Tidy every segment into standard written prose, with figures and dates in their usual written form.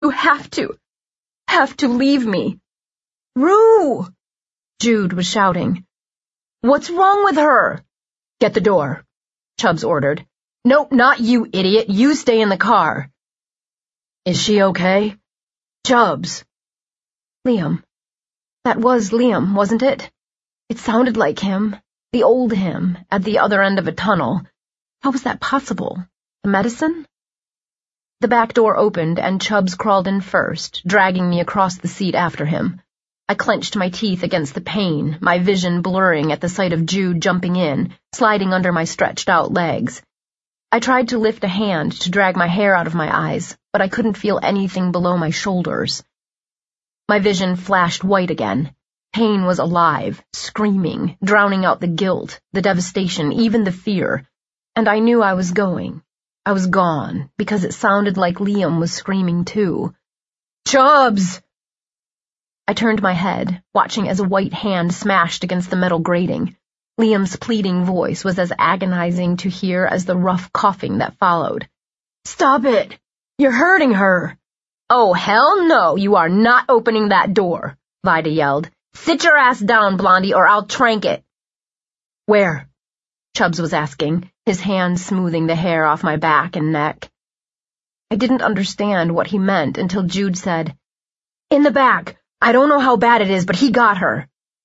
You have to leave me. Rue! Jude was shouting. What's wrong with her? Get the door, Chubbs ordered. Nope, not you, idiot. You stay in the car. Is she okay? Chubbs. Liam. That was Liam, wasn't it? It sounded like him, the old him, at the other end of a tunnel. How was that possible? The medicine? The back door opened and Chubbs crawled in first, dragging me across the seat after him. I clenched my teeth against the pain, my vision blurring at the sight of Jude jumping in, sliding under my stretched-out legs. I tried to lift a hand to drag my hair out of my eyes, but I couldn't feel anything below my shoulders. My vision flashed white again. Pain was alive, screaming, drowning out the guilt, the devastation, even the fear. And I knew I was going. I was gone, because it sounded like Liam was screaming too. Chubbs! I turned my head, watching as a white hand smashed against the metal grating. Liam's pleading voice was as agonizing to hear as the rough coughing that followed. Stop it! You're hurting her! Oh, hell no, you are not opening that door, Vida yelled. Sit your ass down, Blondie, or I'll trank it. Where? Chubbs was asking, his hand smoothing the hair off my back and neck. I didn't understand what he meant until Jude said, In the back. I don't know how bad it is, but he got her.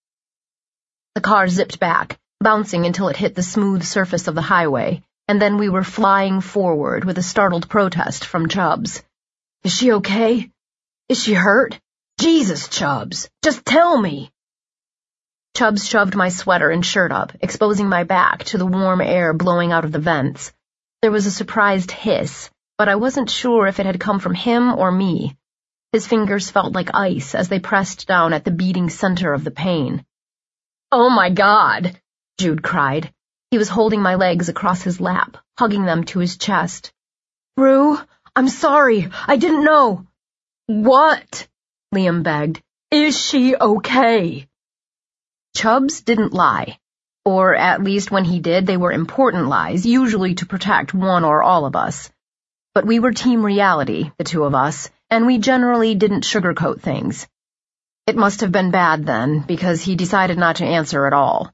The car zipped back, bouncing until it hit the smooth surface of the highway, and then we were flying forward with a startled protest from Chubbs. Is she okay? Is she hurt? Jesus, Chubbs, just tell me. Chubbs shoved my sweater and shirt up, exposing my back to the warm air blowing out of the vents. There was a surprised hiss, but I wasn't sure if it had come from him or me. His fingers felt like ice as they pressed down at the beating center of the pain. Oh my God, Jude cried. He was holding my legs across his lap, hugging them to his chest. Rue, I'm sorry, I didn't know. What? Liam begged. Is she okay? Chubbs didn't lie. Or at least when he did, they were important lies, usually to protect one or all of us. But we were Team Reality, the two of us, and we generally didn't sugarcoat things. It must have been bad then, because he decided not to answer at all.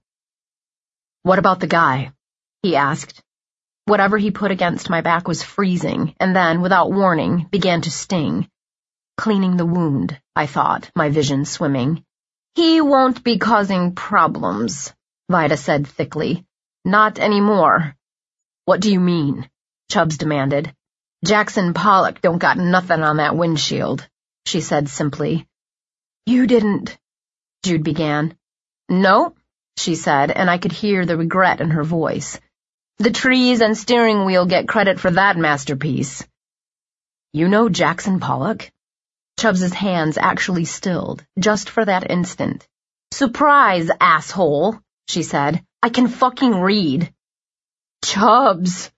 What about the guy? He asked. Whatever he put against my back was freezing, and then, without warning, began to sting. Cleaning the wound, I thought, my vision swimming. He won't be causing problems, Vida said thickly. Not anymore. What do you mean? Chubbs demanded. Jackson Pollock don't got nothing on that windshield, she said simply. You didn't, Jude began. No, she said, and I could hear the regret in her voice. The trees and steering wheel get credit for that masterpiece. You know Jackson Pollock? Chubbs's hands actually stilled, just for that instant. Surprise, asshole, she said. I can fucking read. Chubbs!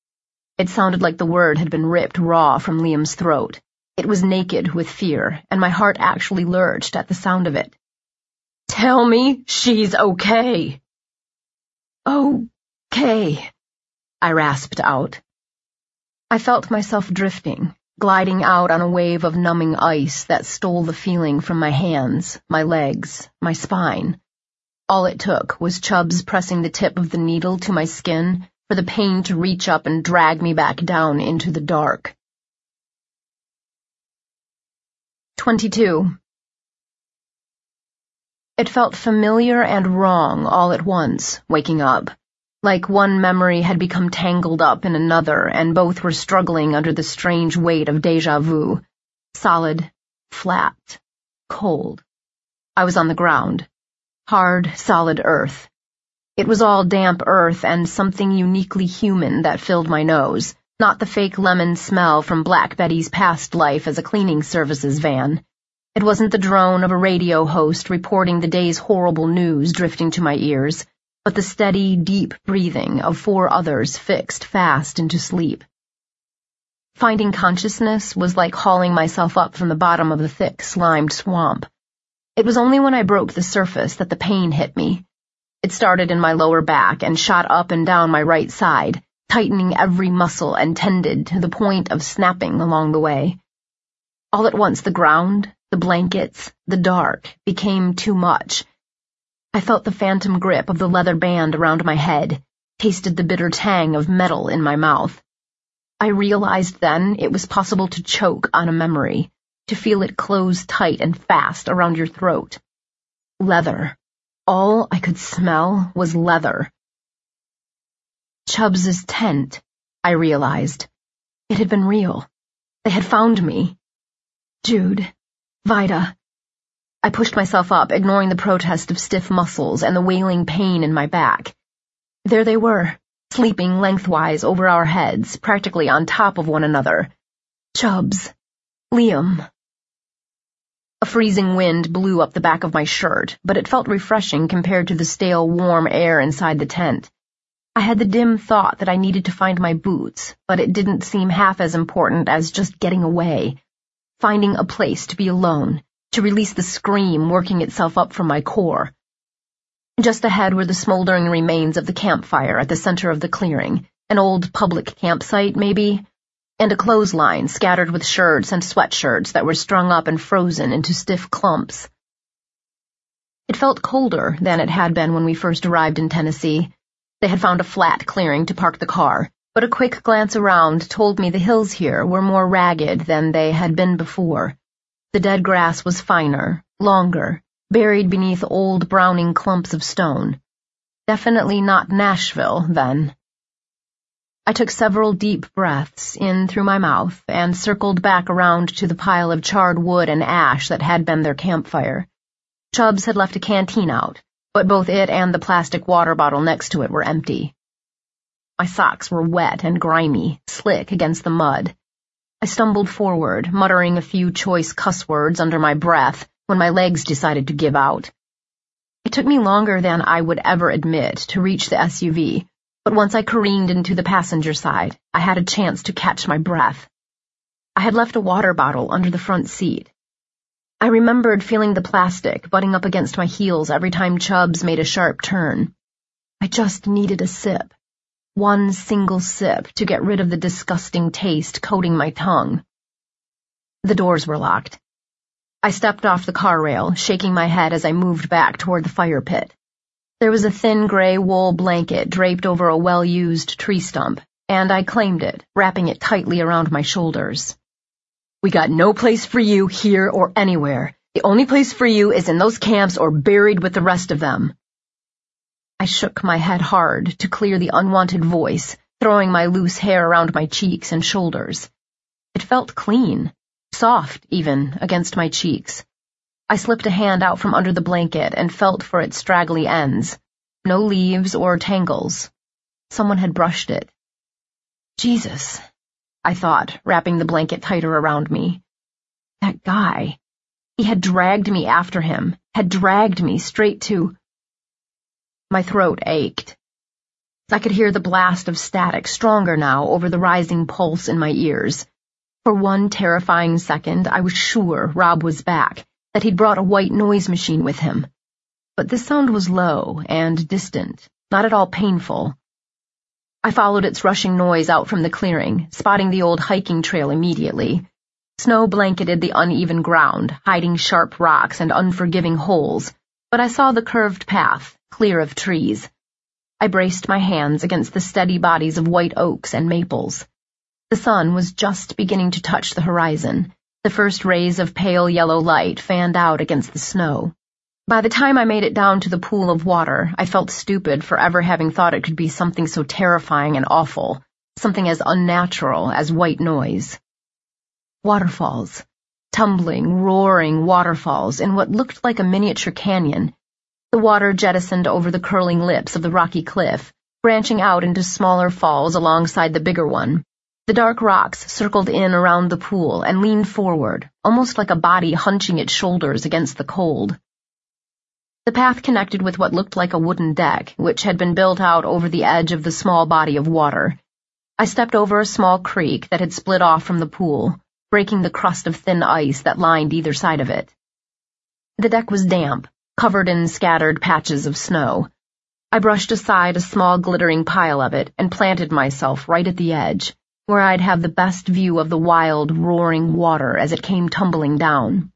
It sounded like the word had been ripped raw from Liam's throat. It was naked with fear, and my heart actually lurched at the sound of it. Tell me she's okay. Okay, I rasped out. I felt myself drifting, gliding out on a wave of numbing ice that stole the feeling from my hands, my legs, my spine. All it took was Chubbs pressing the tip of the needle to my skin for the pain to reach up and drag me back down into the dark. 22. It felt familiar and wrong all at once, waking up, like one memory had become tangled up in another and both were struggling under the strange weight of déjà vu. Solid, flat, cold. I was on the ground. Hard, solid earth. It was all damp earth and something uniquely human that filled my nose, not the fake lemon smell from Black Betty's past life as a cleaning services van. It wasn't the drone of a radio host reporting the day's horrible news drifting to my ears, but the steady, deep breathing of 4 others fixed fast into sleep. Finding consciousness was like hauling myself up from the bottom of the thick, slimed swamp. It was only when I broke the surface that the pain hit me. It started in my lower back and shot up and down my right side, tightening every muscle and tendon to the point of snapping along the way. All at once the ground, the blankets, the dark became too much. I felt the phantom grip of the leather band around my head, tasted the bitter tang of metal in my mouth. I realized then it was possible to choke on a memory, to feel it close tight and fast around your throat. Leather. All I could smell was leather. Chubbs's tent, I realized. It had been real. They had found me. Jude. Vida. I pushed myself up, ignoring the protest of stiff muscles and the wailing pain in my back. There they were, sleeping lengthwise over our heads, practically on top of one another. Chubbs. Liam. A freezing wind blew up the back of my shirt, but it felt refreshing compared to the stale, warm air inside the tent. I had the dim thought that I needed to find my boots, but it didn't seem half as important as just getting away, finding a place to be alone, to release the scream working itself up from my core. Just ahead were the smoldering remains of the campfire at the center of the clearing, an old public campsite, maybe, and a clothesline scattered with shirts and sweatshirts that were strung up and frozen into stiff clumps. It felt colder than it had been when we first arrived in Tennessee. They had found a flat clearing to park the car, but a quick glance around told me the hills here were more ragged than they had been before. The dead grass was finer, longer, buried beneath old browning clumps of stone. Definitely not Nashville, then. I took several deep breaths in through my mouth and circled back around to the pile of charred wood and ash that had been their campfire. Chubbs had left a canteen out, but both it and the plastic water bottle next to it were empty. My socks were wet and grimy, slick against the mud. I stumbled forward, muttering a few choice cuss words under my breath when my legs decided to give out. It took me longer than I would ever admit to reach the SUV, but once I careened into the passenger side, I had a chance to catch my breath. I had left a water bottle under the front seat. I remembered feeling the plastic butting up against my heels every time Chubbs made a sharp turn. I just needed a sip. One single sip to get rid of the disgusting taste coating my tongue. The doors were locked. I stepped off the car rail, shaking my head as I moved back toward the fire pit. There was a thin gray wool blanket draped over a well-used tree stump, and I claimed it, wrapping it tightly around my shoulders. We got no place for you here or anywhere. The only place for you is in those camps or buried with the rest of them. I shook my head hard to clear the unwanted voice, throwing my loose hair around my cheeks and shoulders. It felt clean, soft even, against my cheeks. I slipped a hand out from under the blanket and felt for its straggly ends. No leaves or tangles. Someone had brushed it. Jesus, I thought, wrapping the blanket tighter around me. That guy. He had dragged me after him, had dragged me straight to... My throat ached. I could hear the blast of static stronger now over the rising pulse in my ears. For one terrifying second, I was sure Rob was back, that he'd brought a white noise machine with him. But this sound was low and distant, not at all painful. I followed its rushing noise out from the clearing, spotting the old hiking trail immediately. Snow blanketed the uneven ground, hiding sharp rocks and unforgiving holes, but I saw the curved path, clear of trees. I braced my hands against the steady bodies of white oaks and maples. The sun was just beginning to touch the horizon. The first rays of pale yellow light fanned out against the snow. By the time I made it down to the pool of water, I felt stupid for ever having thought it could be something so terrifying and awful, something as unnatural as white noise. Waterfalls. Tumbling, roaring waterfalls in what looked like a miniature canyon. The water jettisoned over the curling lips of the rocky cliff, branching out into smaller falls alongside the bigger one. The dark rocks circled in around the pool and leaned forward, almost like a body hunching its shoulders against the cold. The path connected with what looked like a wooden deck, which had been built out over the edge of the small body of water. I stepped over a small creek that had split off from the pool, breaking the crust of thin ice that lined either side of it. The deck was damp, covered in scattered patches of snow. I brushed aside a small glittering pile of it and planted myself right at the edge, where I'd have the best view of the wild, roaring water as it came tumbling down.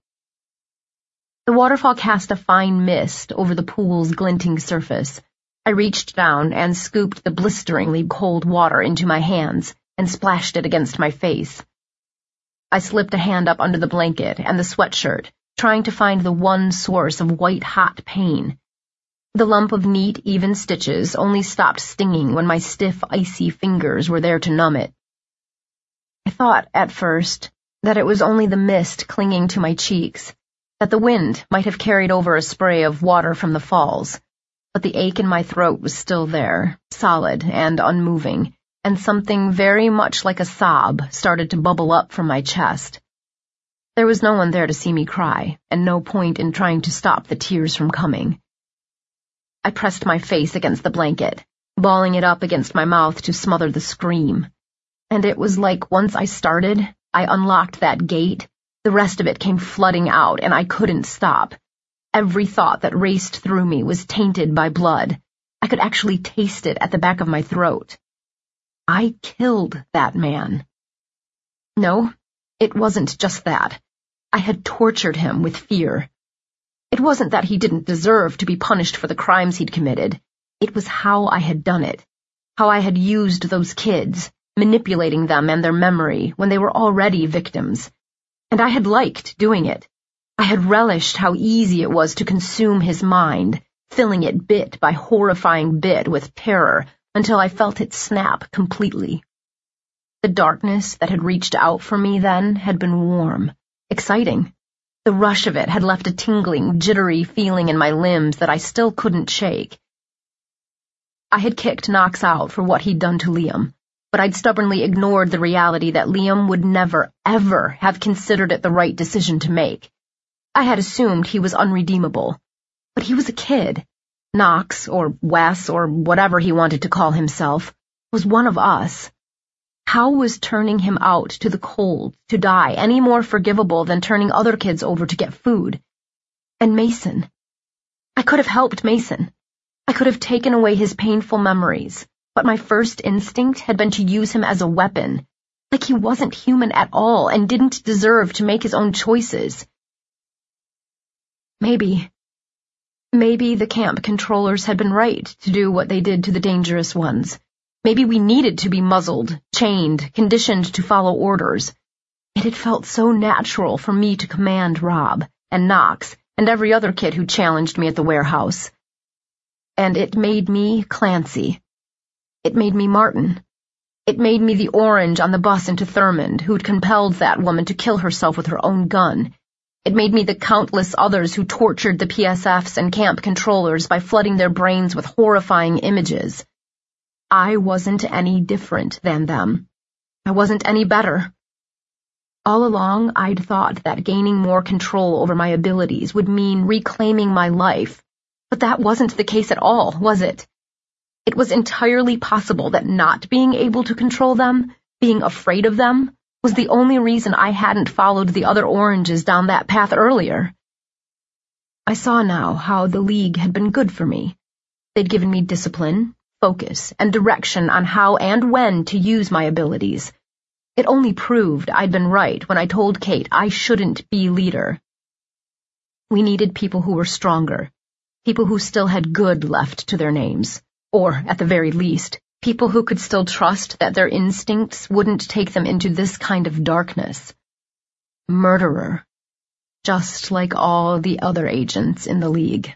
The waterfall cast a fine mist over the pool's glinting surface. I reached down and scooped the blisteringly cold water into my hands and splashed it against my face. I slipped a hand up under the blanket and the sweatshirt, trying to find the one source of white-hot pain. The lump of neat, even stitches only stopped stinging when my stiff, icy fingers were there to numb it. I thought, at first, that it was only the mist clinging to my cheeks, that the wind might have carried over a spray of water from the falls, but the ache in my throat was still there, solid and unmoving, and something very much like a sob started to bubble up from my chest. There was no one there to see me cry, and no point in trying to stop the tears from coming. I pressed my face against the blanket, balling it up against my mouth to smother the scream. And it was like once I started, I unlocked that gate, the rest of it came flooding out, and I couldn't stop. Every thought that raced through me was tainted by blood. I could actually taste it at the back of my throat. I killed that man. No, it wasn't just that. I had tortured him with fear. It wasn't that he didn't deserve to be punished for the crimes he'd committed. It was how I had done it, how I had used those kids, manipulating them and their memory when they were already victims. And I had liked doing it. I had relished how easy it was to consume his mind, filling it bit by horrifying bit with terror until I felt it snap completely. The darkness that had reached out for me then had been warm, exciting. The rush of it had left a tingling, jittery feeling in my limbs that I still couldn't shake. I had kicked Knox out for what he'd done to Liam, but I'd stubbornly ignored the reality that Liam would never, ever have considered it the right decision to make. I had assumed he was unredeemable, but he was a kid. Knox, or Wes, or whatever he wanted to call himself, was one of us. How was turning him out to the cold, to die, any more forgivable than turning other kids over to get food? And Mason. I could have helped Mason. I could have taken away his painful memories, but my first instinct had been to use him as a weapon, like he wasn't human at all and didn't deserve to make his own choices. Maybe the camp controllers had been right to do what they did to the dangerous ones. Maybe we needed to be muzzled, chained, conditioned to follow orders. It had felt so natural for me to command Rob, and Knox, and every other kid who challenged me at the warehouse. And it made me Clancy. It made me Martin. It made me the orange on the bus into Thurmond who'd compelled that woman to kill herself with her own gun. It made me the countless others who tortured the PSFs and camp controllers by flooding their brains with horrifying images. I wasn't any different than them. I wasn't any better. All along, I'd thought that gaining more control over my abilities would mean reclaiming my life, but that wasn't the case at all, was it? It was entirely possible that not being able to control them, being afraid of them, was the only reason I hadn't followed the other oranges down that path earlier. I saw now how the League had been good for me. They'd given me discipline, focus, and direction on how and when to use my abilities. It only proved I'd been right when I told Kate I shouldn't be leader. We needed people who were stronger, people who still had good left to their names, or, at the very least, people who could still trust that their instincts wouldn't take them into this kind of darkness. Murderer. Just like all the other agents in the League.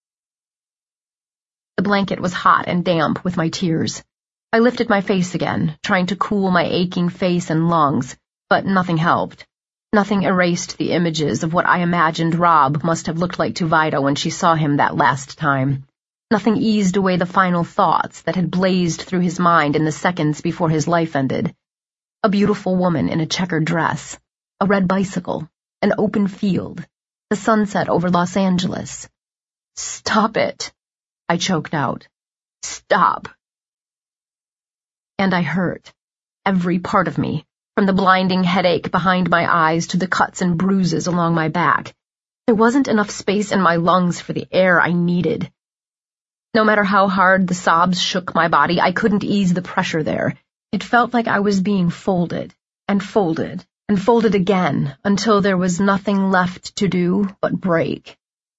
The blanket was hot and damp with my tears. I lifted my face again, trying to cool my aching face and lungs, but nothing helped. Nothing erased the images of what I imagined Rob must have looked like to Vida when she saw him that last time. Nothing eased away the final thoughts that had blazed through his mind in the seconds before his life ended. A beautiful woman in a checkered dress, a red bicycle, an open field, the sunset over Los Angeles. "Stop it," I choked out. "Stop." And I hurt, every part of me, from the blinding headache behind my eyes to the cuts and bruises along my back. There wasn't enough space in my lungs for the air I needed. No matter how hard the sobs shook my body, I couldn't ease the pressure there. It felt like I was being folded and folded and folded again until there was nothing left to do but break.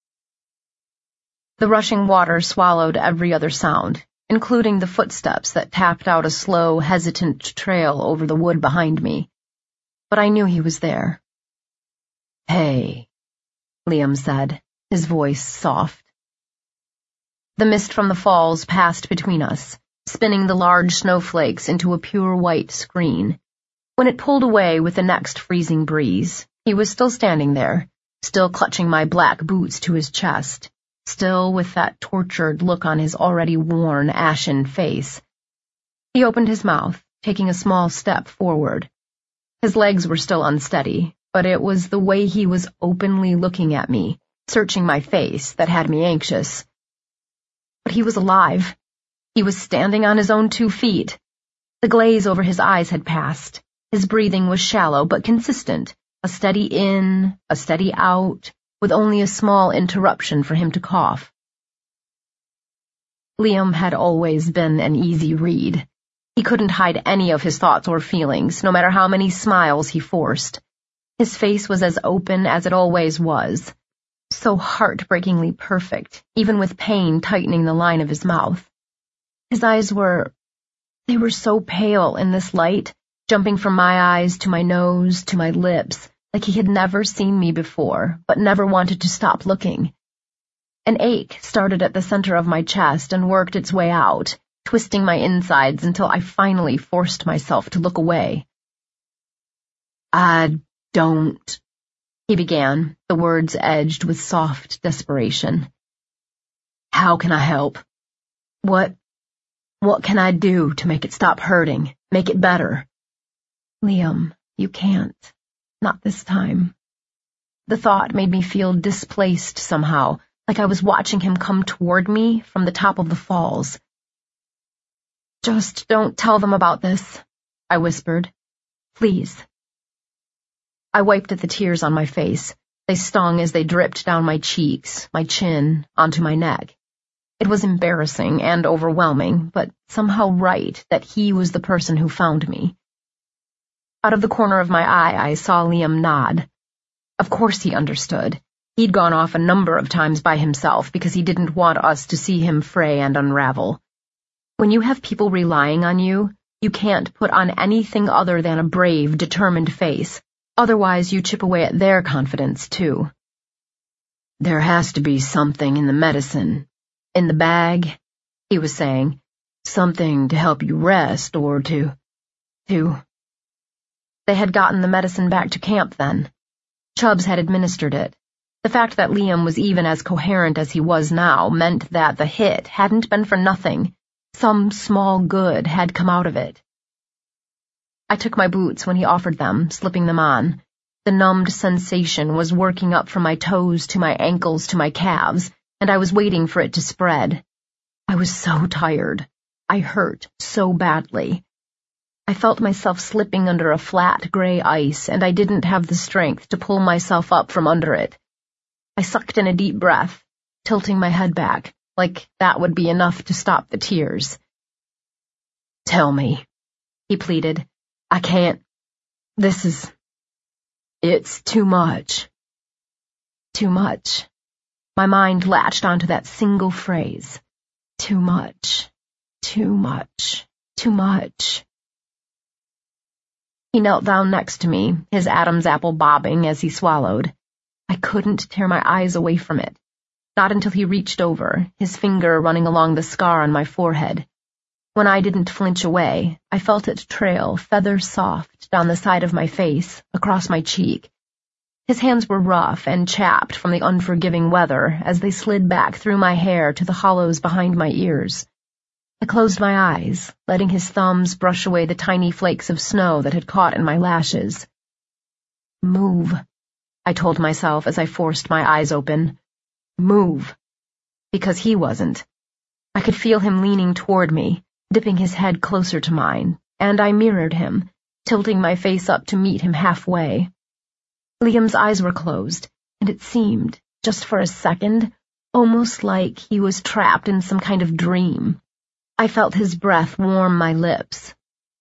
The rushing water swallowed every other sound, including the footsteps that tapped out a slow, hesitant trail over the wood behind me. But I knew he was there. "Hey," Liam said, his voice soft. The mist from the falls passed between us, spinning the large snowflakes into a pure white screen. When it pulled away with the next freezing breeze, he was still standing there, still clutching my black boots to his chest, still with that tortured look on his already worn, ashen face. He opened his mouth, taking a small step forward. His legs were still unsteady, but it was the way he was openly looking at me, searching my face, that had me anxious. But he was alive. He was standing on his own 2 feet. The glaze over his eyes had passed. His breathing was shallow but consistent, a steady in, a steady out, with only a small interruption for him to cough. Liam had always been an easy read. He couldn't hide any of his thoughts or feelings, no matter how many smiles he forced. His face was as open as it always was, so heartbreakingly perfect, even with pain tightening the line of his mouth. His eyes they were so pale in this light, jumping from my eyes to my nose to my lips, like he had never seen me before, but never wanted to stop looking. An ache started at the center of my chest and worked its way out, twisting my insides until I finally forced myself to look away. "I don't," he began, the words edged with soft desperation. "How can I help? What can I do to make it stop hurting, make it better?" "Liam, you can't. Not this time." The thought made me feel displaced somehow, like I was watching him come toward me from the top of the falls. "Just don't tell them about this," I whispered. "Please." I wiped at the tears on my face. They stung as they dripped down my cheeks, my chin, onto my neck. It was embarrassing and overwhelming, but somehow right that he was the person who found me. Out of the corner of my eye, I saw Liam nod. Of course he understood. He'd gone off a number of times by himself because he didn't want us to see him fray and unravel. When you have people relying on you, you can't put on anything other than a brave, determined face. Otherwise, you chip away at their confidence, too. "There has to be something in the medicine. In the bag," he was saying. "Something to help you rest or to... They had gotten the medicine back to camp then. Chubbs had administered it. The fact that Liam was even as coherent as he was now meant that the hit hadn't been for nothing. Some small good had come out of it. I took my boots when he offered them, slipping them on. The numbed sensation was working up from my toes to my ankles to my calves, and I was waiting for it to spread. I was so tired. I hurt so badly. I felt myself slipping under a flat gray ice, and I didn't have the strength to pull myself up from under it. I sucked in a deep breath, tilting my head back, like that would be enough to stop the tears. "Tell me," he pleaded. "I can't. It's too much." Too much. My mind latched onto that single phrase. Too much. Too much. Too much. He knelt down next to me, his Adam's apple bobbing as he swallowed. I couldn't tear my eyes away from it. Not until he reached over, his finger running along the scar on my forehead. When I didn't flinch away, I felt it trail feather-soft down the side of my face, across my cheek. His hands were rough and chapped from the unforgiving weather as they slid back through my hair to the hollows behind my ears. I closed my eyes, letting his thumbs brush away the tiny flakes of snow that had caught in my lashes. "Move," I told myself as I forced my eyes open. "Move." Because he wasn't. I could feel him leaning toward me, dipping his head closer to mine, and I mirrored him, tilting my face up to meet him halfway. Liam's eyes were closed, and it seemed, just for a second, almost like he was trapped in some kind of dream. I felt his breath warm my lips.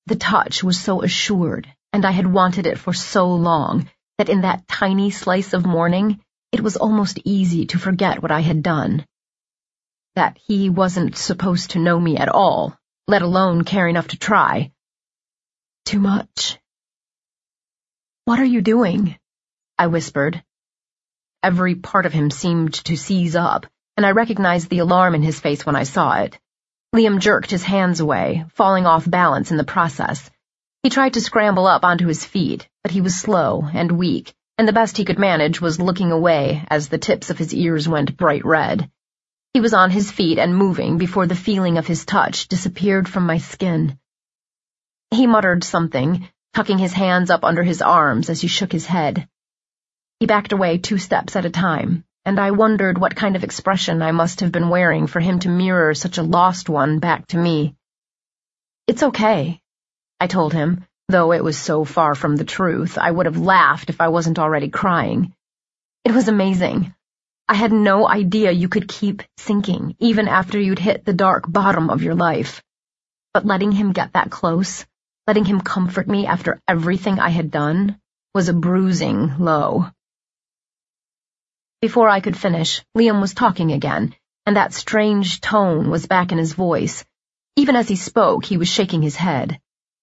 The touch was so assured, and I had wanted it for so long, that in that tiny slice of morning, it was almost easy to forget what I had done. That he wasn't supposed to know me at all, let alone care enough to try. Too much. "What are you doing?" I whispered. Every part of him seemed to seize up, and I recognized the alarm in his face when I saw it. Liam jerked his hands away, falling off balance in the process. He tried to scramble up onto his feet, but he was slow and weak, and the best he could manage was looking away as the tips of his ears went bright red. He was on his feet and moving before the feeling of his touch disappeared from my skin. He muttered something, tucking his hands up under his arms as he shook his head. He backed away 2 steps at a time, and I wondered what kind of expression I must have been wearing for him to mirror such a lost one back to me. "It's okay," I told him, though it was so far from the truth I would have laughed if I wasn't already crying. It was amazing. I had no idea you could keep sinking, even after you'd hit the dark bottom of your life. But letting him get that close, letting him comfort me after everything I had done, was a bruising low. Before I could finish, Liam was talking again, and that strange tone was back in his voice. Even as he spoke, he was shaking his head.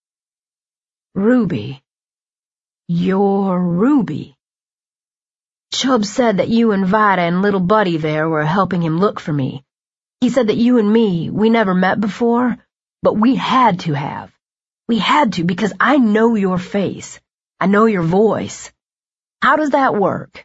"Ruby. You're Ruby. Chubb said that you and Vida and little Buddy there were helping him look for me. He said that you and me, we never met before, but we had to have. We had to because I know your face. I know your voice. How does that work?"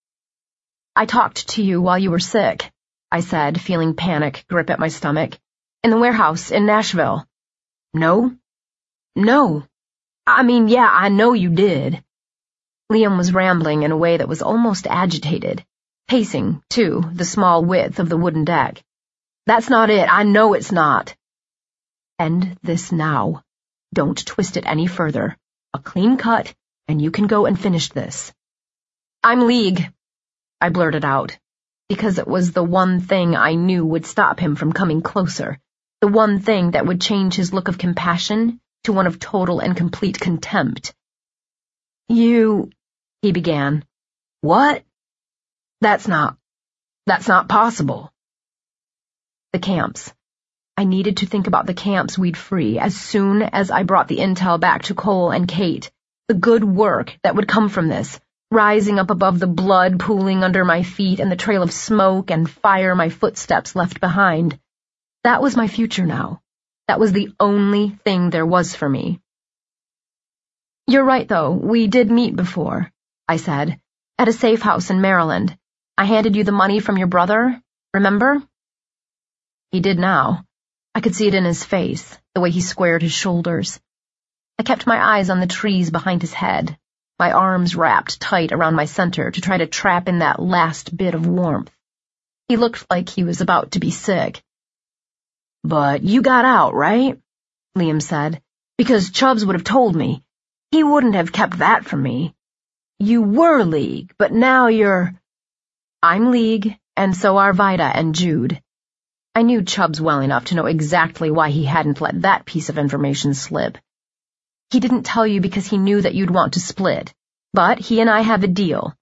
"I talked to you while you were sick," I said, feeling panic grip at my stomach. "In the warehouse in Nashville." "No? No. I mean, yeah, I know you did." Liam was rambling in a way that was almost agitated, pacing, too, the small width of the wooden deck. "That's not it. I know it's not." "End this now. Don't twist it any further. A clean cut, and you can go and finish this." "I'm League," I blurted out, because it was the one thing I knew would stop him from coming closer, the one thing that would change his look of compassion to one of total and complete contempt. "You—" he began. "What? That's not possible." The camps. I needed to think about the camps we'd free as soon as I brought the intel back to Cole and Kate, the good work that would come from this, rising up above the blood pooling under my feet and the trail of smoke and fire my footsteps left behind. That was my future now. That was the only thing there was for me. "You're right, though. We did meet before," I said, "at a safe house in Maryland. I handed you the money from your brother, remember?" He did now. I could see it in his face, the way he squared his shoulders. I kept my eyes on the trees behind his head, my arms wrapped tight around my center to try to trap in that last bit of warmth. He looked like he was about to be sick. "But you got out, right?" Liam said. "Because Chubbs would have told me. He wouldn't have kept that from me. You were League, but now you're—" "I'm League, and so are Vida and Jude." I knew Chubbs well enough to know exactly why he hadn't let that piece of information slip. "He didn't tell you because he knew that you'd want to split, but he and I have a deal."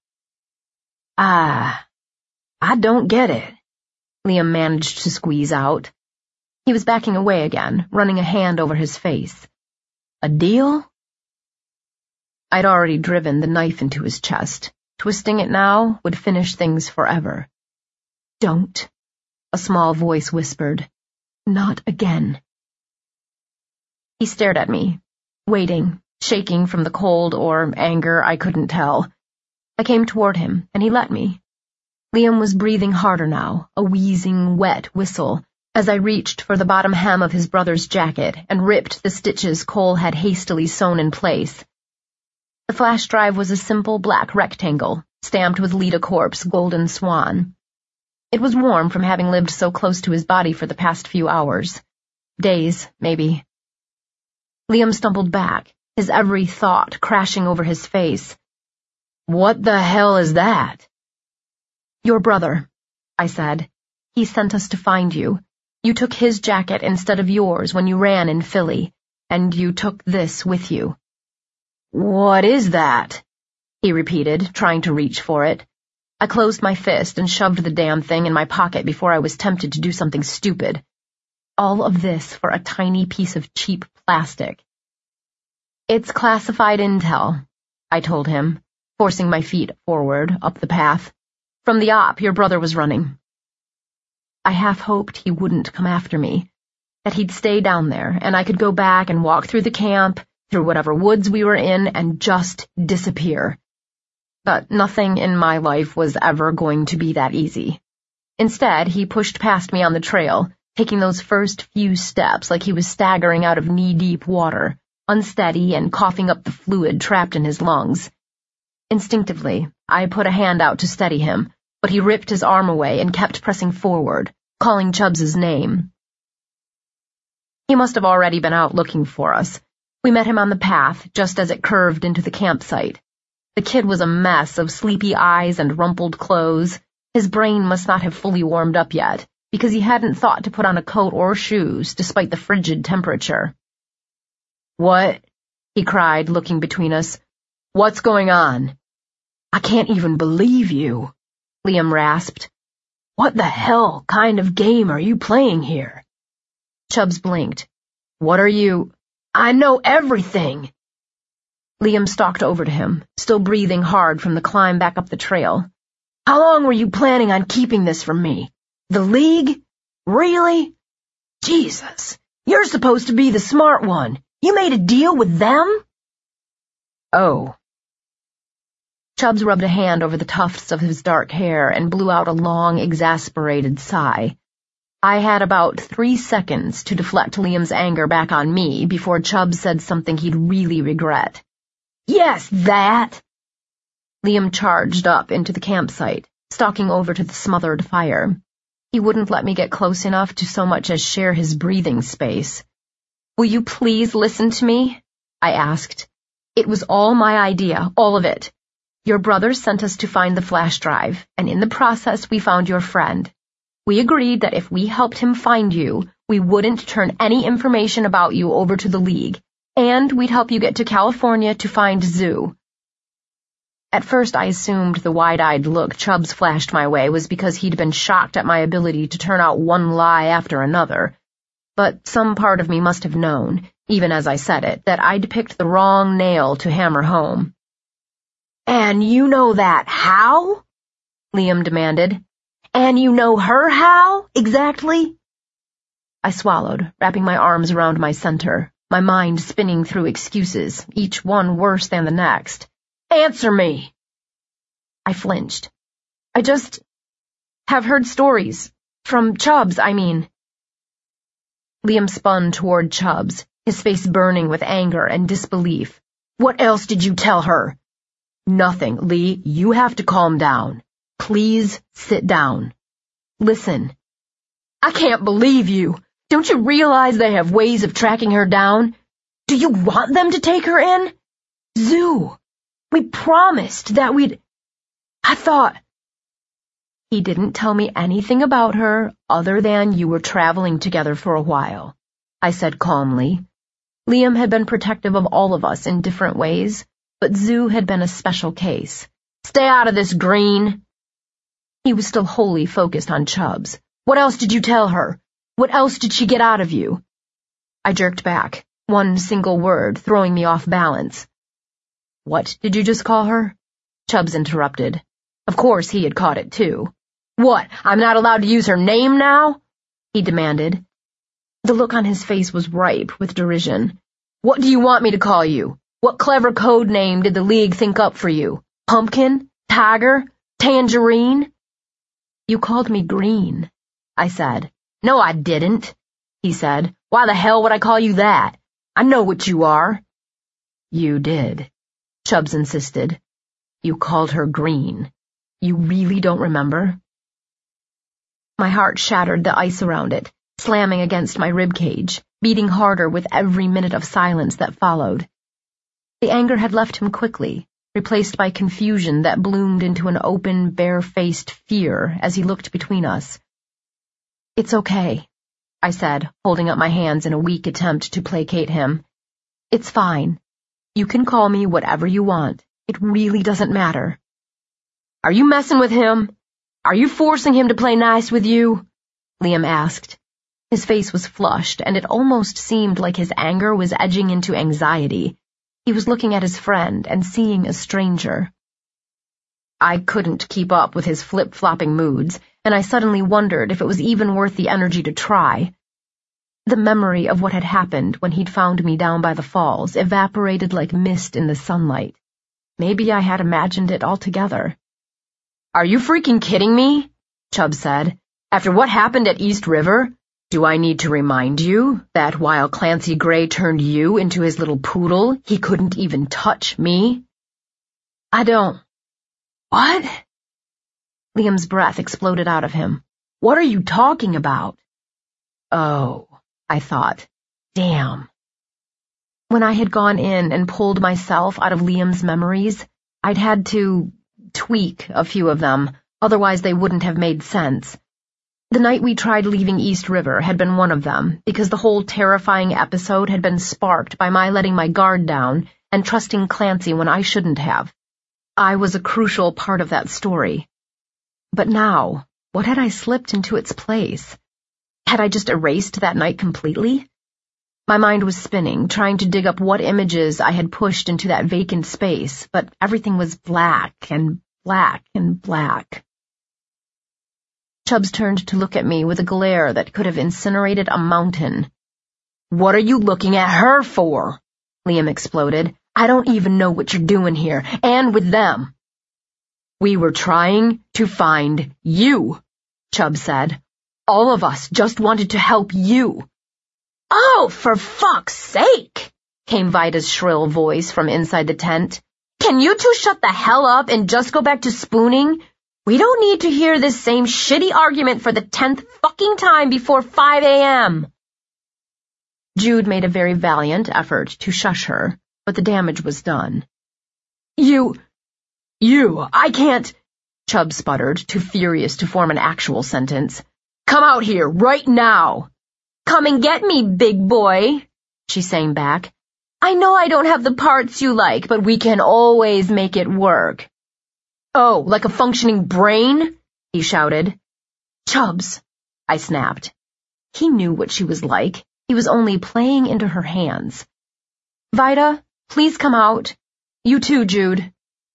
I don't get it," Liam managed to squeeze out. He was backing away again, running a hand over his face. "A deal?" I'd already driven the knife into his chest. Twisting it now would finish things forever. "Don't," a small voice whispered. "Not again." He stared at me, waiting, shaking from the cold or anger I couldn't tell. I came toward him, and he let me. Liam was breathing harder now, a wheezing, wet whistle, as I reached for the bottom hem of his brother's jacket and ripped the stitches Cole had hastily sewn in place. The flash drive was a simple black rectangle, stamped with Lita Corp's golden swan. It was warm from having lived so close to his body for the past few hours. Days, maybe. Liam stumbled back, his every thought crashing over his face. "What the hell is that?" "Your brother," I said. "He sent us to find you. You took his jacket instead of yours when you ran in Philly. and you took this with you." "What is that?" he repeated, trying to reach for it. I closed my fist and shoved the damn thing in my pocket before I was tempted to do something stupid. All of this for a tiny piece of cheap plastic. "It's classified intel," I told him, forcing my feet forward up the path. "From the op your brother was running." I half hoped he wouldn't come after me, that he'd stay down there and I could go back and walk through the camp, through whatever woods we were in, and just disappear. But nothing in my life was ever going to be that easy. Instead, he pushed past me on the trail, taking those first few steps like he was staggering out of knee-deep water, unsteady and coughing up the fluid trapped in his lungs. Instinctively, I put a hand out to steady him, but he ripped his arm away and kept pressing forward, calling Chubbs's name. He must have already been out looking for us. We met him on the path just as it curved into the campsite. The kid was a mess of sleepy eyes and rumpled clothes. His brain must not have fully warmed up yet, because he hadn't thought to put on a coat or shoes despite the frigid temperature. "What?" he cried, looking between us. "What's going on?" "I can't even believe you," Liam rasped. "What the hell kind of game are you playing here?" Chubbs blinked. "What are you—" "I know everything!" Liam stalked over to him, still breathing hard from the climb back up the trail. "How long were you planning on keeping this from me? The League? Really? Jesus, you're supposed to be the smart one. You made a deal with them?" "Oh." Chubbs rubbed a hand over the tufts of his dark hair and blew out a long, exasperated sigh. I had about 3 seconds to deflect Liam's anger back on me before Chubbs said something he'd really regret. "Yes, that!" Liam charged up into the campsite, stalking over to the smothered fire. He wouldn't let me get close enough to so much as share his breathing space. "Will you please listen to me?" I asked. "It was all my idea, all of it. Your brother sent us to find the flash drive, and in the process we found your friend. We agreed that if we helped him find you, we wouldn't turn any information about you over to the League, and we'd help you get to California to find Zoo." At first I assumed the wide-eyed look Chubbs flashed my way was because he'd been shocked at my ability to turn out one lie after another, but some part of me must have known, even as I said it, that I'd picked the wrong nail to hammer home. "And you know that how?" Liam demanded. "And you know her how, exactly?" I swallowed, wrapping my arms around my center, my mind spinning through excuses, each one worse than the next. "Answer me!" I flinched. "I just have heard stories. From Chubbs, I mean." Liam spun toward Chubbs, his face burning with anger and disbelief. "What else did you tell her?" "Nothing, Lee. You have to calm down. Please sit down. Listen." "I can't believe you. Don't you realize they have ways of tracking her down? Do you want them to take her in? Zoo, we promised that we'd— I thought—" "He didn't tell me anything about her other than you were traveling together for a while," I said calmly. Liam had been protective of all of us in different ways, but Zoo had been a special case. "Stay out of this, Green." He was still wholly focused on Chubbs. "What else did you tell her? What else did she get out of you?" I jerked back, one single word throwing me off balance. "What did you just call her?" Chubbs interrupted. Of course he had caught it too. "What, I'm not allowed to use her name now?" he demanded. The look on his face was ripe with derision. "What do you want me to call you? What clever code name did the League think up for you? Pumpkin? Tiger? Tangerine?" "You called me Green," I said. "No, I didn't," he said. "Why the hell would I call you that? I know what you are." "You did," Chubbs insisted. "You called her Green. You really don't remember?" My heart shattered the ice around it, slamming against my ribcage, beating harder with every minute of silence that followed. The anger had left him quickly, replaced by confusion that bloomed into an open, bare-faced fear as he looked between us. "It's okay," I said, holding up my hands in a weak attempt to placate him. It's fine. You can call me whatever you want. It really doesn't matter. Are you messing with him? Are you forcing him to play nice with you? Liam asked. His face was flushed, and it almost seemed like his anger was edging into anxiety. He was looking at his friend and seeing a stranger. I couldn't keep up with his flip-flopping moods, and I suddenly wondered if it was even worth the energy to try. The memory of what had happened when he'd found me down by the falls evaporated like mist in the sunlight. Maybe I had imagined it altogether. Are you freaking kidding me? Chubbs said. After what happened at East River, do I need to remind you that while Clancy Gray turned you into his little poodle, he couldn't even touch me? I don't. What? Liam's breath exploded out of him. What are you talking about? Oh, I thought. Damn. When I had gone in and pulled myself out of Liam's memories, I'd had to tweak a few of them, otherwise they wouldn't have made sense. The night we tried leaving East River had been one of them, because the whole terrifying episode had been sparked by my letting my guard down and trusting Clancy when I shouldn't have. I was a crucial part of that story. But now, what had I slipped into its place? Had I just erased that night completely? My mind was spinning, trying to dig up what images I had pushed into that vacant space, but everything was black and black and black. Chubbs turned to look at me with a glare that could have incinerated a mountain. What are you looking at her for? Liam exploded. I don't even know what you're doing here, and with them. We were trying to find you, Chubbs said. All of us just wanted to help you. Oh, for fuck's sake, came Vida's shrill voice from inside the tent. Can you two shut the hell up and just go back to spooning? We don't need to hear this same shitty argument for the 10th fucking time before 5 a.m. Jude made a very valiant effort to shush her, but the damage was done. I can't, Chubbs sputtered, too furious to form an actual sentence. Come out here, right now. Come and get me, big boy, she sang back. I know I don't have the parts you like, but we can always make it work. Oh, like a functioning brain? He shouted. Chubbs, I snapped. He knew what she was like. He was only playing into her hands. Vida, please come out. You too, Jude.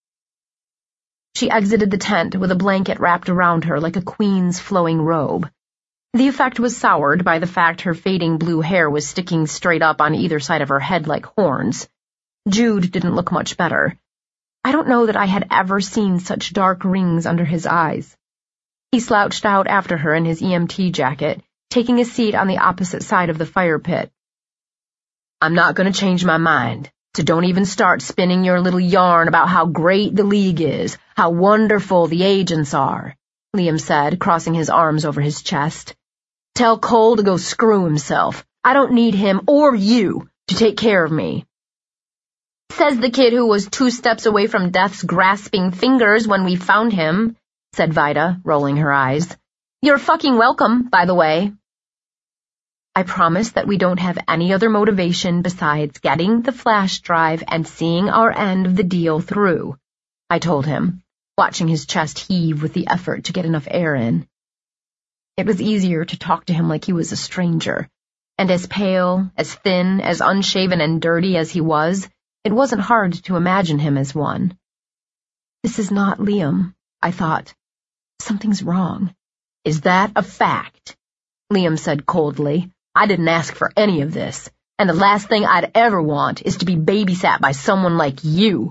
She exited the tent with a blanket wrapped around her like a queen's flowing robe. The effect was soured by the fact her fading blue hair was sticking straight up on either side of her head like horns. Jude didn't look much better. I don't know that I had ever seen such dark rings under his eyes. He slouched out after her in his EMT jacket, taking a seat on the opposite side of the fire pit. I'm not going to change my mind, so don't even start spinning your little yarn about how great the League is, how wonderful the agents are, Liam said, crossing his arms over his chest. Tell Cole to go screw himself. I don't need him or you to take care of me. Says the kid who was 2 steps away from death's grasping fingers when we found him, said Vida, rolling her eyes. You're fucking welcome, by the way. I promise that we don't have any other motivation besides getting the flash drive and seeing our end of the deal through, I told him, watching his chest heave with the effort to get enough air in. It was easier to talk to him like he was a stranger, and as pale, as thin, as unshaven and dirty as he was, it wasn't hard to imagine him as one. This is not Liam, I thought. Something's wrong. Is that a fact? Liam said coldly. I didn't ask for any of this, and the last thing I'd ever want is to be babysat by someone like you.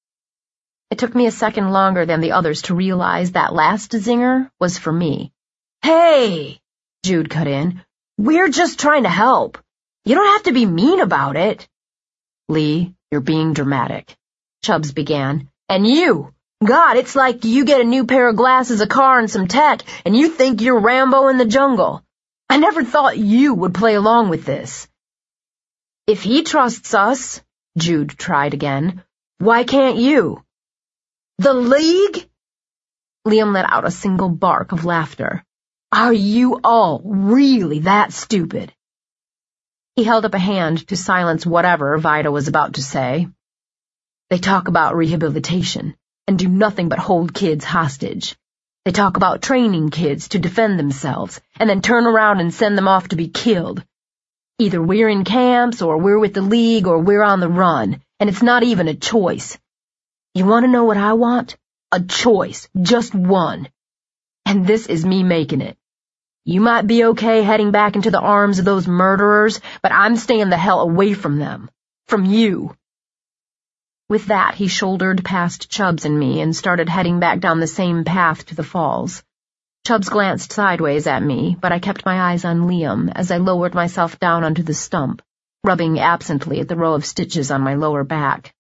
It took me a second longer than the others to realize that last zinger was for me. Hey, Jude cut in. We're just trying to help. You don't have to be mean about it. Lee, you're being dramatic, Chubbs began. And you, God, it's like you get a new pair of glasses, a car, and some tech, and you think you're Rambo in the jungle. I never thought you would play along with this. If he trusts us, Jude tried again, why can't you? The League? Liam let out a single bark of laughter. Are you all really that stupid? He held up a hand to silence whatever Vida was about to say. They talk about rehabilitation and do nothing but hold kids hostage. They talk about training kids to defend themselves and then turn around and send them off to be killed. Either we're in camps or we're with the League or we're on the run, and it's not even a choice. You want to know what I want? A choice, just one. And this is me making it. You might be okay heading back into the arms of those murderers, but I'm staying the hell away from them. From you. With that, he shouldered past Chubbs and me and started heading back down the same path to the falls. Chubbs glanced sideways at me, but I kept my eyes on Liam as I lowered myself down onto the stump, rubbing absently at the row of stitches on my lower back.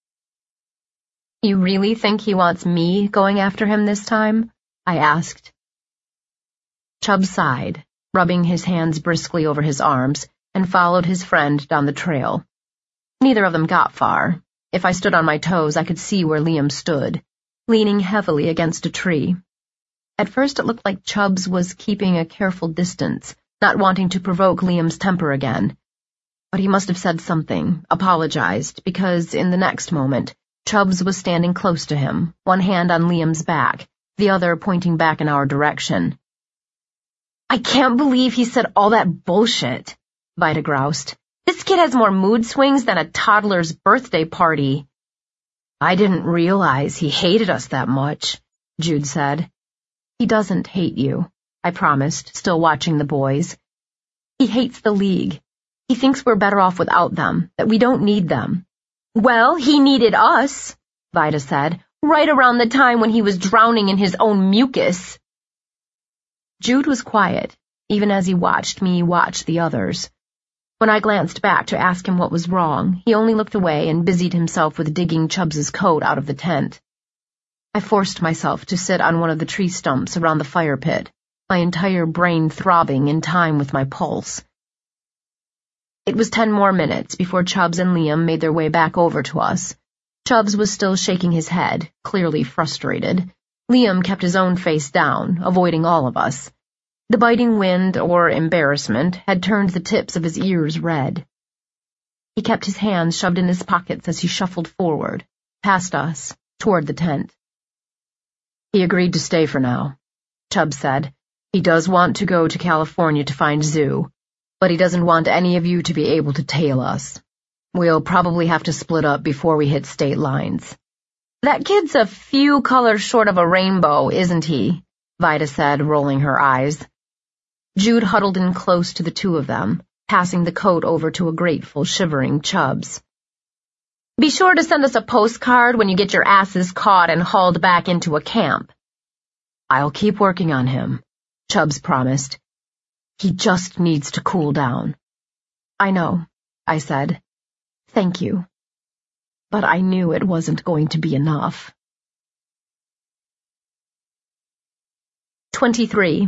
You really think he wants me going after him this time? I asked. Chubbs sighed, rubbing his hands briskly over his arms, and followed his friend down the trail. Neither of them got far. If I stood on my toes, I could see where Liam stood, leaning heavily against a tree. At first it looked like Chubbs was keeping a careful distance, not wanting to provoke Liam's temper again. But he must have said something, apologized, because in the next moment, Chubbs was standing close to him, one hand on Liam's back, the other pointing back in our direction. I can't believe he said all that bullshit, Vida groused. This kid has more mood swings than a toddler's birthday party. I didn't realize he hated us that much, Jude said. He doesn't hate you, I promised, still watching the boys. He hates the League. He thinks we're better off without them, that we don't need them. Well, he needed us, Vida said, right around the time when he was drowning in his own mucus. Jude was quiet, even as he watched me watch the others. When I glanced back to ask him what was wrong, he only looked away and busied himself with digging Chubbs's coat out of the tent. I forced myself to sit on one of the tree stumps around the fire pit, my entire brain throbbing in time with my pulse. It was 10 more minutes before Chubbs and Liam made their way back over to us. Chubbs was still shaking his head, clearly frustrated. Liam kept his own face down, avoiding all of us. The biting wind, or embarrassment, had turned the tips of his ears red. He kept his hands shoved in his pockets as he shuffled forward, past us, toward the tent. He agreed to stay for now, Chubbs said. He does want to go to California to find Zoo, but he doesn't want any of you to be able to tail us. We'll probably have to split up before we hit state lines. That kid's a few colors short of a rainbow, isn't he? Vida said, rolling her eyes. Jude huddled in close to the two of them, passing the coat over to a grateful, shivering Chubbs. Be sure to send us a postcard when you get your asses caught and hauled back into a camp. I'll keep working on him, Chubbs promised. He just needs to cool down. I know, I said. Thank you. But I knew it wasn't going to be enough. 23.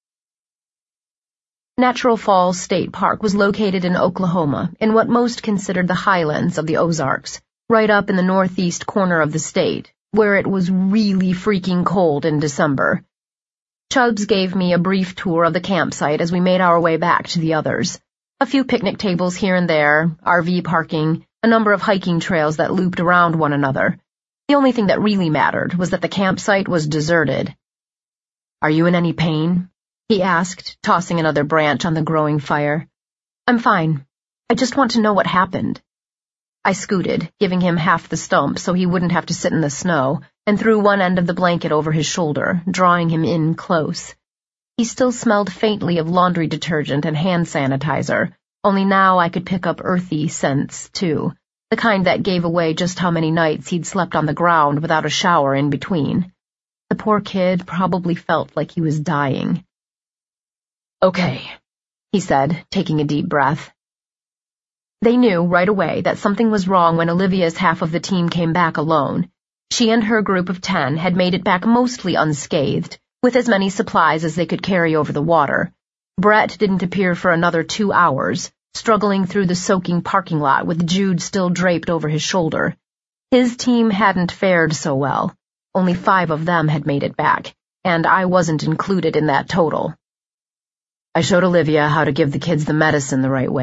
Natural Falls State Park was located in Oklahoma, in what most considered the highlands of the Ozarks, right up in the northeast corner of the state, where it was really freaking cold in December. Chubbs gave me a brief tour of the campsite as we made our way back to the others. A few picnic tables here and there, RV parking, a number of hiking trails that looped around one another. The only thing that really mattered was that the campsite was deserted. Are you in any pain? He asked, tossing another branch on the growing fire. I'm fine. I just want to know what happened. I scooted, giving him half the stump so he wouldn't have to sit in the snow, and threw one end of the blanket over his shoulder, drawing him in close. He still smelled faintly of laundry detergent and hand sanitizer, only now I could pick up earthy scents, too, the kind that gave away just how many nights he'd slept on the ground without a shower in between. The poor kid probably felt like he was dying. Okay, he said, taking a deep breath. They knew right away that something was wrong when Olivia's half of the team came back alone. She and her group of 10 had made it back mostly unscathed, with as many supplies as they could carry over the water. Brett didn't appear for another 2 hours, struggling through the soaking parking lot with Jude still draped over his shoulder. His team hadn't fared so well. Only 5 of them had made it back, and I wasn't included in that total. I showed Olivia how to give the kids the medicine the right way,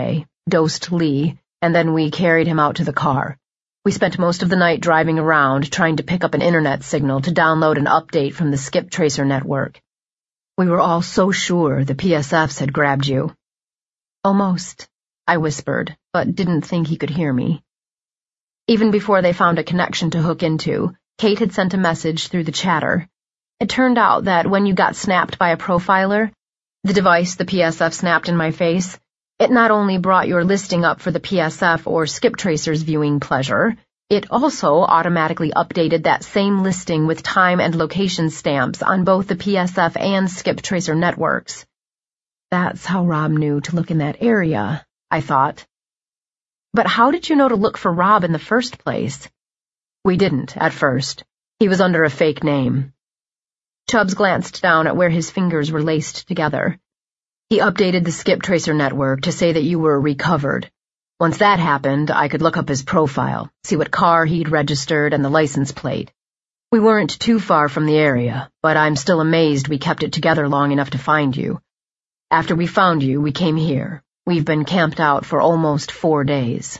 dosed Lee, and then we carried him out to the car. We spent most of the night driving around, trying to pick up an internet signal to download an update from the Skip Tracer network. We were all so sure the PSFs had grabbed you. Almost, I whispered, but didn't think he could hear me. Even before they found a connection to hook into, Kate had sent a message through the chatter. It turned out that when you got snapped by a profiler, the device the PSF snapped in my face, it not only brought your listing up for the PSF or Skip Tracer's viewing pleasure, it also automatically updated that same listing with time and location stamps on both the PSF and Skip Tracer networks. That's how Rob knew to look in that area, I thought. But how did you know to look for Rob in the first place? We didn't, at first. He was under a fake name. Chubbs glanced down at where his fingers were laced together. He updated the Skip Tracer network to say that you were recovered. Once that happened, I could look up his profile, see what car he'd registered and the license plate. We weren't too far from the area, but I'm still amazed we kept it together long enough to find you. After we found you, we came here. We've been camped out for almost 4 days.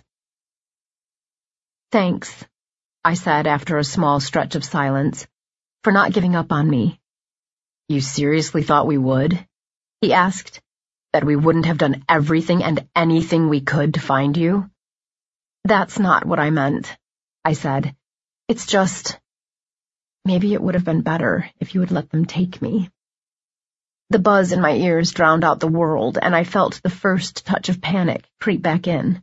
Thanks, I said after a small stretch of silence, for not giving up on me. You seriously thought we would? He asked. That we wouldn't have done everything and anything we could to find you? That's not what I meant, I said. It's just, maybe it would have been better if you had let them take me. The buzz in my ears drowned out the world, and I felt the first touch of panic creep back in.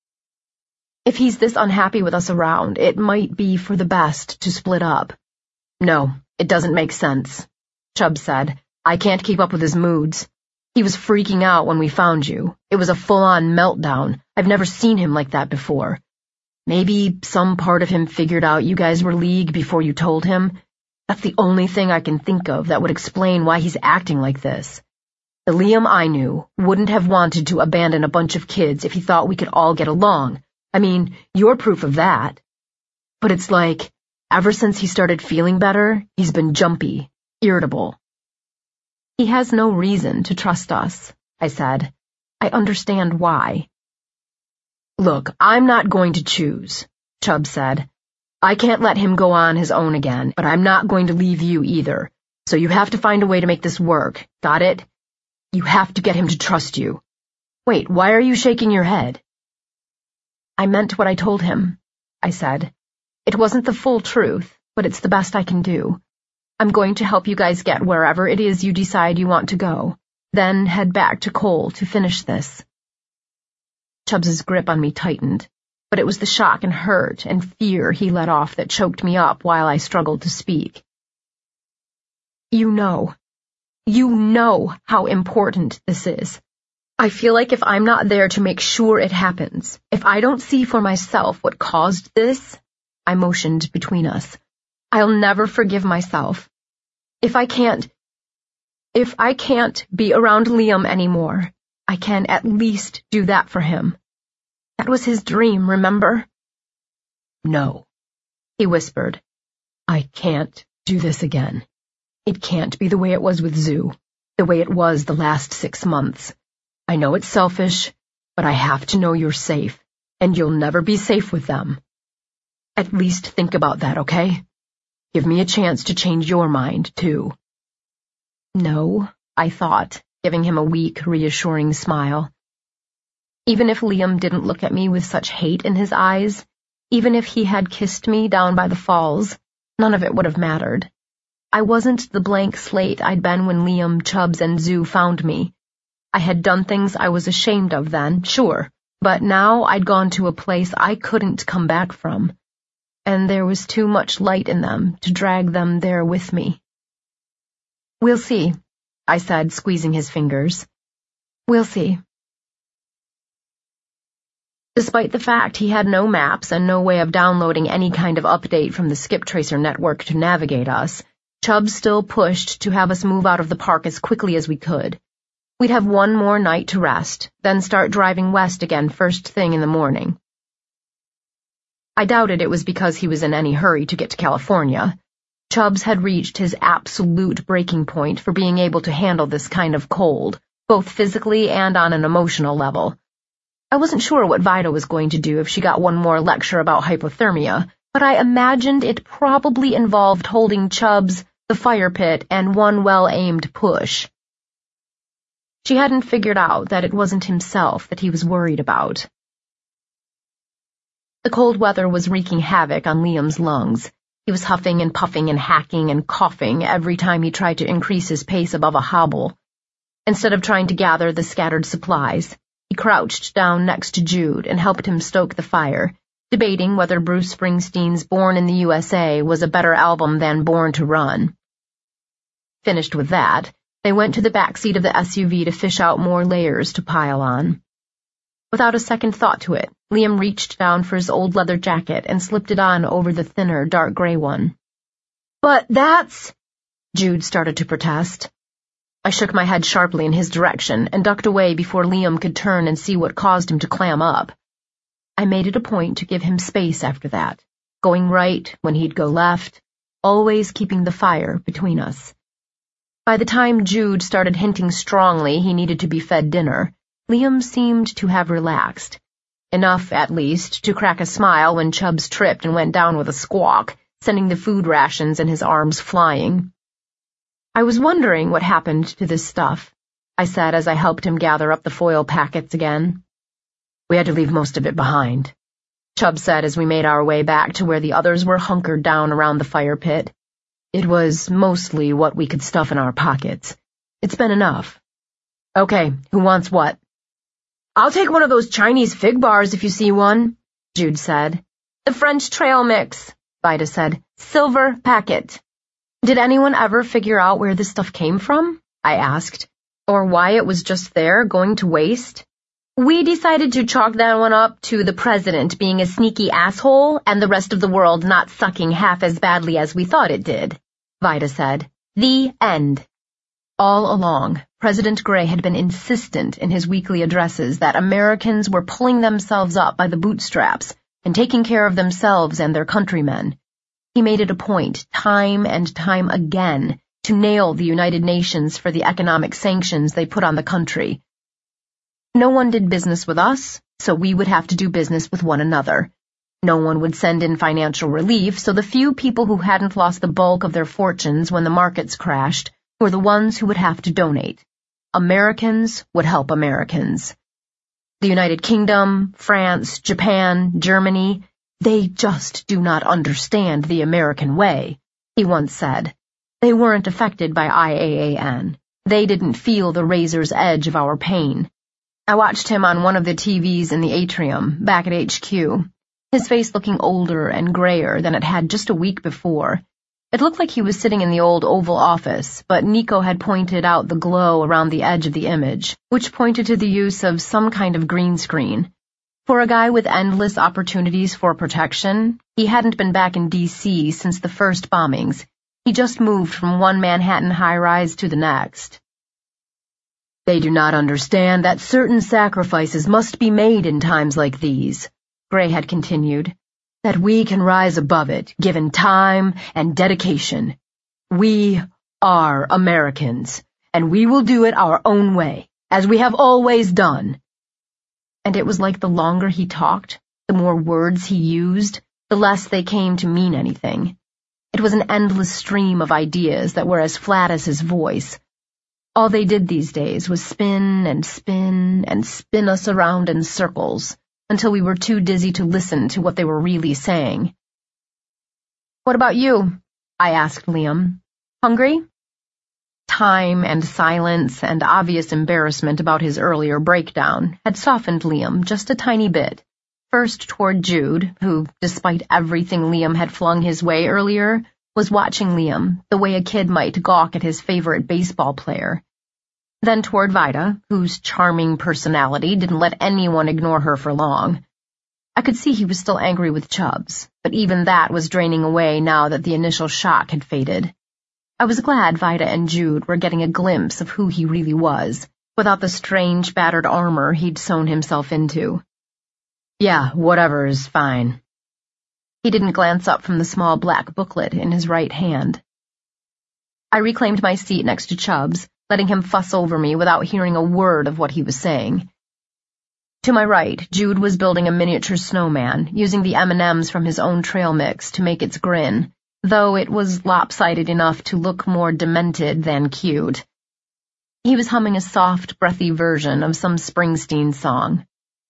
If he's this unhappy with us around, it might be for the best to split up. No, it doesn't make sense, Chubbs said. I can't keep up with his moods. He was freaking out when we found you. It was a full-on meltdown. I've never seen him like that before. Maybe some part of him figured out you guys were League before you told him. That's the only thing I can think of that would explain why he's acting like this. The Liam I knew wouldn't have wanted to abandon a bunch of kids if he thought we could all get along. I mean, you're proof of that. But it's like, ever since he started feeling better, he's been jumpy, irritable. He has no reason to trust us, I said. I understand why. Look, I'm not going to choose, Chubbs said. I can't let him go on his own again, but I'm not going to leave you either. So you have to find a way to make this work. Got it? You have to get him to trust you. Wait, why are you shaking your head? I meant what I told him, I said. It wasn't the full truth, but it's the best I can do. I'm going to help you guys get wherever it is you decide you want to go, then head back to Cole to finish this. Chubbs's grip on me tightened, but it was the shock and hurt and fear he let off that choked me up while I struggled to speak. You know how important this is. I feel like if I'm not there to make sure it happens, if I don't see for myself what caused this, I motioned between us, I'll never forgive myself. If I can't be around Liam anymore, I can at least do that for him. That was his dream, remember? No, he whispered. I can't do this again. It can't be the way it was with Zoo, the way it was the last 6 months. I know it's selfish, but I have to know you're safe, and you'll never be safe with them. At least think about that, okay? Give me a chance to change your mind, too. No, I thought, giving him a weak, reassuring smile. Even if Liam didn't look at me with such hate in his eyes, even if he had kissed me down by the falls, none of it would have mattered. I wasn't the blank slate I'd been when Liam, Chubbs, and Zoo found me. I had done things I was ashamed of then, sure, but now I'd gone to a place I couldn't come back from. And there was too much light in them to drag them there with me. We'll see, I said, squeezing his fingers. We'll see. Despite the fact he had no maps and no way of downloading any kind of update from the Skip Tracer network to navigate us, Chubbs still pushed to have us move out of the park as quickly as we could. We'd have one more night to rest, then start driving west again first thing in the morning. I doubted it was because he was in any hurry to get to California. Chubbs had reached his absolute breaking point for being able to handle this kind of cold, both physically and on an emotional level. I wasn't sure what Vida was going to do if she got one more lecture about hypothermia, but I imagined it probably involved holding Chubbs, the fire pit, and one well-aimed push. She hadn't figured out that it wasn't himself that he was worried about. The cold weather was wreaking havoc on Liam's lungs. He was huffing and puffing and hacking and coughing every time he tried to increase his pace above a hobble. Instead of trying to gather the scattered supplies, he crouched down next to Jude and helped him stoke the fire, debating whether Bruce Springsteen's Born in the USA was a better album than Born to Run. Finished with that, they went to the back seat of the SUV to fish out more layers to pile on. Without a second thought to it, Liam reached down for his old leather jacket and slipped it on over the thinner, dark gray one. "But that's—" Jude started to protest. I shook my head sharply in his direction and ducked away before Liam could turn and see what caused him to clam up. I made it a point to give him space after that, going right when he'd go left, always keeping the fire between us. By the time Jude started hinting strongly he needed to be fed dinner, Liam seemed to have relaxed. Enough, at least, to crack a smile when Chubbs tripped and went down with a squawk, sending the food rations in his arms flying. "I was wondering what happened to this stuff," I said as I helped him gather up the foil packets again. "We had to leave most of it behind," Chubbs said as we made our way back to where the others were hunkered down around the fire pit. "It was mostly what we could stuff in our pockets. It's been enough." "Okay, who wants what?" "I'll take one of those Chinese fig bars if you see one," Jude said. "The French trail mix," Vida said. "Silver packet." "Did anyone ever figure out where this stuff came from?" I asked. "Or why it was just there, going to waste?" "We decided to chalk that one up to the president being a sneaky asshole and the rest of the world not sucking half as badly as we thought it did," Vida said. "The end." All along, President Gray had been insistent in his weekly addresses that Americans were pulling themselves up by the bootstraps and taking care of themselves and their countrymen. He made it a point, time and time again, to nail the United Nations for the economic sanctions they put on the country. No one did business with us, so we would have to do business with one another. No one would send in financial relief, so the few people who hadn't lost the bulk of their fortunes when the markets crashed were the ones who would have to donate. Americans would help Americans. The United Kingdom, France, Japan, Germany, they just do not understand the American way, he once said. They weren't affected by IAAN. They didn't feel the razor's edge of our pain. I watched him on one of the TVs in the atrium, back at HQ, his face looking older and grayer than it had just a week before. It looked like he was sitting in the old Oval Office, but Nico had pointed out the glow around the edge of the image, which pointed to the use of some kind of green screen. For a guy with endless opportunities for protection, he hadn't been back in D.C. since the first bombings. He just moved from one Manhattan high-rise to the next. "They do not understand that certain sacrifices must be made in times like these," Gray had continued, "that we can rise above it, given time and dedication. We are Americans, and we will do it our own way, as we have always done." And it was like the longer he talked, the more words he used, the less they came to mean anything. It was an endless stream of ideas that were as flat as his voice. All they did these days was spin and spin and spin us around in circles, until we were too dizzy to listen to what they were really saying. "What about you?" I asked Liam. "Hungry?" Time and silence and obvious embarrassment about his earlier breakdown had softened Liam just a tiny bit, first toward Jude, who, despite everything Liam had flung his way earlier, was watching Liam the way a kid might gawk at his favorite baseball player. Then toward Vida, whose charming personality didn't let anyone ignore her for long. I could see he was still angry with Chubbs, but even that was draining away now that the initial shock had faded. I was glad Vida and Jude were getting a glimpse of who he really was, without the strange battered armor he'd sewn himself into. "Yeah, whatever is fine." He didn't glance up from the small black booklet in his right hand. I reclaimed my seat next to Chubbs, letting him fuss over me without hearing a word of what he was saying. To my right, Jude was building a miniature snowman, using the M&Ms from his own trail mix to make its grin, though it was lopsided enough to look more demented than cute. He was humming a soft, breathy version of some Springsteen song.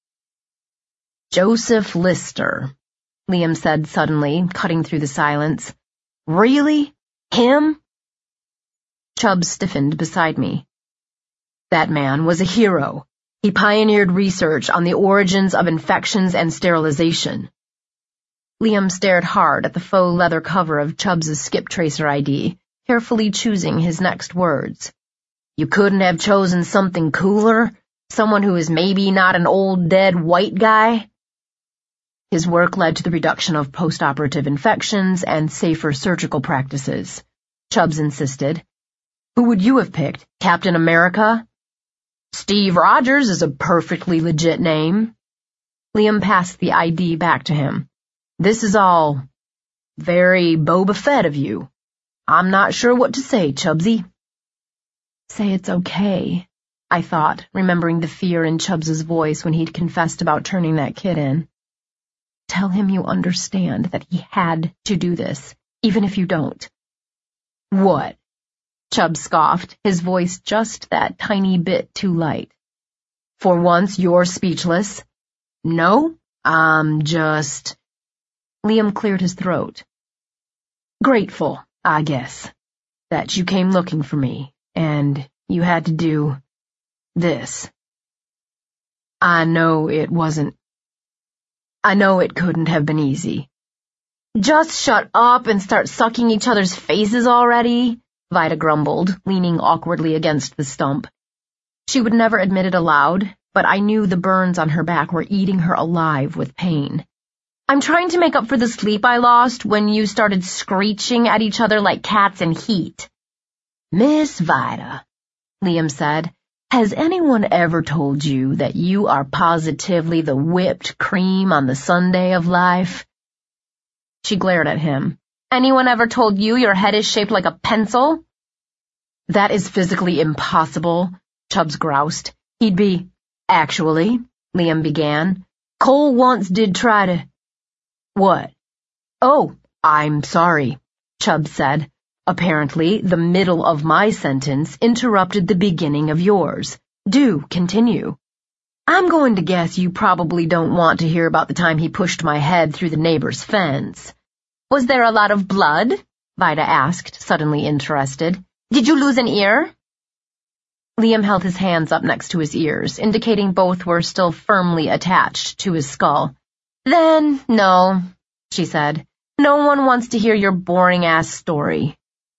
"Joseph Lister," Liam said suddenly, cutting through the silence. "Really? Him?" Chubb stiffened beside me. "That man was a hero. He pioneered research on the origins of infections and sterilization." Liam stared hard at the faux leather cover of Chubb's skip tracer ID, carefully choosing his next words. "You couldn't have chosen something cooler? Someone who is maybe not an old dead white guy?" His work led to the reduction of post-operative infections and safer surgical practices, Chubbs insisted. "Who would you have picked? Captain America?" "Steve Rogers is a perfectly legit name." Liam passed the ID back to him. "This is all very Boba Fett of you. I'm not sure what to say, Chubbsy." Say it's okay, I thought, remembering the fear in Chubbs's voice when he'd confessed about turning that kid in. Tell him you understand that he had to do this, even if you don't. "What?" Chubb scoffed, his voice just that tiny bit too light. "For once you're speechless?" "No, I'm just—" Liam cleared his throat. "Grateful, I guess, that you came looking for me, and you had to do this. I know it couldn't have been easy." "Just shut up and start sucking each other's faces already," Vida grumbled, leaning awkwardly against the stump. She would never admit it aloud, but I knew the burns on her back were eating her alive with pain. "I'm trying to make up for the sleep I lost when you started screeching at each other like cats in heat." "Miss Vida," Liam said, "has anyone ever told you that you are positively the whipped cream on the sundae of life?" She glared at him. "Anyone ever told you your head is shaped like a pencil?" "That is physically impossible," Chubbs groused. "He'd be—" "Actually," Liam began, "Cole once did try to—" "What?" "Oh, I'm sorry," Chubbs said. "Apparently, the middle of my sentence interrupted the beginning of yours. Do continue." "I'm going to guess you probably don't want to hear about the time he pushed my head through the neighbor's fence." "Was there a lot of blood?" Vida asked, suddenly interested. "Did you lose an ear?" Liam held his hands up next to his ears, indicating both were still firmly attached to his skull. "Then, no," she said. "No one wants to hear your boring-ass story."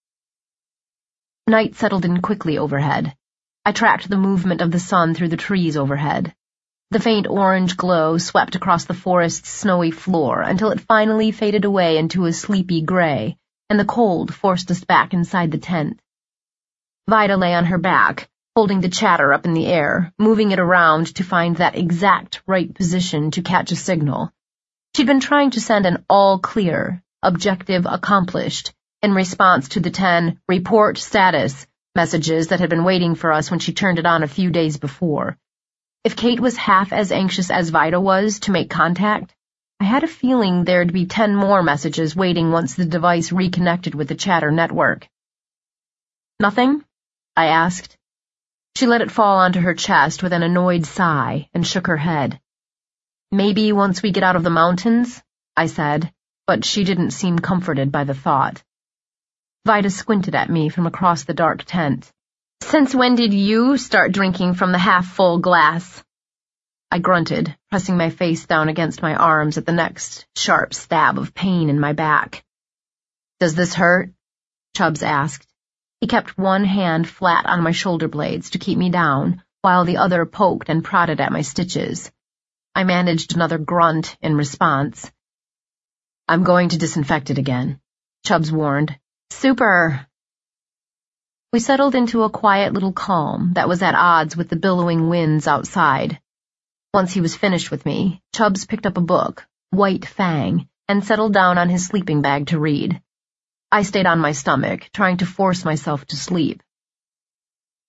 Night settled in quickly overhead. I tracked the movement of the sun through the trees overhead. The faint orange glow swept across the forest's snowy floor until it finally faded away into a sleepy gray, and the cold forced us back inside the tent. Vida lay on her back, holding the chatter up in the air, moving it around to find that exact right position to catch a signal. She'd been trying to send an all-clear, objective accomplished, in response to the 10 report status messages that had been waiting for us when she turned it on a few days before. If Kate was half as anxious as Vida was to make contact, I had a feeling there'd be 10 more messages waiting once the device reconnected with the chatter network. "Nothing?" I asked. She let it fall onto her chest with an annoyed sigh and shook her head. "Maybe once we get out of the mountains," I said, but she didn't seem comforted by the thought. Vida squinted at me from across the dark tent. "Since when did you start drinking from the half-full glass?" I grunted, pressing my face down against my arms at the next sharp stab of pain in my back. "Does this hurt?" Chubbs asked. He kept one hand flat on my shoulder blades to keep me down, while the other poked and prodded at my stitches. I managed another grunt in response. "I'm going to disinfect it again," Chubbs warned. "Super." We settled into a quiet little calm that was at odds with the billowing winds outside. Once he was finished with me, Chubbs picked up a book, White Fang, and settled down on his sleeping bag to read. I stayed on my stomach, trying to force myself to sleep.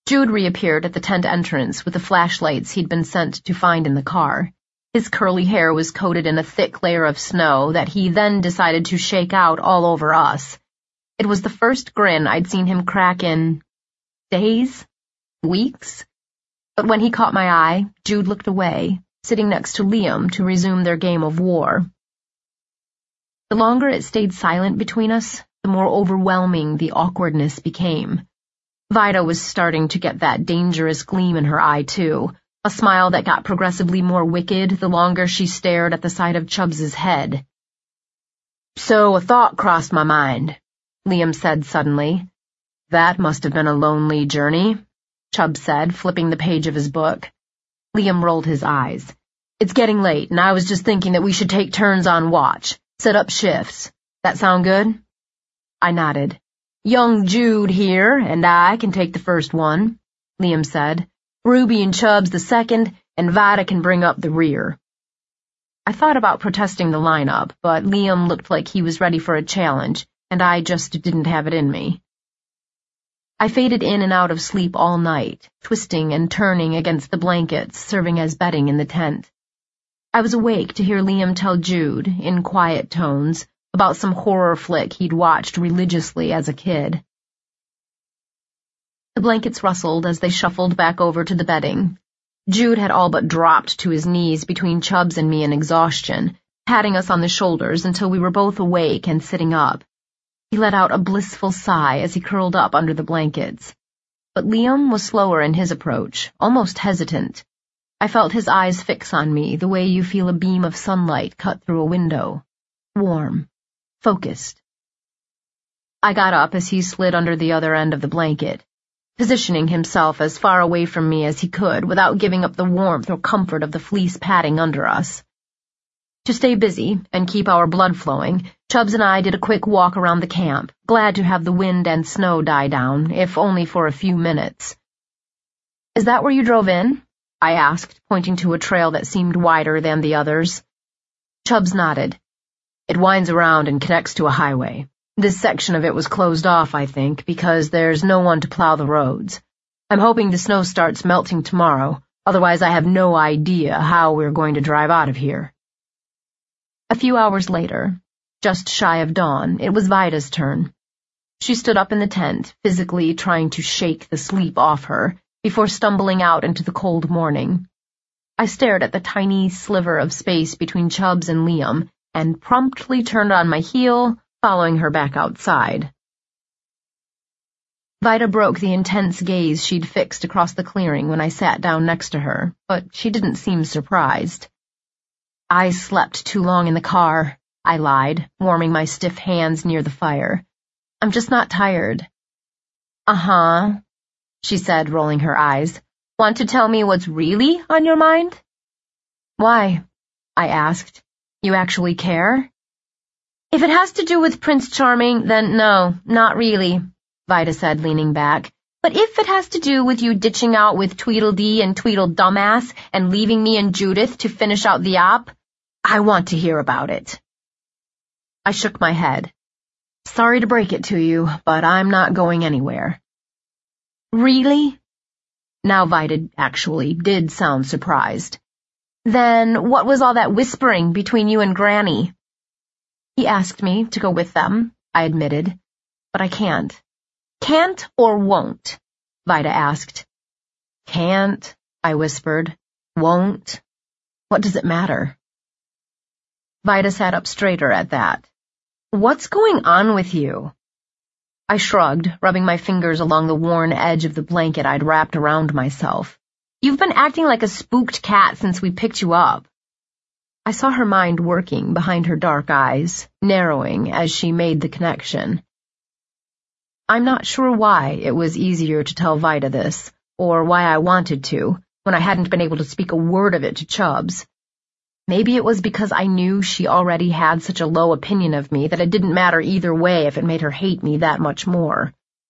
Jude reappeared at the tent entrance with the flashlights he'd been sent to find in the car. His curly hair was coated in a thick layer of snow that he then decided to shake out all over us. It was the first grin I'd seen him crack in days? Weeks? But when he caught my eye, Jude looked away, sitting next to Liam to resume their game of war. The longer it stayed silent between us, the more overwhelming the awkwardness became. Vida was starting to get that dangerous gleam in her eye, too, a smile that got progressively more wicked the longer she stared at the side of Chubbs's head. "So a thought crossed my mind," Liam said suddenly. "That must have been a lonely journey," Chubb said, flipping the page of his book. Liam rolled his eyes. "It's getting late, and I was just thinking that we should take turns on watch, set up shifts. That sound good?" I nodded. "Young Jude here, and I can take the first one," Liam said. "Ruby and Chubbs the second, and Vida can bring up the rear." I thought about protesting the lineup, but Liam looked like he was ready for a challenge, and I just didn't have it in me. I faded in and out of sleep all night, twisting and turning against the blankets, serving as bedding in the tent. I was awake to hear Liam tell Jude, in quiet tones, about some horror flick he'd watched religiously as a kid. The blankets rustled as they shuffled back over to the bedding. Jude had all but dropped to his knees between Chubbs and me in exhaustion, patting us on the shoulders until we were both awake and sitting up. He let out a blissful sigh as he curled up under the blankets. But Liam was slower in his approach, almost hesitant. I felt his eyes fix on me the way you feel a beam of sunlight cut through a window. Warm. Focused. I got up as he slid under the other end of the blanket, positioning himself as far away from me as he could without giving up the warmth or comfort of the fleece padding under us. To stay busy and keep our blood flowing, Chubbs and I did a quick walk around the camp, glad to have the wind and snow die down, if only for a few minutes. "Is that where you drove in?" I asked, pointing to a trail that seemed wider than the others. Chubbs nodded. "It winds around and connects to a highway. This section of it was closed off, I think, because there's no one to plow the roads. I'm hoping the snow starts melting tomorrow, otherwise I have no idea how we're going to drive out of here." A few hours later, just shy of dawn, it was Vida's turn. She stood up in the tent, physically trying to shake the sleep off her, before stumbling out into the cold morning. I stared at the tiny sliver of space between Chubbs and Liam, and promptly turned on my heel, following her back outside. Vida broke the intense gaze she'd fixed across the clearing when I sat down next to her, but she didn't seem surprised. "I slept too long in the car," I lied, warming my stiff hands near the fire. "I'm just not tired." "Uh-huh," she said, rolling her eyes. "Want to tell me what's really on your mind?" "Why?" I asked. "You actually care?" "If it has to do with Prince Charming, then no, not really," Vida said, leaning back. "But if it has to do with you ditching out with Tweedledee and Tweedledumbass and leaving me and Judith to finish out the op, I want to hear about it." I shook my head. "Sorry to break it to you, but I'm not going anywhere." "Really?" Now Vida actually did sound surprised. "Then what was all that whispering between you and Granny?" "He asked me to go with them," I admitted, "but I can't." "Can't or won't?" Vida asked. "Can't," I whispered. "Won't. What does it matter?" Vida sat up straighter at that. "What's going on with you?" I shrugged, rubbing my fingers along the worn edge of the blanket I'd wrapped around myself. "You've been acting like a spooked cat since we picked you up." I saw her mind working behind her dark eyes, narrowing as she made the connection. I'm not sure why it was easier to tell Vida this, or why I wanted to, when I hadn't been able to speak a word of it to Chubbs. Maybe it was because I knew she already had such a low opinion of me that it didn't matter either way if it made her hate me that much more.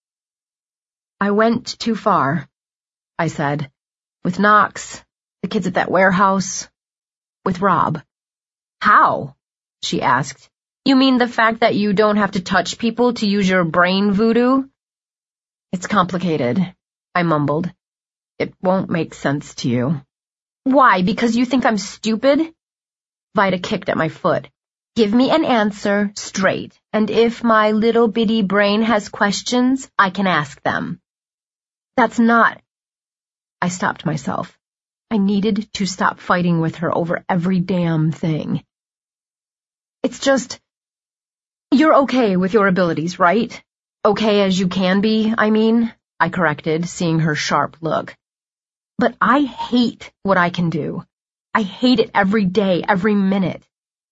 "I went too far," I said. "With Knox, the kids at that warehouse, with Rob." "How?" she asked. "You mean the fact that you don't have to touch people to use your brain voodoo?" "It's complicated. I mumbled. It won't make sense to you. Why, because you think I'm stupid? Vida kicked at my foot. Give me an answer straight, and if my little bitty brain has questions, I can ask them. That's not... I stopped myself. I needed to stop fighting with her over every damn thing. It's just... You're okay with your abilities, right? Okay as you can be, I mean, I corrected, seeing her sharp look. But I hate what I can do. I hate it every day, every minute.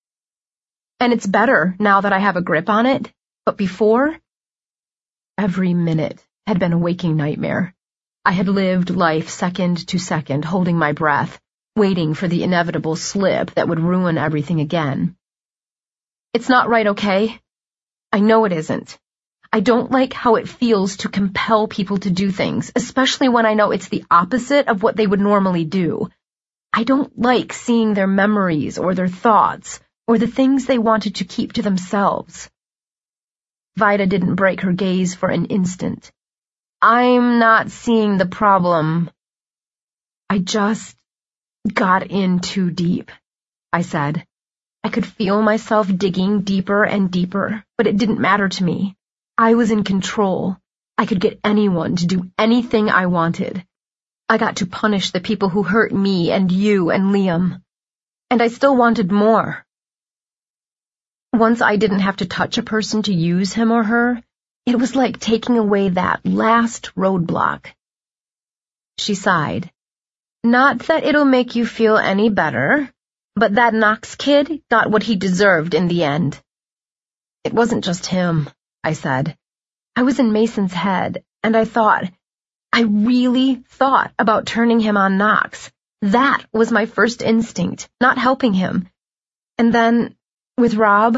And it's better now that I have a grip on it, but before, every minute had been a waking nightmare. I had lived life second to second, holding my breath, waiting for the inevitable slip that would ruin everything again. It's not right, okay? I know it isn't. I don't like how it feels to compel people to do things, especially when I know it's the opposite of what they would normally do. I don't like seeing their memories or their thoughts or the things they wanted to keep to themselves. Vida didn't break her gaze for an instant. I'm not seeing the problem. I just got in too deep, I said. I could feel myself digging deeper and deeper, but it didn't matter to me. I was in control. I could get anyone to do anything I wanted. I got to punish the people who hurt me and you and Liam. And I still wanted more. Once I didn't have to touch a person to use him or her, it was like taking away that last roadblock. She sighed. Not that it'll make you feel any better, but that Knox kid got what he deserved in the end. It wasn't just him, I said. I was in Mason's head, and I really thought about turning him on Knox. That was my first instinct, not helping him. And then, with Rob...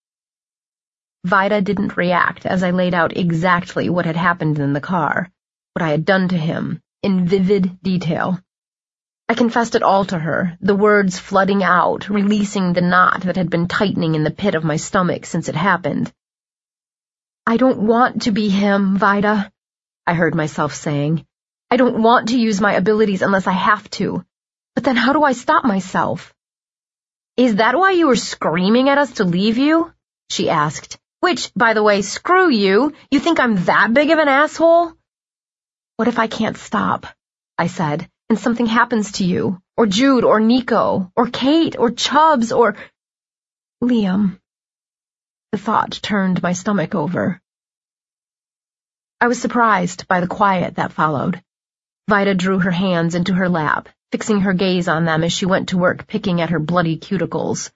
Vida didn't react as I laid out exactly what had happened in the car, what I had done to him, in vivid detail. I confessed it all to her, the words flooding out, releasing the knot that had been tightening in the pit of my stomach since it happened. I don't want to be him, Vida, I heard myself saying. I don't want to use my abilities unless I have to. But then how do I stop myself? Is that why you were screaming at us to leave you? She asked. Which, by the way, screw you. You think I'm that big of an asshole? What if I can't stop? I said, and something happens to you, or Jude, or Nico, or Kate, or Chubbs, or... Liam. The thought turned my stomach over. I was surprised by the quiet that followed. Vida drew her hands into her lap, fixing her gaze on them as she went to work picking at her bloody cuticles.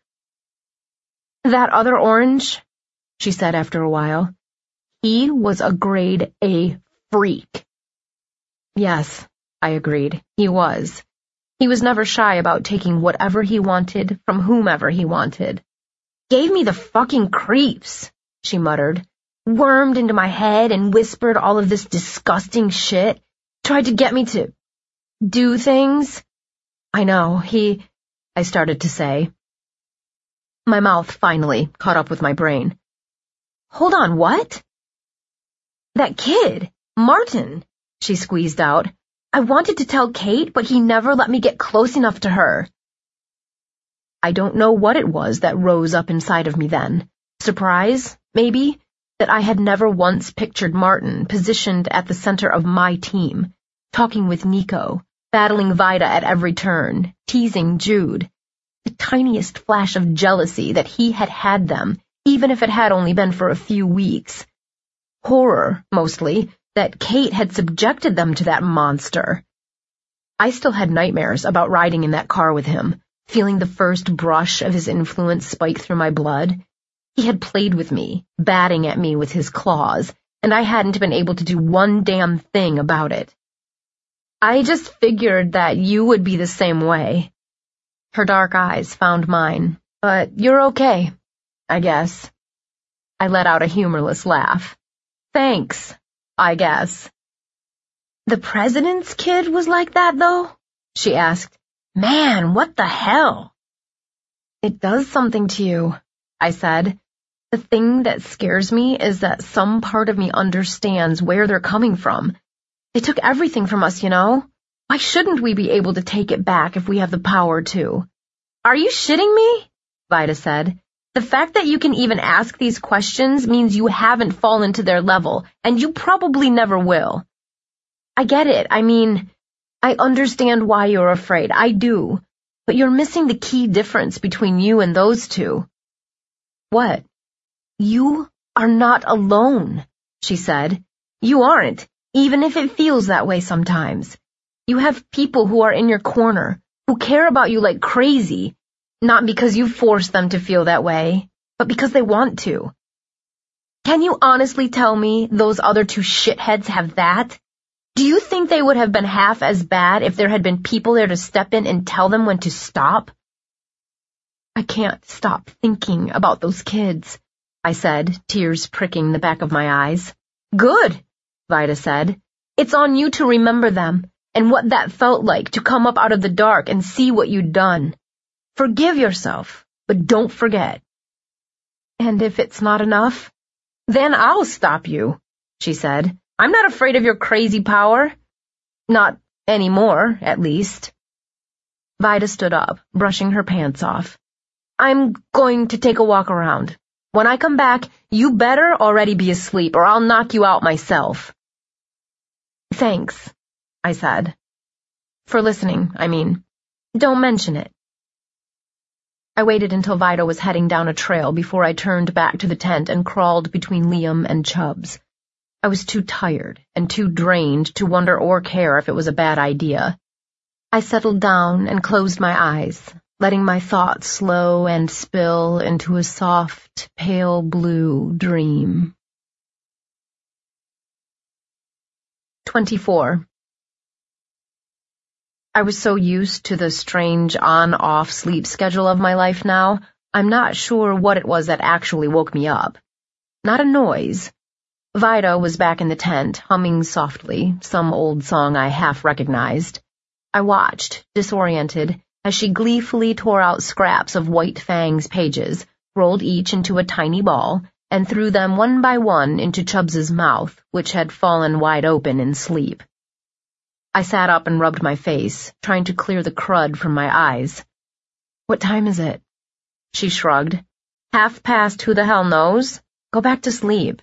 That other orange, she said after a while, he was a grade A freak. Yes, I agreed, he was. He was never shy about taking whatever he wanted from whomever he wanted. Gave me the fucking creeps, she muttered, wormed into my head and whispered all of this disgusting shit, tried to get me to do things. I know, I started to say. My mouth finally caught up with my brain. Hold on, what? That kid, Martin, she squeezed out. I wanted to tell Kate, but he never let me get close enough to her. I don't know what it was that rose up inside of me then. Surprise, maybe, that I had never once pictured Martin positioned at the center of my team, talking with Nico, battling Vida at every turn, teasing Jude. The tiniest flash of jealousy that he had had them, even if it had only been for a few weeks. Horror, mostly, that Kate had subjected them to that monster. I still had nightmares about riding in that car with him, feeling the first brush of his influence spike through my blood. He had played with me, batting at me with his claws, and I hadn't been able to do one damn thing about it. I just figured that you would be the same way. Her dark eyes found mine. But you're okay, I guess. I let out a humorless laugh. Thanks, I guess. The president's kid was like that, though? She asked. Man, what the hell? It does something to you, I said. The thing that scares me is that some part of me understands where they're coming from. They took everything from us, you know? Why shouldn't we be able to take it back if we have the power to? Are you shitting me? Vida said. The fact that you can even ask these questions means you haven't fallen to their level, and you probably never will. I get it. I mean, I understand why you're afraid. I do. But you're missing the key difference between you and those two. What? You are not alone, she said. You aren't, even if it feels that way sometimes. You have people who are in your corner, who care about you like crazy, not because you force them to feel that way, but because they want to. Can you honestly tell me those other two shitheads have that? Do you think they would have been half as bad if there had been people there to step in and tell them when to stop? I can't stop thinking about those kids, I said, tears pricking the back of my eyes. Good, Vida said. It's on you to remember them, and what that felt like to come up out of the dark and see what you'd done. Forgive yourself, but don't forget. And if it's not enough, then I'll stop you, she said. I'm not afraid of your crazy power. Not anymore, at least. Vida stood up, brushing her pants off. I'm going to take a walk around. When I come back, you better already be asleep, or I'll knock you out myself. Thanks, I said. For listening, I mean. Don't mention it. I waited until Vida was heading down a trail before I turned back to the tent and crawled between Liam and Chubbs. I was too tired and too drained to wonder or care if it was a bad idea. I settled down and closed my eyes, letting my thoughts slow and spill into a soft, pale blue dream. 24. I was so used to the strange on-off sleep schedule of my life now, I'm not sure what it was that actually woke me up. Not a noise. Vida was back in the tent, humming softly, some old song I half recognized. I watched, disoriented, as she gleefully tore out scraps of White Fang's pages, rolled each into a tiny ball, and threw them one by one into Chubbs's mouth, which had fallen wide open in sleep. I sat up and rubbed my face, trying to clear the crud from my eyes. What time is it? She shrugged. 1:30, who the hell knows? Go back to sleep.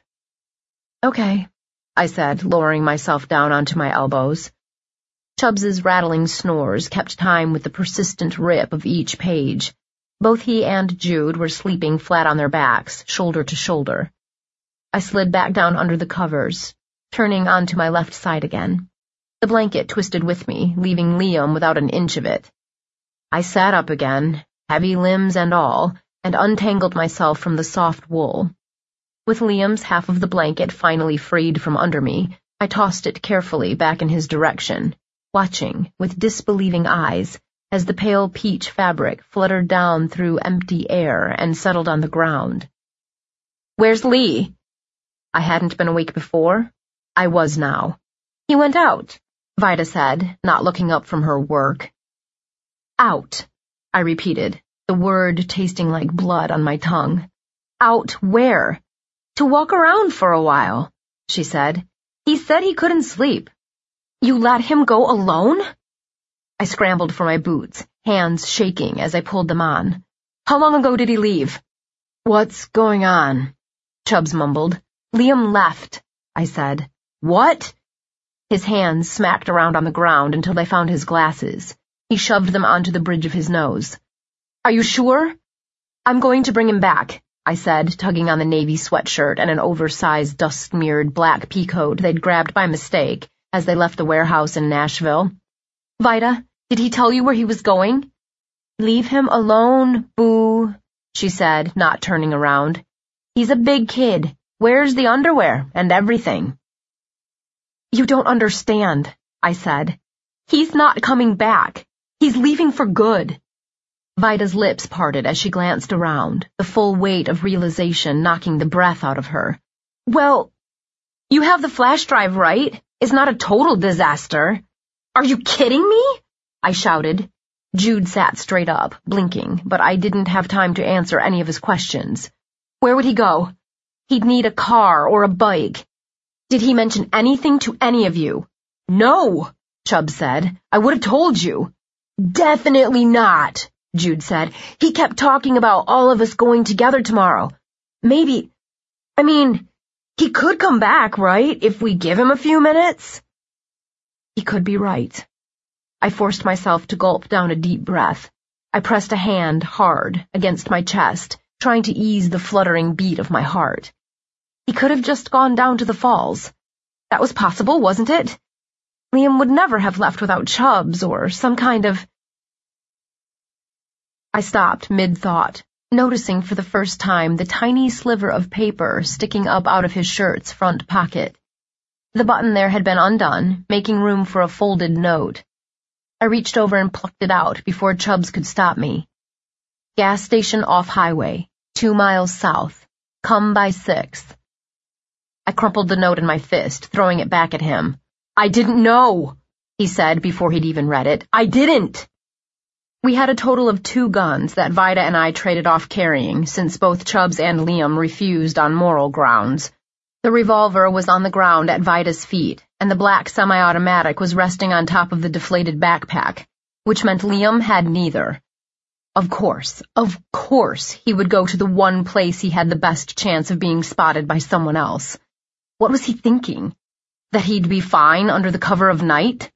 Okay, I said, lowering myself down onto my elbows. Chubbs's rattling snores kept time with the persistent rip of each page. Both he and Jude were sleeping flat on their backs, shoulder to shoulder. I slid back down under the covers, turning onto my left side again. The blanket twisted with me, leaving Liam without an inch of it. I sat up again, heavy limbs and all, and untangled myself from the soft wool. With Liam's half of the blanket finally freed from under me, I tossed it carefully back in his direction, watching, with disbelieving eyes, as the pale peach fabric fluttered down through empty air and settled on the ground. Where's Lee? I hadn't been awake before. I was now. He went out, Vida said, not looking up from her work. Out, I repeated, the word tasting like blood on my tongue. Out where? To walk around for a while, she said. He said he couldn't sleep. You let him go alone? I scrambled for my boots, hands shaking as I pulled them on. How long ago did he leave? What's going on? Chubbs mumbled. Liam left, I said. What? His hands smacked around on the ground until they found his glasses. He shoved them onto the bridge of his nose. Are you sure? I'm going to bring him back, I said, tugging on the navy sweatshirt and an oversized dust-smeared black peacoat they'd grabbed by mistake as they left the warehouse in Nashville. Vida, did he tell you where he was going? Leave him alone, boo, she said, not turning around. He's a big kid. Where's the underwear and everything? You don't understand, I said. He's not coming back. He's leaving for good. Vida's lips parted as she glanced around, the full weight of realization knocking the breath out of her. Well, you have the flash drive, right? It's not a total disaster. Are you kidding me? I shouted. Jude sat straight up, blinking, but I didn't have time to answer any of his questions. Where would he go? He'd need a car or a bike. Did he mention anything to any of you? No, Chubb said. I would have told you. Definitely not, Jude said. He kept talking about all of us going together tomorrow. Maybe, he could come back, right, if we give him a few minutes? He could be right. I forced myself to gulp down a deep breath. I pressed a hand hard against my chest, trying to ease the fluttering beat of my heart. He could have just gone down to the falls. That was possible, wasn't it? Liam would never have left without Chubbs or some kind of... I stopped mid-thought, noticing for the first time the tiny sliver of paper sticking up out of his shirt's front pocket. The button there had been undone, making room for a folded note. I reached over and plucked it out before Chubbs could stop me. Gas station off highway, 2 miles south. Come by 6. I crumpled the note in my fist, throwing it back at him. I didn't know, he said before he'd even read it. I didn't. We had a total of 2 guns that Vida and I traded off carrying, since both Chubbs and Liam refused on moral grounds. The revolver was on the ground at Vida's feet, and the black semi-automatic was resting on top of the deflated backpack, which meant Liam had neither. Of course, he would go to the one place he had the best chance of being spotted by someone else. What was he thinking? That he'd be fine under the cover of night?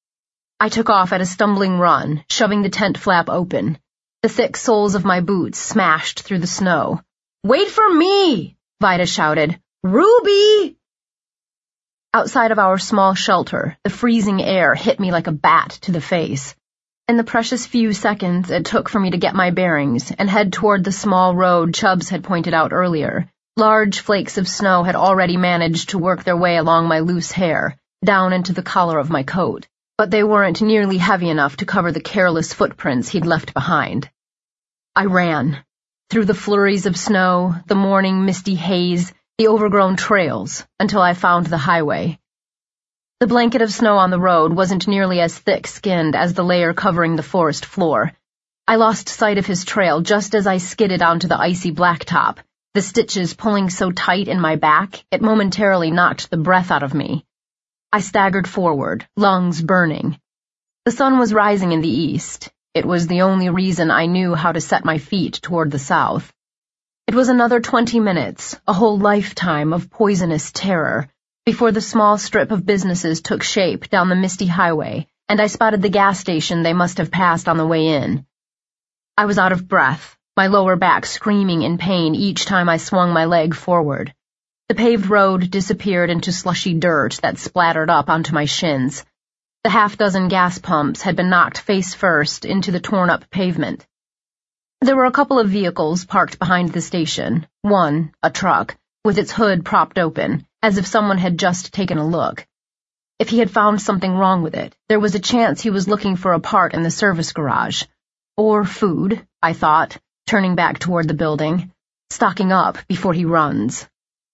I took off at a stumbling run, shoving the tent flap open. The thick soles of my boots smashed through the snow. Wait for me! Vida shouted. Ruby! Outside of our small shelter, the freezing air hit me like a bat to the face. In the precious few seconds it took for me to get my bearings and head toward the small road Chubbs had pointed out earlier, large flakes of snow had already managed to work their way along my loose hair, down into the collar of my coat, but they weren't nearly heavy enough to cover the careless footprints he'd left behind. I ran, through the flurries of snow, the morning misty haze, the overgrown trails, until I found the highway. The blanket of snow on the road wasn't nearly as thick-skinned as the layer covering the forest floor. I lost sight of his trail just as I skidded onto the icy blacktop, the stitches pulling so tight in my back it momentarily knocked the breath out of me. I staggered forward, lungs burning. The sun was rising in the east. It was the only reason I knew how to set my feet toward the south. It was another 20 minutes, a whole lifetime of poisonous terror, before the small strip of businesses took shape down the misty highway, and I spotted the gas station they must have passed on the way in. I was out of breath, my lower back screaming in pain each time I swung my leg forward. The paved road disappeared into slushy dirt that splattered up onto my shins. The half-dozen gas pumps had been knocked face first into the torn-up pavement. There were a couple of vehicles parked behind the station, one, a truck, with its hood propped open, as if someone had just taken a look. If he had found something wrong with it, there was a chance he was looking for a part in the service garage. Or food, I thought, turning back toward the building, stocking up before he runs.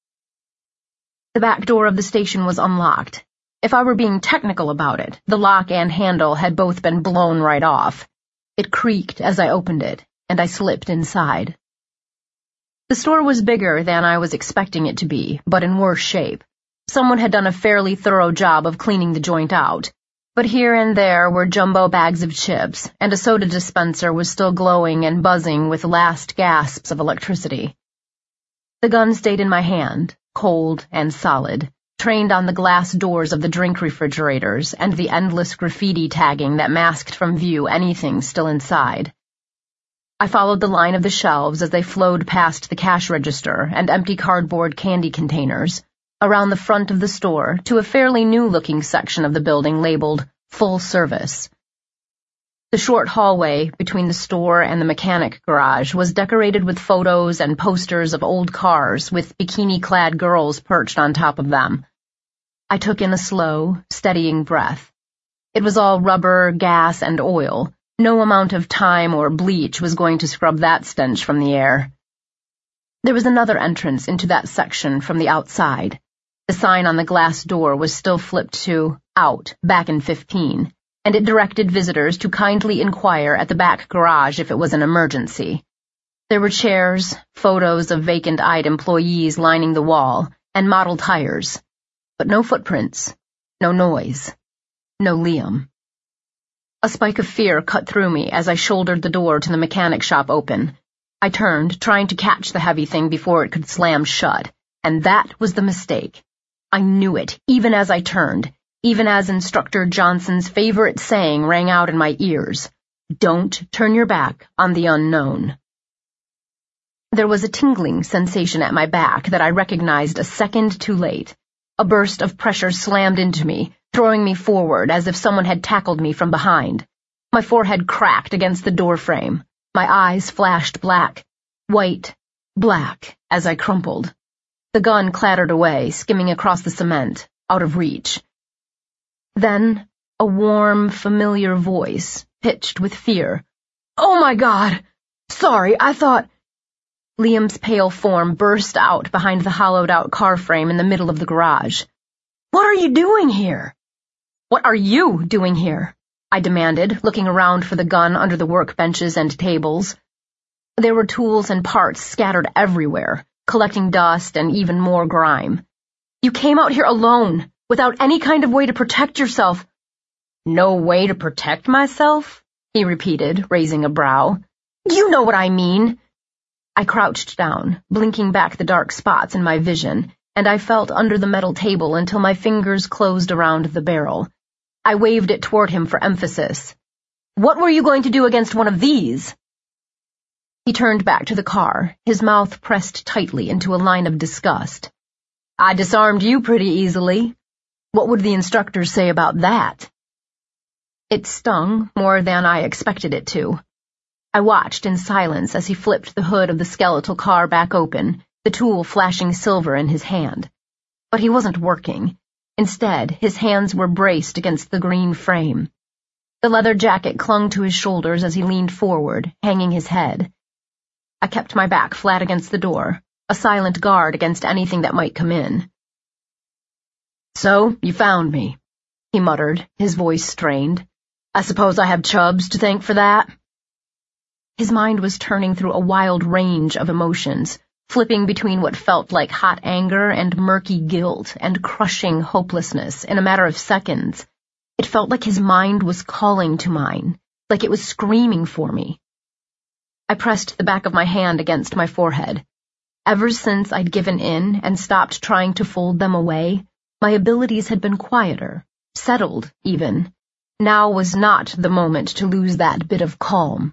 The back door of the station was unlocked. If I were being technical about it, the lock and handle had both been blown right off. It creaked as I opened it, and I slipped inside. The store was bigger than I was expecting it to be, but in worse shape. Someone had done a fairly thorough job of cleaning the joint out, but here and there were jumbo bags of chips, and a soda dispenser was still glowing and buzzing with last gasps of electricity. The gun stayed in my hand, cold and solid, trained on the glass doors of the drink refrigerators and the endless graffiti tagging that masked from view anything still inside. I followed the line of the shelves as they flowed past the cash register and empty cardboard candy containers, around the front of the store to a fairly new-looking section of the building labeled Full Service. The short hallway between the store and the mechanic garage was decorated with photos and posters of old cars with bikini-clad girls perched on top of them. I took in a slow, steadying breath. It was all rubber, gas, and oil. No amount of thyme or bleach was going to scrub that stench from the air. There was another entrance into that section from the outside. The sign on the glass door was still flipped to Out, back in 15, and it directed visitors to kindly inquire at the back garage if it was an emergency. There were chairs, photos of vacant-eyed employees lining the wall, and model tires. But no footprints, no noise. no Liam. A spike of fear cut through me as I shouldered the door to the mechanic shop open. I turned, trying to catch the heavy thing before it could slam shut, and that was the mistake. I knew it, even as I turned, even as Instructor Johnson's favorite saying rang out in my ears. Don't turn your back on the unknown. There was a tingling sensation at my back that I recognized a second too late. A burst of pressure slammed into me, throwing me forward as if someone had tackled me from behind. My forehead cracked against the doorframe. My eyes flashed black, white, black, as I crumpled. The gun clattered away, skimming across the cement, out of reach. Then, a warm, familiar voice, pitched with fear. "Oh my God! Sorry, I thought—" Liam's pale form burst out behind the hollowed-out car frame in the middle of the garage. "What are you doing here?" "What are you doing here?" I demanded, looking around for the gun under the workbenches and tables. There were tools and parts scattered everywhere, collecting dust and even more grime. "You came out here alone, without any kind of way to protect yourself." "No way to protect myself?" he repeated, raising a brow. "You know what I mean." I crouched down, blinking back the dark spots in my vision, and I felt under the metal table until my fingers closed around the barrel. I waved it toward him for emphasis. "What were you going to do against one of these?" He turned back to the car, his mouth pressed tightly into a line of disgust. "I disarmed you pretty easily. What would the instructors say about that?" It stung more than I expected it to. I watched in silence as he flipped the hood of the skeletal car back open, the tool flashing silver in his hand. But he wasn't working. Instead, his hands were braced against the green frame. The leather jacket clung to his shoulders as he leaned forward, hanging his head. I kept my back flat against the door, a silent guard against anything that might come in. "So, you found me," he muttered, his voice strained. "I suppose I have Chubbs to thank for that?" His mind was turning through a wild range of emotions, flipping between what felt like hot anger and murky guilt and crushing hopelessness in a matter of seconds. It felt like his mind was calling to mine, like it was screaming for me. I pressed the back of my hand against my forehead. Ever since I'd given in and stopped trying to fold them away, my abilities had been quieter, settled even. Now was not the moment to lose that bit of calm.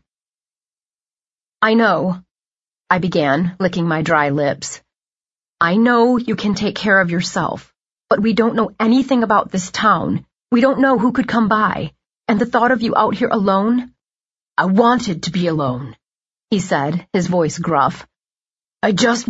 "I know," I began, licking my dry lips. "I know you can take care of yourself, but we don't know anything about this town. We don't know who could come by, and the thought of you out here alone—" "I wanted to be alone," he said, his voice gruff. I just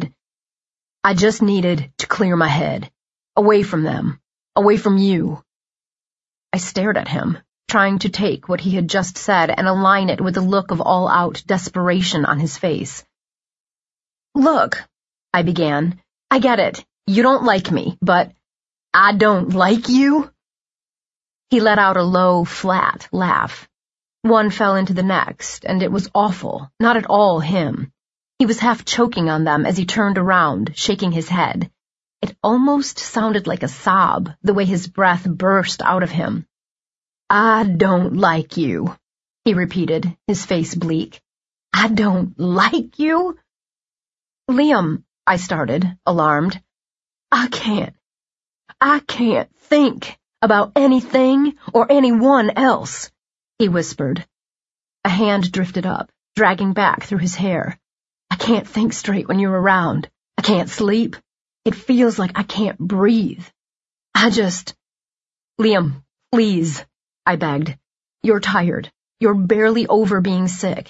needed to clear my head, away from them, away from you." I stared at him, trying to take what he had just said and align it with the look of all-out desperation on his face. "Look," I began, "I get it. You don't like me, but—" "I don't like you?" He let out a low, flat laugh. One fell into the next, and it was awful, not at all him. He was half choking on them as he turned around, shaking his head. It almost sounded like a sob, the way his breath burst out of him. "I don't like you," he repeated, his face bleak. "I don't like you?" "Liam," I started, alarmed. I can't think about anything or anyone else," he whispered. A hand drifted up, dragging back through his hair. "I can't think straight when you're around. I can't sleep. It feels like I can't breathe. Liam, please," I begged. "You're tired. You're barely over being sick.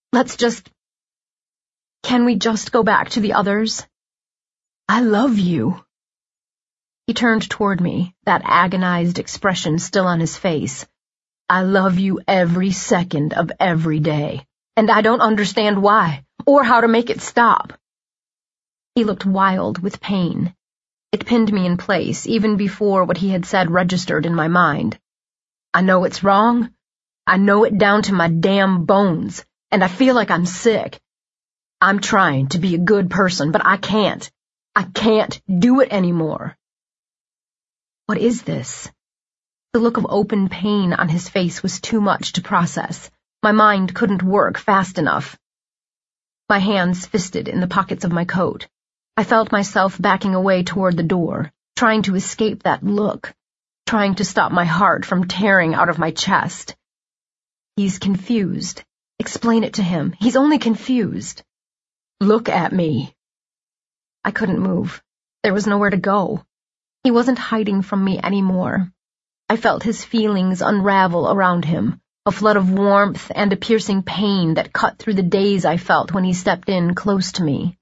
Can we just go back to the others? I love you." He turned toward me, that agonized expression still on his face. "I love you every second of every day, and I don't understand why, or how to make it stop." He looked wild with pain. It pinned me in place, even before what he had said registered in my mind. "I know it's wrong. I know it down to my damn bones, and I feel like I'm sick. I'm trying to be a good person, but I can't. I can't do it anymore." "What is this?" The look of open pain on his face was too much to process. My mind couldn't work fast enough. My hands fisted in the pockets of my coat. I felt myself backing away toward the door, trying to escape that look, trying to stop my heart from tearing out of my chest. He's confused. Explain it to him. He's only confused. Look at me. I couldn't move. There was nowhere to go. He wasn't hiding from me anymore. I felt his feelings unravel around him, a flood of warmth and a piercing pain that cut through the daze I felt when he stepped in close to me.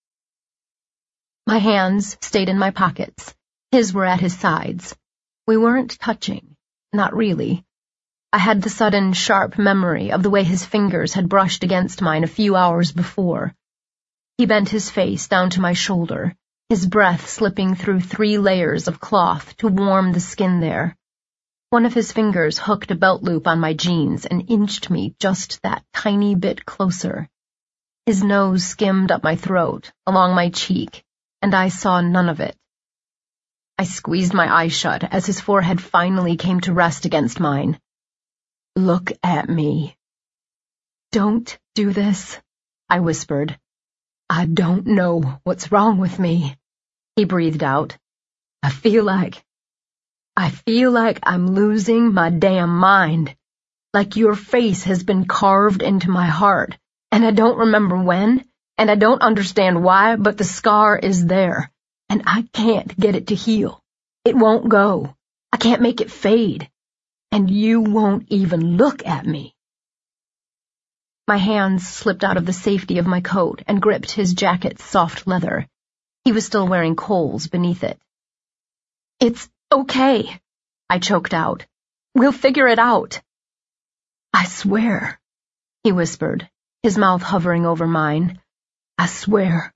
My hands stayed in my pockets. His were at his sides. We weren't touching. Not really. I had the sudden, sharp memory of the way his fingers had brushed against mine a few hours before. He bent his face down to my shoulder, his breath slipping through 3 layers of cloth to warm the skin there. One of his fingers hooked a belt loop on my jeans and inched me just that tiny bit closer. His nose skimmed up my throat, along my cheek, and I saw none of it. I squeezed my eyes shut as his forehead finally came to rest against mine. Look at me. Don't do this, I whispered. I don't know what's wrong with me, he breathed out. I feel like I'm losing my damn mind. Like your face has been carved into my heart, and I don't remember when, and I don't understand why, but the scar is there, and I can't get it to heal. It won't go. I can't make it fade. And you won't even look at me. My hands slipped out of the safety of my coat and gripped his jacket's soft leather. He was still wearing coals beneath it. It's okay, I choked out. We'll figure it out. I swear, he whispered, his mouth hovering over mine. I swear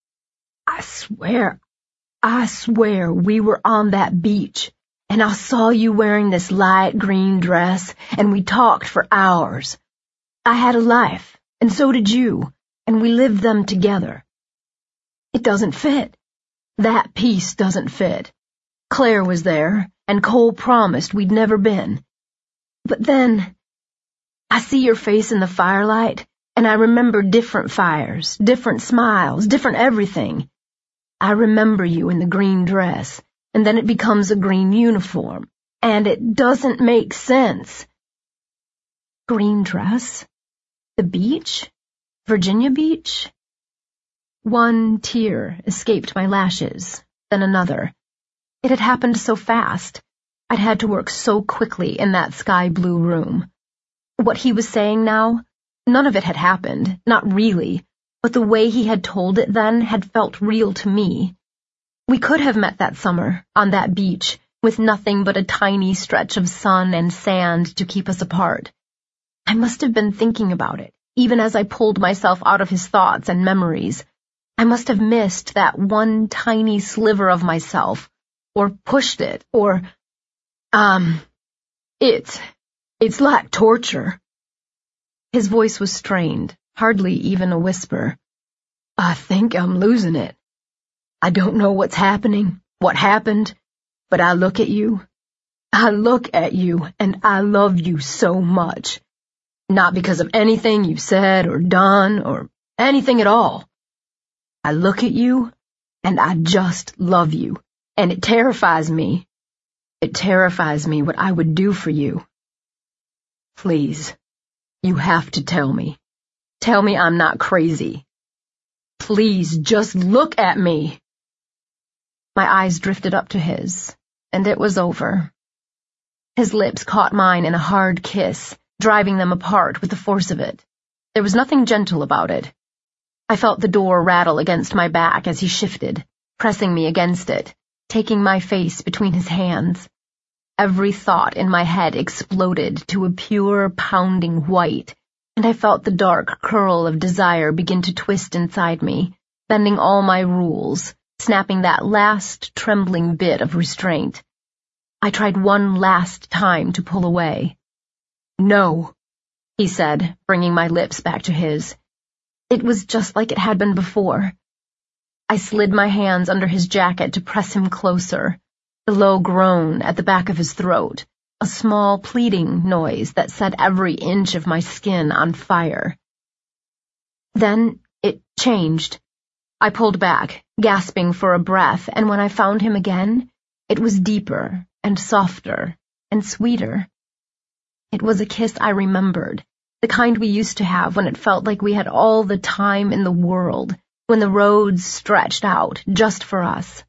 we were on that beach, and I saw you wearing this light green dress, and we talked for hours. I had a life, and so did you, and we lived them together. It doesn't fit. That piece doesn't fit. Claire was there, and Cole promised we'd never been. But then, I see your face in the firelight, and I remember different fires, different smiles, different everything. I remember you in the green dress, and then it becomes a green uniform, and it doesn't make sense. Green dress? The beach? Virginia Beach? One tear escaped my lashes, then another. It had happened so fast. I'd had to work so quickly in that sky-blue room. What he was saying now, none of it had happened, not really, but the way he had told it then had felt real to me. We could have met that summer, on that beach, with nothing but a tiny stretch of sun and sand to keep us apart. I must have been thinking about it, even as I pulled myself out of his thoughts and memories. I must have missed that one tiny sliver of myself, or pushed it, or, it's like torture. His voice was strained, hardly even a whisper. I think I'm losing it. I don't know what's happening, what happened, but I look at you, and I love you so much. Not because of anything you've said or done or anything at all. I look at you, and I just love you, and it terrifies me. It terrifies me what I would do for you. Please, you have to tell me. Tell me I'm not crazy. Please, just look at me. My eyes drifted up to his, and it was over. His lips caught mine in a hard kiss, driving them apart with the force of it. There was nothing gentle about it. I felt the door rattle against my back as he shifted, pressing me against it, taking my face between his hands. Every thought in my head exploded to a pure, pounding white, and I felt the dark curl of desire begin to twist inside me, bending all my rules, snapping that last trembling bit of restraint. I tried one last time to pull away. No, he said, bringing my lips back to his. It was just like it had been before. I slid my hands under his jacket to press him closer, the low groan at the back of his throat, a small pleading noise that set every inch of my skin on fire. Then it changed. I pulled back, gasping for a breath, and when I found him again, it was deeper and softer and sweeter. It was a kiss I remembered, the kind we used to have when it felt like we had all the time in the world, when the roads stretched out just for us.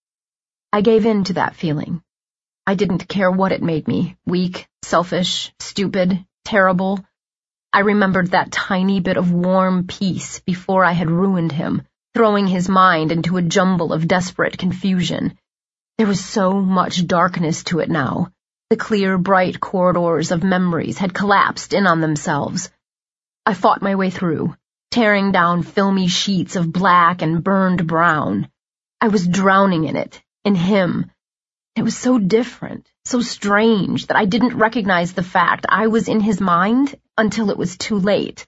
I gave in to that feeling. I didn't care what it made me, weak, selfish, stupid, terrible. I remembered that tiny bit of warm peace before I had ruined him, throwing his mind into a jumble of desperate confusion. There was so much darkness to it now. The clear, bright corridors of memories had collapsed in on themselves. I fought my way through, tearing down filmy sheets of black and burned brown. I was drowning in it, in him. It was so different, so strange that I didn't recognize the fact I was in his mind until it was too late.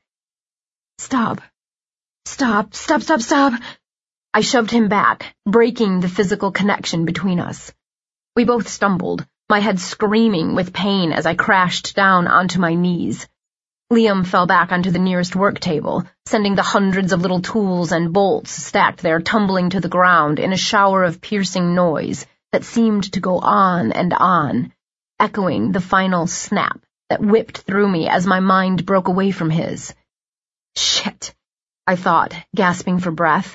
Stop. Stop. Stop, stop, stop. I shoved him back, breaking the physical connection between us. We both stumbled, my head screaming with pain as I crashed down onto my knees. Liam fell back onto the nearest work table, sending the hundreds of little tools and bolts stacked there tumbling to the ground in a shower of piercing noise that seemed to go on, echoing the final snap that whipped through me as my mind broke away from his. Shit, I thought, gasping for breath.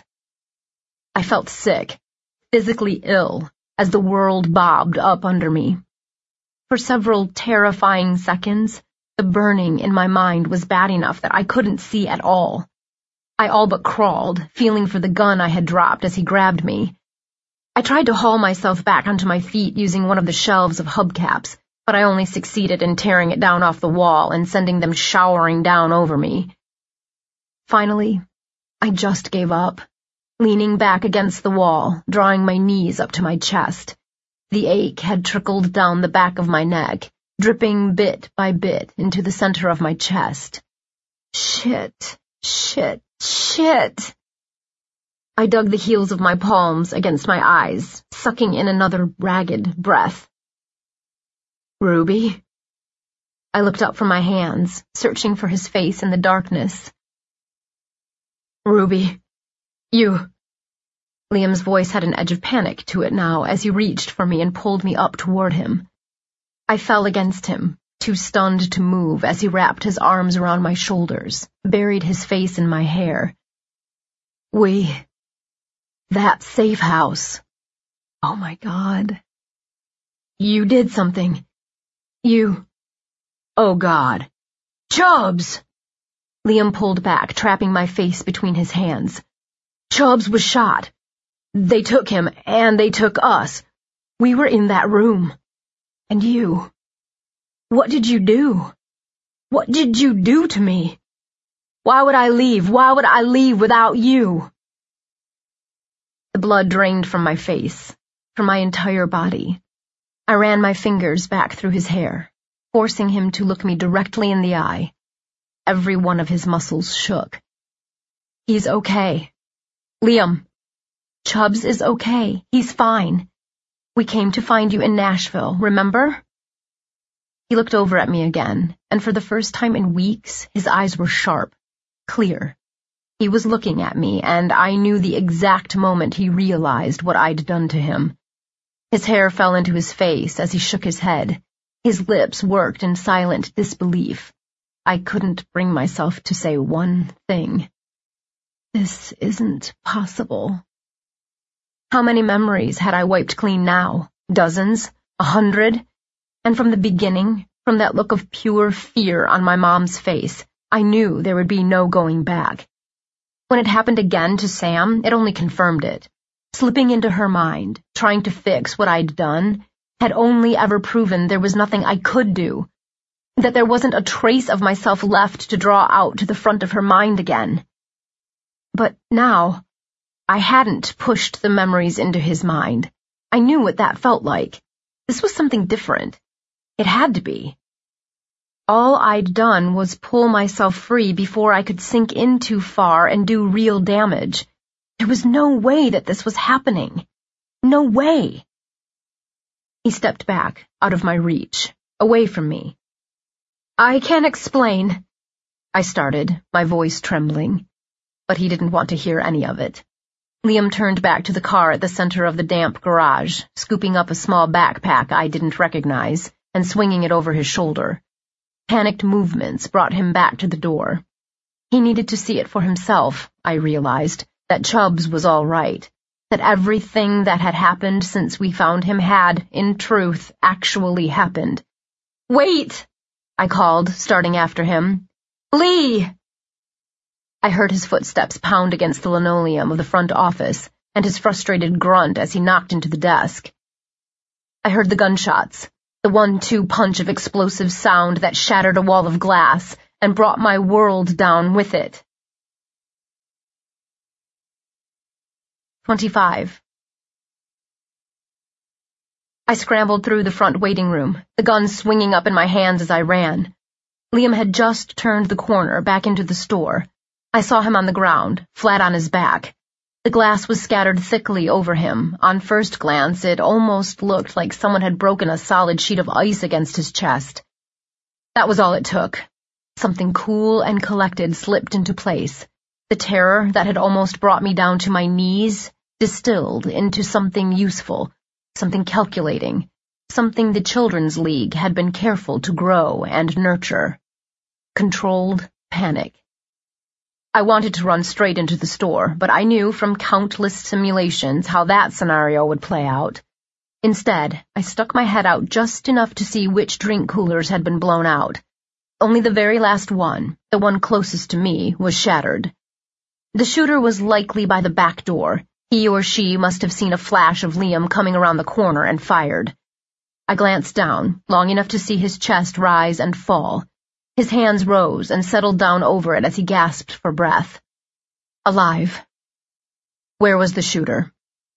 I felt sick, physically ill, as the world bobbed up under me. For several terrifying seconds, the burning in my mind was bad enough that I couldn't see at all. I all but crawled, feeling for the gun I had dropped as he grabbed me. I tried to haul myself back onto my feet using one of the shelves of hubcaps, but I only succeeded in tearing it down off the wall and sending them showering down over me. Finally, I just gave up, leaning back against the wall, drawing my knees up to my chest. The ache had trickled down the back of my neck, dripping bit by bit into the center of my chest. Shit, shit, shit. I dug the heels of my palms against my eyes, sucking in another ragged breath. Ruby? I looked up from my hands, searching for his face in the darkness. Ruby, you... Liam's voice had an edge of panic to it now as he reached for me and pulled me up toward him. I fell against him, too stunned to move as he wrapped his arms around my shoulders, buried his face in my hair. That safe house. Oh my God. You did something. Oh God. Chubbs! Liam pulled back, trapping my face between his hands. Chubbs was shot. They took him, and they took us. We were in that room. And you. What did you do? What did you do to me? Why would I leave? Why would I leave without you? The blood drained from my face, from my entire body. I ran my fingers back through his hair, forcing him to look me directly in the eye. Every one of his muscles shook. He's okay. Liam. Chubbs is okay. He's fine. We came to find you in Nashville, remember? He looked over at me again, and for the first time in weeks, his eyes were sharp, clear. He was looking at me, and I knew the exact moment he realized what I'd done to him. His hair fell into his face as he shook his head. His lips worked in silent disbelief. I couldn't bring myself to say one thing. This isn't possible. How many memories had I wiped clean now? Dozens? 100? And from the beginning, from that look of pure fear on my mom's face, I knew there would be no going back. When it happened again to Sam, it only confirmed it. Slipping into her mind, trying to fix what I'd done, had only ever proven there was nothing I could do, that there wasn't a trace of myself left to draw out to the front of her mind again. But now, I hadn't pushed the memories into his mind. I knew what that felt like. This was something different. It had to be. All I'd done was pull myself free before I could sink in too far and do real damage. There was no way that this was happening. No way. He stepped back, out of my reach, away from me. "I can't explain," I started, my voice trembling. But he didn't want to hear any of it. Liam turned back to the car at the center of the damp garage, scooping up a small backpack I didn't recognize and swinging it over his shoulder. Panicked movements brought him back to the door. He needed to see it for himself, I realized, that Chubbs was all right, that everything that had happened since we found him had, in truth, actually happened. "Wait!" I called, starting after him. "Lee!" I heard his footsteps pound against the linoleum of the front office and his frustrated grunt as he knocked into the desk. I heard the gunshots, the 1-2 punch of explosive sound that shattered a wall of glass and brought my world down with it. 25. I scrambled through the front waiting room, the gun swinging up in my hands as I ran. Liam had just turned the corner back into the store. I saw him on the ground, flat on his back. The glass was scattered thickly over him. On first glance, it almost looked like someone had broken a solid sheet of ice against his chest. That was all it took. Something cool and collected slipped into place. The terror that had almost brought me down to my knees distilled into something useful, something calculating, something the Children's League had been careful to grow and nurture. Controlled panic. I wanted to run straight into the store, but I knew from countless simulations how that scenario would play out. Instead, I stuck my head out just enough to see which drink coolers had been blown out. Only the very last one, the one closest to me, was shattered. The shooter was likely by the back door. He or she must have seen a flash of Liam coming around the corner and fired. I glanced down, long enough to see his chest rise and fall. His hands rose and settled down over it as he gasped for breath. Alive. Where was the shooter?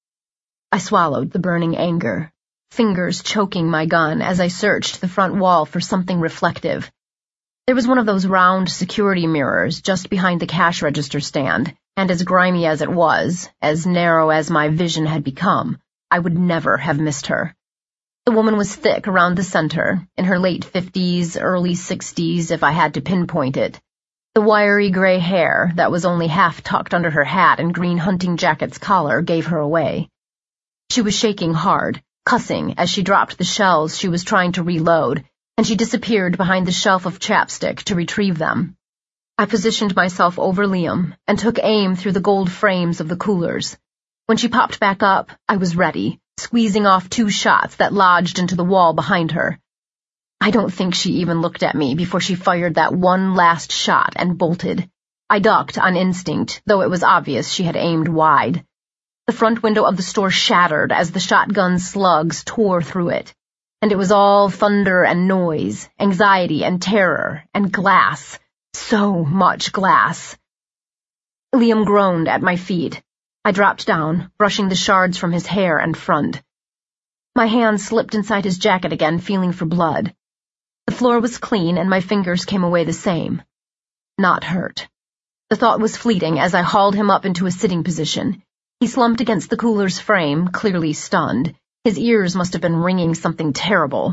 I swallowed the burning anger, fingers choking my gun as I searched the front wall for something reflective. There was one of those round security mirrors just behind the cash register stand, and as grimy as it was, as narrow as my vision had become, I would never have missed her. The woman was thick around the center, in her late 50s, early 60s if I had to pinpoint it. The wiry gray hair that was only half tucked under her hat and green hunting jacket's collar gave her away. She was shaking hard, cussing as she dropped the shells she was trying to reload, and she disappeared behind the shelf of chapstick to retrieve them. I positioned myself over Liam and took aim through the gold frames of the coolers. When she popped back up, I was ready, squeezing off 2 shots that lodged into the wall behind her. I don't think she even looked at me before she fired that one last shot and bolted. I ducked on instinct, though it was obvious she had aimed wide. The front window of the store shattered as the shotgun's slugs tore through it, and it was all thunder and noise, anxiety and terror, and glass. So much glass. Liam groaned at my feet. I dropped down, brushing the shards from his hair and front. My hand slipped inside his jacket again, feeling for blood. The floor was clean, and my fingers came away the same. Not hurt. The thought was fleeting as I hauled him up into a sitting position. He slumped against the cooler's frame, clearly stunned. His ears must have been ringing something terrible.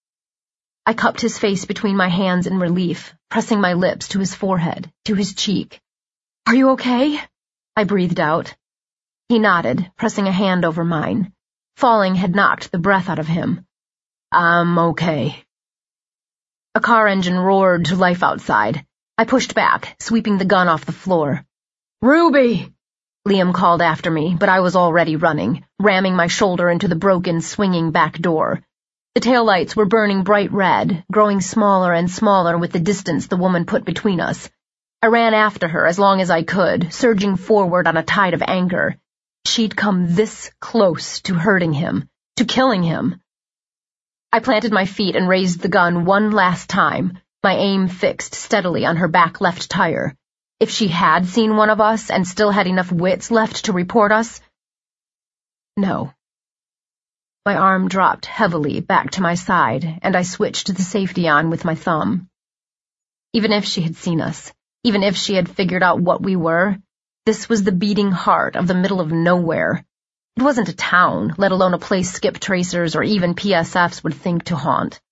I cupped his face between my hands in relief, pressing my lips to his forehead, to his cheek. "Are you okay?" I breathed out. He nodded, pressing a hand over mine. Falling had knocked the breath out of him. "I'm okay." A car engine roared to life outside. I pushed back, sweeping the gun off the floor. "Ruby!" Liam called after me, but I was already running, ramming my shoulder into the broken, swinging back door. The taillights were burning bright red, growing smaller and smaller with the distance the woman put between us. I ran after her as long as I could, surging forward on a tide of anger. She'd come this close to hurting him, to killing him. I planted my feet and raised the gun one last time, my aim fixed steadily on her back left tire. If she had seen one of us and still had enough wits left to report us... No. My arm dropped heavily back to my side, and I switched the safety on with my thumb. Even if she had seen us, even if she had figured out what we were, this was the beating heart of the middle of nowhere. It wasn't a town, let alone a place skip tracers or even PSFs would think to haunt.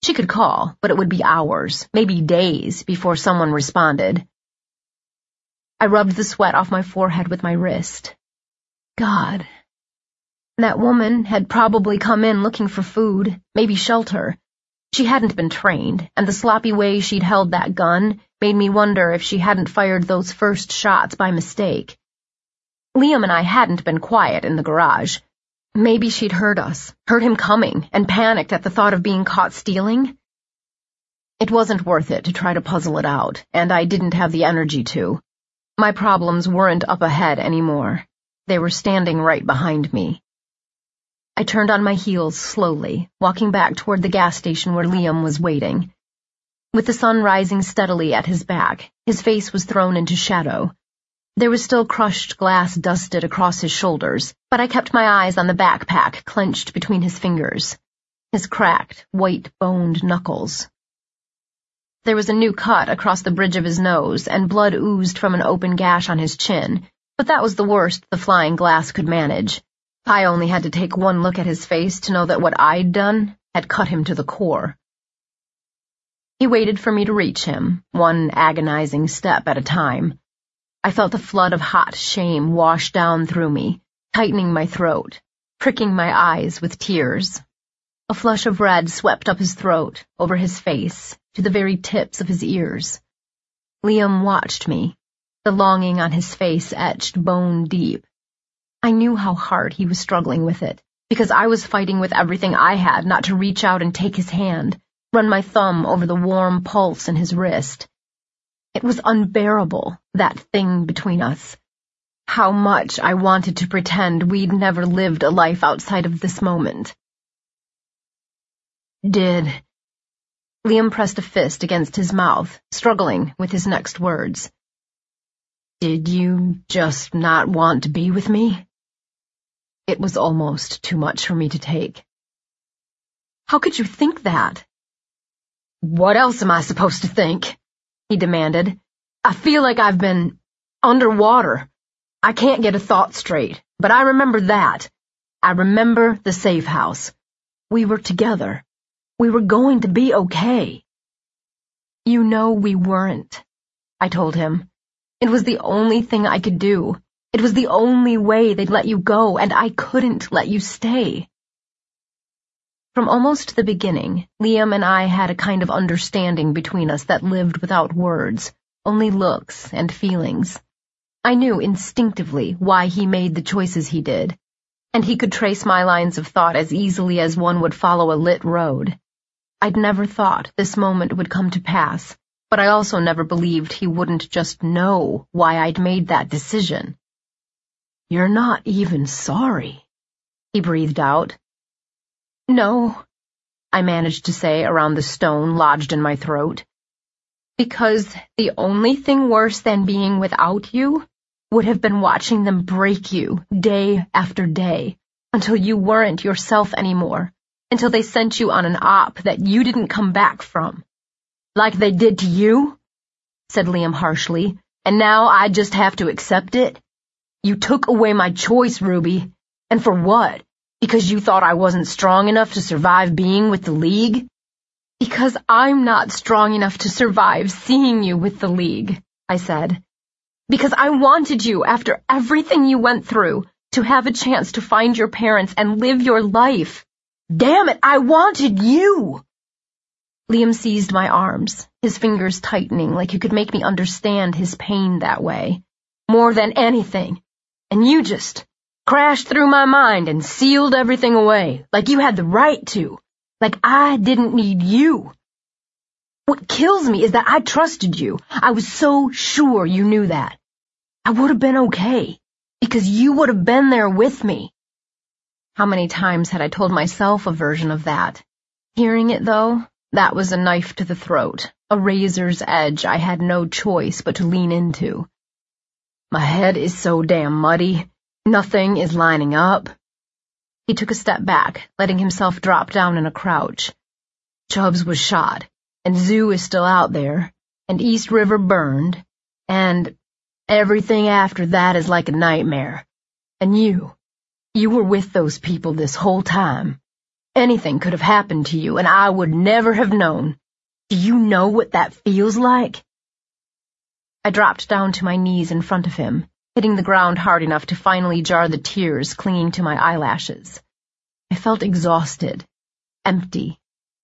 She could call, but it would be hours, maybe days, before someone responded. I rubbed the sweat off my forehead with my wrist. God. That woman had probably come in looking for food, maybe shelter. She hadn't been trained, and the sloppy way she'd held that gun made me wonder if she hadn't fired those first shots by mistake. Liam and I hadn't been quiet in the garage. Maybe she'd heard us, heard him coming, and panicked at the thought of being caught stealing. It wasn't worth it to try to puzzle it out, and I didn't have the energy to. My problems weren't up ahead anymore. They were standing right behind me. I turned on my heels slowly, walking back toward the gas station where Liam was waiting. With the sun rising steadily at his back, his face was thrown into shadow. There was still crushed glass dusted across his shoulders, but I kept my eyes on the backpack clenched between his fingers, his cracked, white-boned knuckles. There was a new cut across the bridge of his nose, and blood oozed from an open gash on his chin, but that was the worst the flying glass could manage. I only had to take one look at his face to know that what I'd done had cut him to the core. He waited for me to reach him, one agonizing step at a time. I felt a flood of hot shame wash down through me, tightening my throat, pricking my eyes with tears. A flush of red swept up his throat, over his face, to the very tips of his ears. Liam watched me, the longing on his face etched bone deep. I knew how hard he was struggling with it, because I was fighting with everything I had not to reach out and take his hand, run my thumb over the warm pulse in his wrist. It was unbearable, that thing between us. How much I wanted to pretend we'd never lived a life outside of this moment. Liam pressed a fist against his mouth, struggling with his next words. Did you just not want to be with me? It was almost too much for me to take. How could you think that? What else am I supposed to think? He demanded. I feel like I've been underwater. I can't get a thought straight, but I remember that. I remember the safe house. We were together. We were going to be okay. You know we weren't, I told him. It was the only thing I could do. It was the only way they'd let you go, and I couldn't let you stay. From almost the beginning, Liam and I had a kind of understanding between us that lived without words, only looks and feelings. I knew instinctively why he made the choices he did, and he could trace my lines of thought as easily as one would follow a lit road. I'd never thought this moment would come to pass, but I also never believed he wouldn't just know why I'd made that decision. You're not even sorry, he breathed out. No, I managed to say around the stone lodged in my throat. Because the only thing worse than being without you would have been watching them break you day after day until you weren't yourself anymore, until they sent you on an op that you didn't come back from. Like they did to you, said Liam harshly, and now I just have to accept it? You took away my choice, Ruby. And for what? Because you thought I wasn't strong enough to survive being with the League? Because I'm not strong enough to survive seeing you with the League, I said. Because I wanted you, after everything you went through, to have a chance to find your parents and live your life. Damn it, I wanted you! Liam seized my arms, his fingers tightening like you could make me understand his pain that way. More than anything. And you just crashed through my mind and sealed everything away, like you had the right to, like I didn't need you. What kills me is that I trusted you. I was so sure you knew that. I would have been okay, because you would have been there with me. How many times had I told myself a version of that? Hearing it, though, that was a knife to the throat, a razor's edge I had no choice but to lean into. My head is so damn muddy. Nothing is lining up. He took a step back, letting himself drop down in a crouch. Chubbs was shot, and Zoo is still out there, and East River burned, and everything after that is like a nightmare. And you were with those people this whole time. Anything could have happened to you, and I would never have known. Do you know what that feels like?" I dropped down to my knees in front of him, hitting the ground hard enough to finally jar the tears clinging to my eyelashes. I felt exhausted, empty.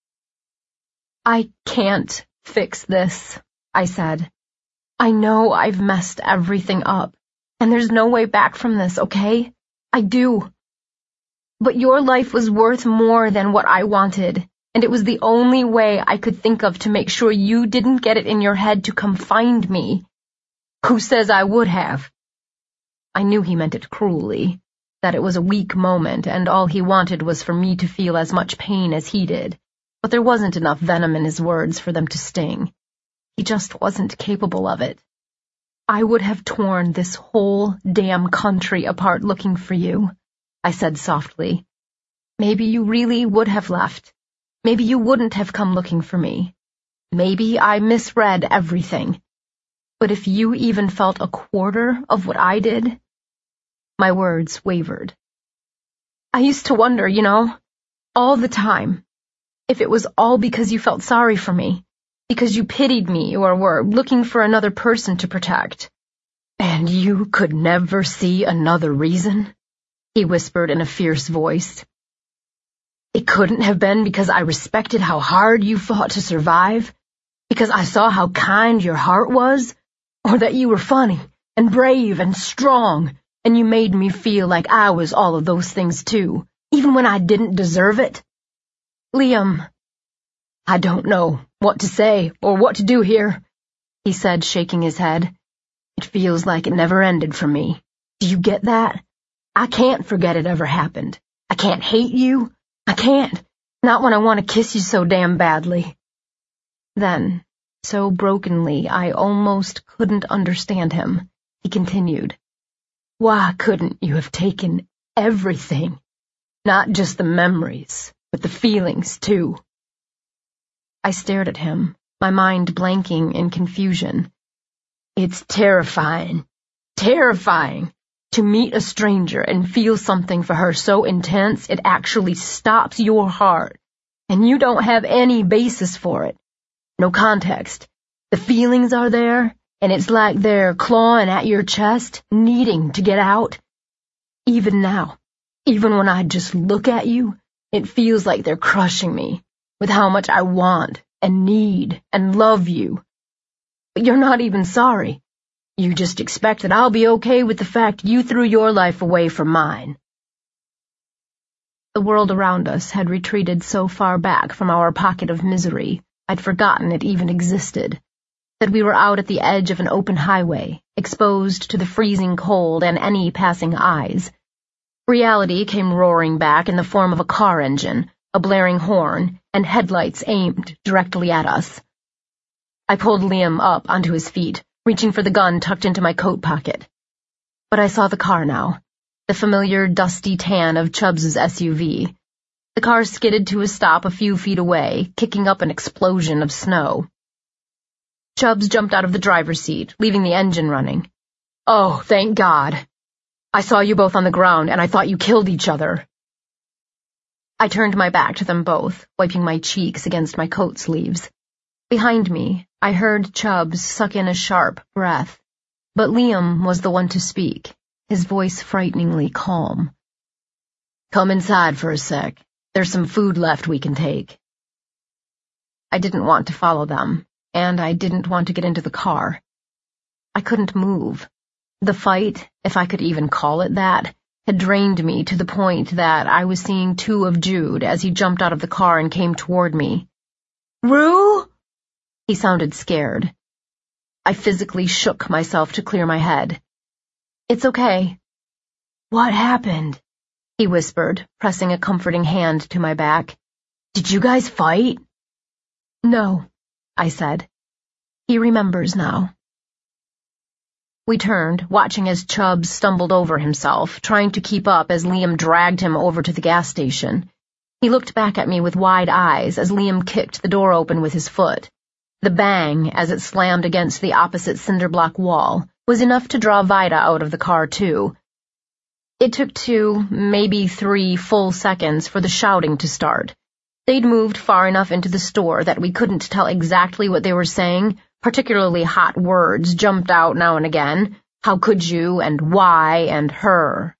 "I can't fix this," I said. "I know I've messed everything up, and there's no way back from this, okay? I do. But your life was worth more than what I wanted, and it was the only way I could think of to make sure you didn't get it in your head to come find me. Who says I would have?" I knew he meant it cruelly, that it was a weak moment, and all he wanted was for me to feel as much pain as he did, but there wasn't enough venom in his words for them to sting. He just wasn't capable of it. "I would have torn this whole damn country apart looking for you," I said softly. "Maybe you really would have left. Maybe you wouldn't have come looking for me. Maybe I misread everything. But if you even felt a quarter of what I did..." My words wavered. "I used to wonder, all the time, if it was all because you felt sorry for me, because you pitied me or were looking for another person to protect." "And you could never see another reason?" he whispered in a fierce voice. "It couldn't have been because I respected how hard you fought to survive, because I saw how kind your heart was, or that you were funny and brave and strong, and you made me feel like I was all of those things too, even when I didn't deserve it? Liam..." "I don't know what to say or what to do here," he said, shaking his head. "It feels like it never ended for me. Do you get that? I can't forget it ever happened. I can't hate you. I can't. Not when I want to kiss you so damn badly." Then, so brokenly I almost couldn't understand him, he continued, "Why couldn't you have taken everything? Not just the memories, but the feelings, too." I stared at him, my mind blanking in confusion. "It's terrifying, terrifying, to meet a stranger and feel something for her so intense it actually stops your heart, and you don't have any basis for it. No context. The feelings are there, and it's like they're clawing at your chest, needing to get out. Even now, even when I just look at you, it feels like they're crushing me with how much I want and need and love you. But you're not even sorry. You just expect that I'll be okay with the fact you threw your life away for mine." The world around us had retreated so far back from our pocket of misery, I'd forgotten it even existed, that we were out at the edge of an open highway, exposed to the freezing cold and any passing eyes. Reality came roaring back in the form of a car engine, a blaring horn, and headlights aimed directly at us. I pulled Liam up onto his feet, reaching for the gun tucked into my coat pocket. But I saw the car now, the familiar dusty tan of Chubbs's SUV. The car skidded to a stop a few feet away, kicking up an explosion of snow. Chubbs jumped out of the driver's seat, leaving the engine running. "Oh, thank God. I saw you both on the ground, and I thought you killed each other." I turned my back to them both, wiping my cheeks against my coat sleeves. Behind me, I heard Chubbs suck in a sharp breath, but Liam was the one to speak, his voice frighteningly calm. "Come inside for a sec. There's some food left we can take." I didn't want to follow them, and I didn't want to get into the car. I couldn't move. The fight, if I could even call it that, had drained me to the point that I was seeing two of Jude as he jumped out of the car and came toward me. "Rue?" He sounded scared. I physically shook myself to clear my head. "It's okay." "What happened?" he whispered, pressing a comforting hand to my back. "Did you guys fight?" "No," I said. "He remembers now." We turned, watching as Chubbs stumbled over himself, trying to keep up as Liam dragged him over to the gas station. He looked back at me with wide eyes as Liam kicked the door open with his foot. The bang, as it slammed against the opposite cinder block wall, was enough to draw Vida out of the car, too. It took 2, maybe 3 full seconds for the shouting to start. They'd moved far enough into the store that we couldn't tell exactly what they were saying. Particularly hot words jumped out now and again. How could you, and why, and her.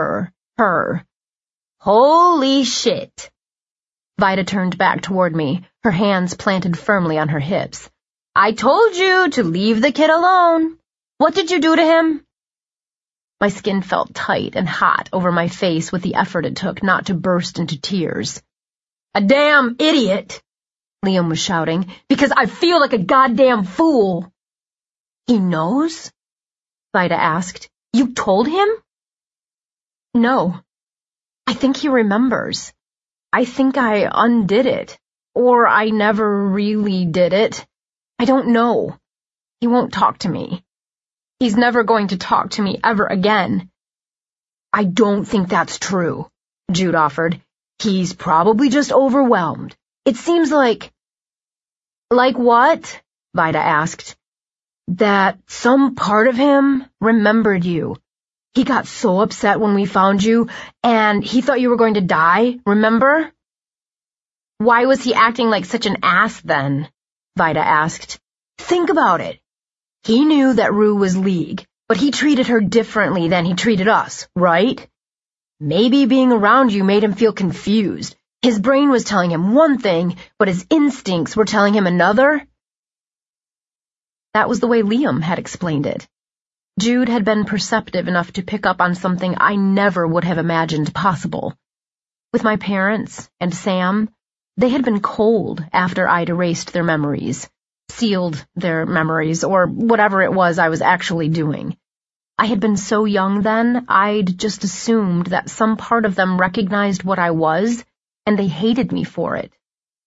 Holy shit! Vida turned back toward me, her hands planted firmly on her hips. I told you to leave the kid alone. What did you do to him? My skin felt tight and hot over my face with the effort it took not to burst into tears. A damn idiot! Liam was shouting, because I feel like a goddamn fool. He knows? Vida asked. You told him? No. I think he remembers. I think I undid it. Or I never really did it. I don't know. He won't talk to me. He's never going to talk to me ever again. I don't think that's true, Jude offered. He's probably just overwhelmed. It seems like... Like what? Vida asked. That some part of him remembered you. He got so upset when we found you, and he thought you were going to die, remember? Why was he acting like such an ass then? Vida asked. Think about it. He knew that Rue was League, but he treated her differently than he treated us, right? Maybe being around you made him feel confused. His brain was telling him one thing, but his instincts were telling him another. That was the way Liam had explained it. Jude had been perceptive enough to pick up on something I never would have imagined possible. With my parents and Sam, they had been cold after I'd erased their memories, sealed their memories, or whatever it was I was actually doing. I had been so young then, I'd just assumed that some part of them recognized what I was, and they hated me for it.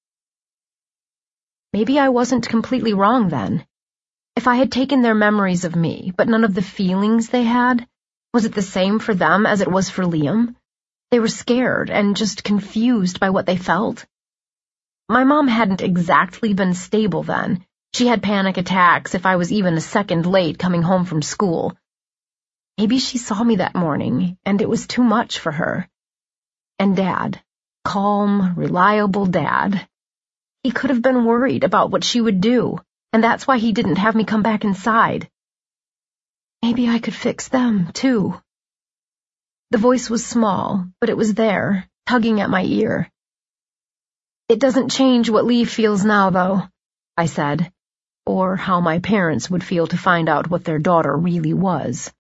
Maybe I wasn't completely wrong then. If I had taken their memories of me, but none of the feelings they had, was it the same for them as it was for Liam? They were scared and just confused by what they felt. My mom hadn't exactly been stable then. She had panic attacks if I was even a second late coming home from school. Maybe she saw me that morning, and it was too much for her. And Dad, calm, reliable Dad, he could have been worried about what she would do, and that's why he didn't have me come back inside. Maybe I could fix them, too. The voice was small, but it was there, tugging at my ear. It doesn't change what Lee feels now, though, I said, or how my parents would feel to find out what their daughter really was.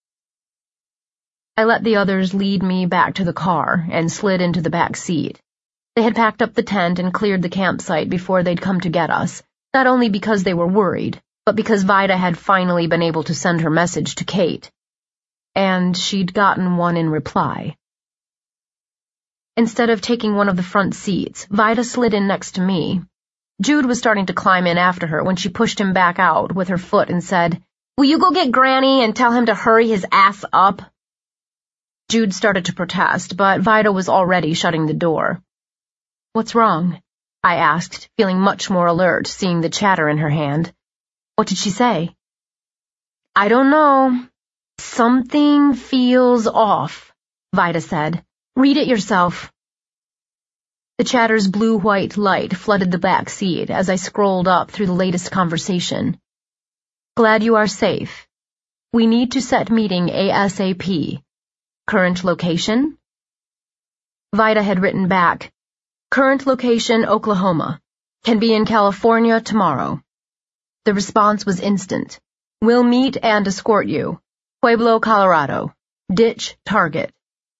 I let the others lead me back to the car and slid into the back seat. They had packed up the tent and cleared the campsite before they'd come to get us, not only because they were worried, but because Vida had finally been able to send her message to Kate. And she'd gotten one in reply. Instead of taking one of the front seats, Vida slid in next to me. Jude was starting to climb in after her when she pushed him back out with her foot and said, "Will you go get Granny and tell him to hurry his ass up?" Jude started to protest, but Vida was already shutting the door. "What's wrong?" I asked, feeling much more alert, seeing the chatter in her hand. "What did she say?" "I don't know. Something feels off," Vida said. "Read it yourself." The chatter's blue-white light flooded the back seat as I scrolled up through the latest conversation. "Glad you are safe. We need to set meeting ASAP. Current location?" Vida had written back, "Current location, Oklahoma. Can be in California tomorrow." The response was instant. "Will meet and escort you. Pueblo, Colorado. Ditch target."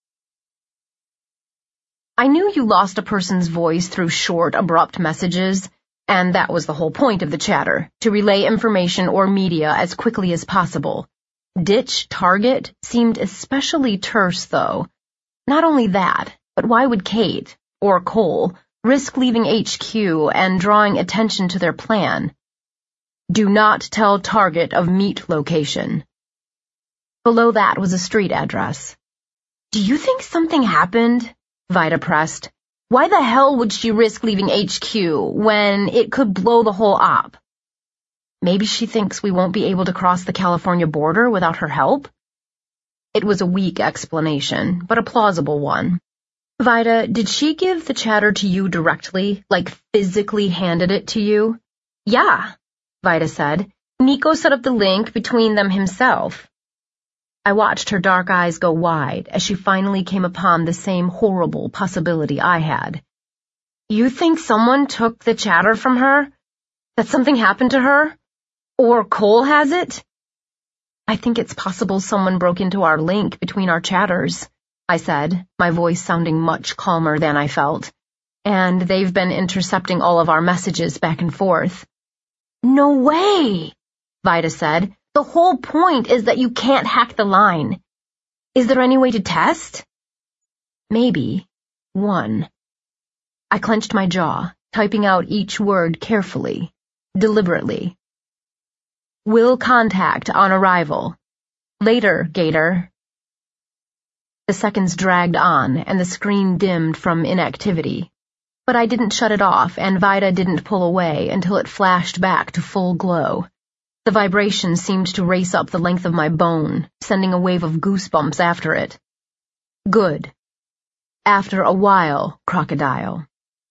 I knew you lost a person's voice through short, abrupt messages, and that was the whole point of the chatter, to relay information or media as quickly as possible. Ditch target seemed especially terse, though. Not only that, but why would Kate, or Cole, risk leaving HQ and drawing attention to their plan? "Do not tell target of meet location." Below that was a street address. "Do you think something happened?" Vida pressed. "Why the hell would she risk leaving HQ when it could blow the whole op? Maybe she thinks we won't be able to cross the California border without her help?" It was a weak explanation, but a plausible one. Vida, did she give the chatter to you directly, like physically handed it to you? Yeah, Vida said. Nico set up the link between them himself. I watched her dark eyes go wide as she finally came upon the same horrible possibility I had. You think someone took the chatter from her? That something happened to her? Or Cole has it? I think it's possible someone broke into our link between our chatters, I said, my voice sounding much calmer than I felt. And they've been intercepting all of our messages back and forth. No way, Vida said. The whole point is that you can't hack the line. Is there any way to test? Maybe. One. I clenched my jaw, typing out each word carefully, deliberately. Will contact on arrival. Later, Gator. The seconds dragged on, and the screen dimmed from inactivity. But I didn't shut it off, and Vida didn't pull away until it flashed back to full glow. The vibration seemed to race up the length of my bone, sending a wave of goosebumps after it. Good. After a while, crocodile.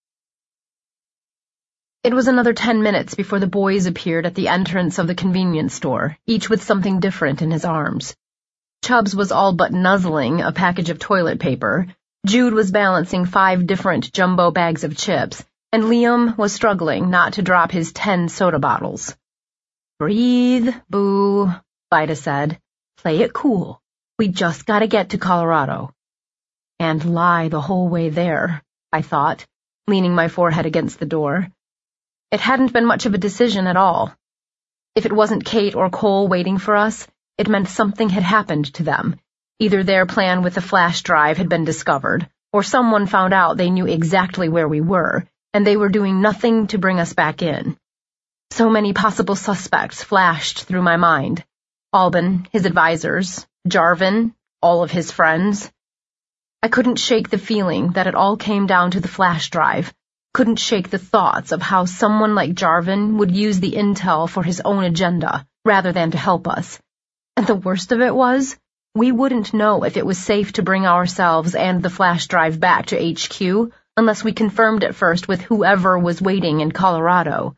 It was another 10 minutes before the boys appeared at the entrance of the convenience store, each with something different in his arms. Chubbs was all but nuzzling a package of toilet paper, Jude was balancing 5 different jumbo bags of chips, and Liam was struggling not to drop his 10 soda bottles. Breathe, Boo, Vida said. Play it cool. We just gotta get to Colorado. And lie the whole way there, I thought, leaning my forehead against the door. It hadn't been much of a decision at all. If it wasn't Kate or Cole waiting for us, it meant something had happened to them. Either their plan with the flash drive had been discovered, or someone found out they knew exactly where we were, and they were doing nothing to bring us back in. So many possible suspects flashed through my mind. Albin, his advisors, Jarvin, all of his friends. I couldn't shake the feeling that it all came down to the flash drive, couldn't shake the thoughts of how someone like Jarvin would use the intel for his own agenda, rather than to help us. And the worst of it was, we wouldn't know if it was safe to bring ourselves and the flash drive back to HQ unless we confirmed it first with whoever was waiting in Colorado.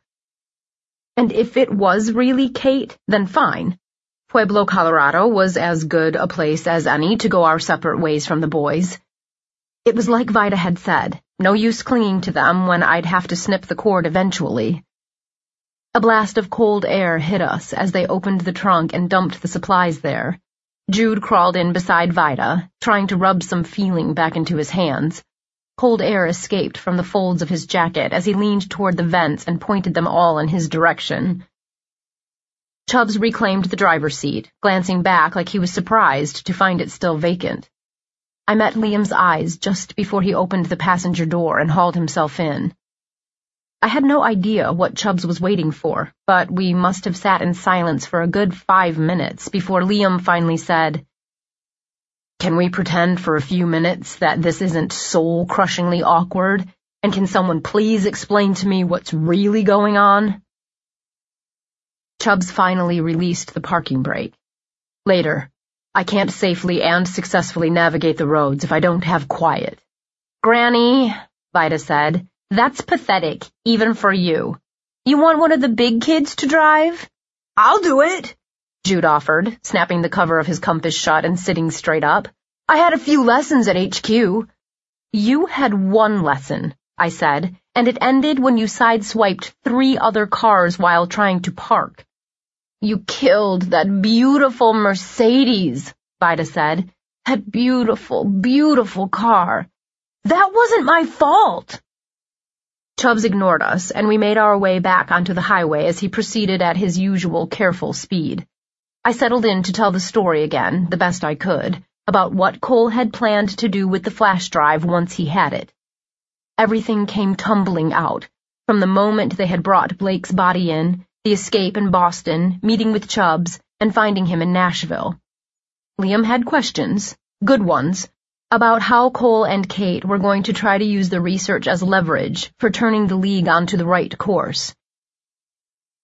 And if it was really Kate, then fine. Pueblo, Colorado was as good a place as any to go our separate ways from the boys. It was like Vida had said, no use clinging to them when I'd have to snip the cord eventually. A blast of cold air hit us as they opened the trunk and dumped the supplies there. Jude crawled in beside Vida, trying to rub some feeling back into his hands. Cold air escaped from the folds of his jacket as he leaned toward the vents and pointed them all in his direction. Chubbs reclaimed the driver's seat, glancing back like he was surprised to find it still vacant. I met Liam's eyes just before he opened the passenger door and hauled himself in. I had no idea what Chubbs was waiting for, but we must have sat in silence for a good 5 minutes before Liam finally said, Can we pretend for a few minutes that this isn't soul-crushingly awkward, and can someone please explain to me what's really going on? Chubbs finally released the parking brake. Later. I can't safely and successfully navigate the roads if I don't have quiet. Granny, Vida said, that's pathetic, even for you. You want one of the big kids to drive? I'll do it, Jude offered, snapping the cover of his compass shut and sitting straight up. I had a few lessons at HQ. You had 1 lesson, I said, and it ended when you sideswiped 3 other cars while trying to park. You killed that beautiful Mercedes, Vida said. That beautiful, beautiful car. That wasn't my fault. Chubbs ignored us, and we made our way back onto the highway as he proceeded at his usual careful speed. I settled in to tell the story again, the best I could, about what Cole had planned to do with the flash drive once he had it. Everything came tumbling out, from the moment they had brought Blake's body in, the escape in Boston, meeting with Chubbs, and finding him in Nashville. Liam had questions, good ones, about how Cole and Kate were going to try to use the research as leverage for turning the League onto the right course.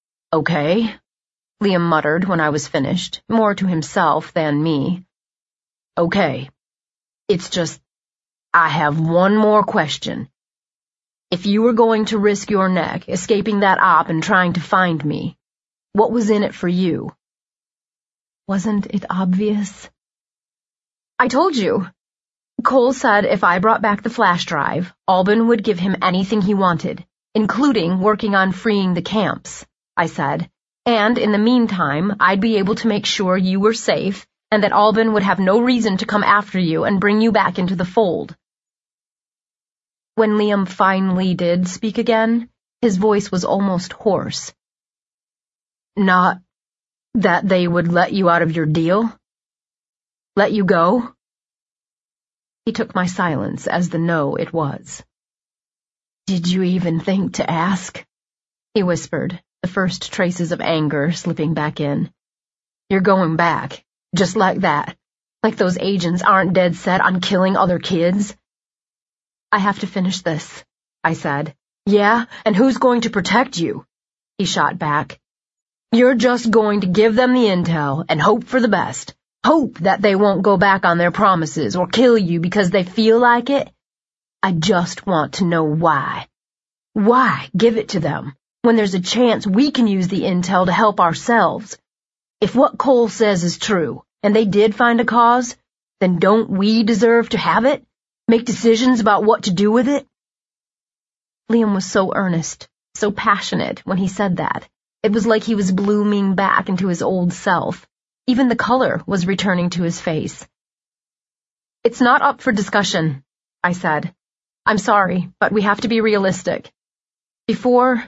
Okay, Liam muttered when I was finished, more to himself than me. Okay. It's just, I have one more question. If you were going to risk your neck escaping that op and trying to find me, what was in it for you? Wasn't it obvious? I told you. Cole said if I brought back the flash drive, Albin would give him anything he wanted, including working on freeing the camps, I said, and in the meantime, I'd be able to make sure you were safe and that Albin would have no reason to come after you and bring you back into the fold. When Liam finally did speak again, his voice was almost hoarse. Not that they would let you out of your deal? Let you go? He took my silence as the no it was. Did you even think to ask? He whispered, the first traces of anger slipping back in. You're going back, just like that, like those agents aren't dead set on killing other kids. I have to finish this, I said. Yeah, and who's going to protect you? He shot back. You're just going to give them the intel and hope for the best. Hope that they won't go back on their promises or kill you because they feel like it. I just want to know why. Why give it to them when there's a chance we can use the intel to help ourselves? If what Cole says is true, and they did find a cause, then don't we deserve to have it? Make decisions about what to do with it? Liam was so earnest, so passionate when he said that. It was like he was blooming back into his old self. Even the color was returning to his face. It's not up for discussion, I said. I'm sorry, but we have to be realistic. Before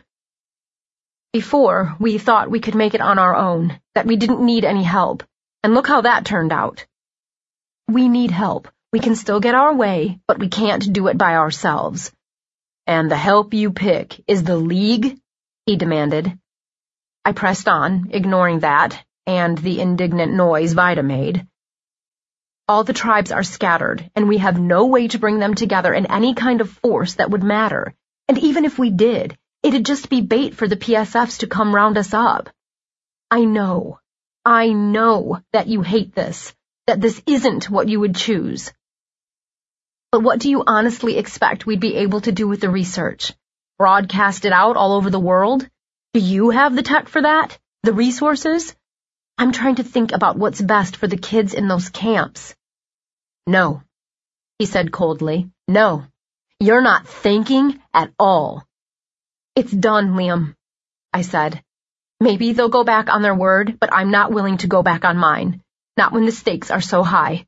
we thought we could make it on our own, that we didn't need any help. And look how that turned out. We need help. We can still get our way, but we can't do it by ourselves. And the help you pick is the League? He demanded. I pressed on, ignoring that, and the indignant noise Vida made. All the tribes are scattered, and we have no way to bring them together in any kind of force that would matter. And even if we did, it'd just be bait for the PSFs to come round us up. I know that you hate this, that this isn't what you would choose. But what do you honestly expect we'd be able to do with the research? Broadcast it out all over the world? Do you have the tech for that? The resources? I'm trying to think about what's best for the kids in those camps. No, he said coldly. No, you're not thinking at all. It's done, Liam, I said. Maybe they'll go back on their word, but I'm not willing to go back on mine. Not when the stakes are so high.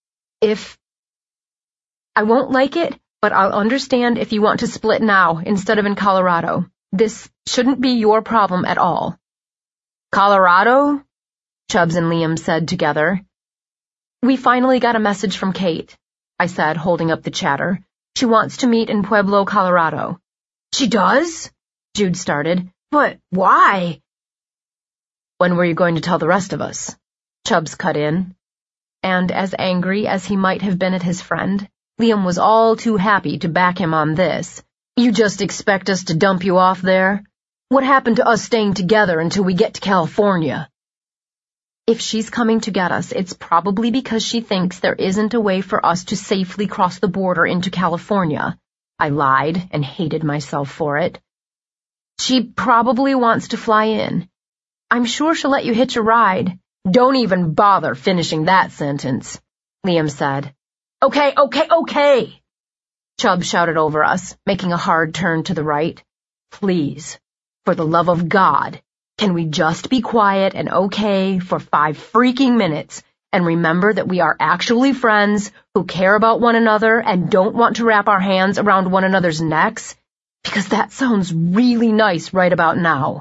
I won't like it, but I'll understand if you want to split now instead of in Colorado. This shouldn't be your problem at all. Colorado? Chubbs and Liam said together. We finally got a message from Kate, I said, holding up the chatter. She wants to meet in Pueblo, Colorado. She does? Jude started. But why? When were you going to tell the rest of us? Chubbs cut in. And as angry as he might have been at his friend, Liam was all too happy to back him on this. You just expect us to dump you off there? What happened to us staying together until we get to California? If she's coming to get us, it's probably because she thinks there isn't a way for us to safely cross the border into California. I lied and hated myself for it. She probably wants to fly in. I'm sure she'll let you hitch a ride. Don't even bother finishing that sentence, Liam said. Okay. Chubb shouted over us, making a hard turn to the right. Please, for the love of God, can we just be quiet and okay for 5 freaking minutes and remember that we are actually friends who care about one another and don't want to wrap our hands around one another's necks? Because that sounds really nice right about now.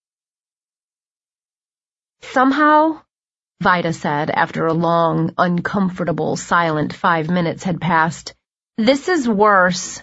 Somehow, Vida said after a long, uncomfortable, silent 5 minutes had passed, this is worse.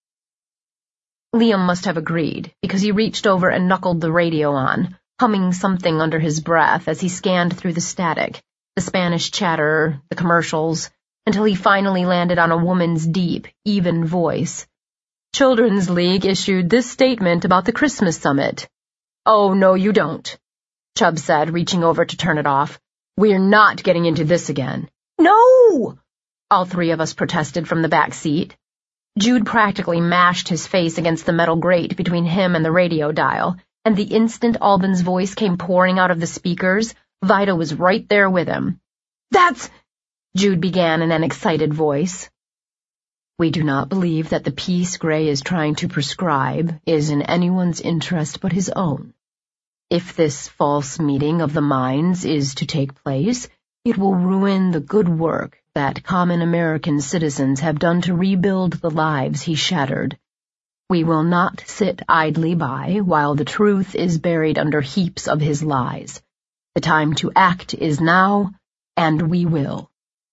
Liam must have agreed, because he reached over and knuckled the radio on, humming something under his breath as he scanned through the static, the Spanish chatter, the commercials, until he finally landed on a woman's deep, even voice. Children's League issued this statement about the Christmas summit. Oh, no, you don't, Chubb said, reaching over to turn it off. We're not getting into this again. No! All three of us protested from the back seat. Jude practically mashed his face against the metal grate between him and the radio dial, and the instant Albin's voice came pouring out of the speakers, Vida was right there with him. That's... Jude began in an excited voice. We do not believe that the peace Gray is trying to prescribe is in anyone's interest but his own. If this false meeting of the minds is to take place, it will ruin the good work that common American citizens have done to rebuild the lives he shattered. We will not sit idly by while the truth is buried under heaps of his lies. The time to act is now, and we will.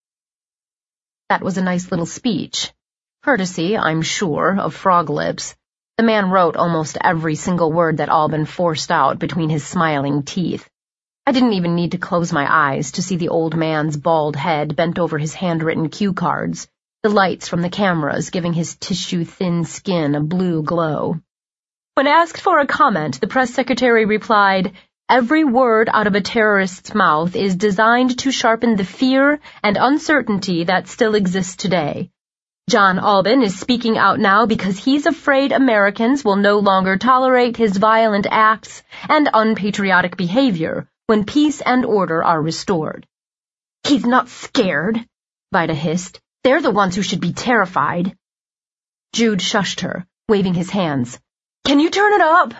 That was a nice little speech. Courtesy, I'm sure, of Frog Lips. The man wrote almost every single word that Albin forced out between his smiling teeth. I didn't even need to close my eyes to see the old man's bald head bent over his handwritten cue cards, the lights from the cameras giving his tissue-thin skin a blue glow. When asked for a comment, the press secretary replied, "Every word out of a terrorist's mouth is designed to sharpen the fear and uncertainty that still exists today. John Albin is speaking out now because he's afraid Americans will no longer tolerate his violent acts and unpatriotic behavior when peace and order are restored." "He's not scared," Vida hissed. "They're the ones who should be terrified." Jude shushed her, waving his hands. "Can you turn it up?"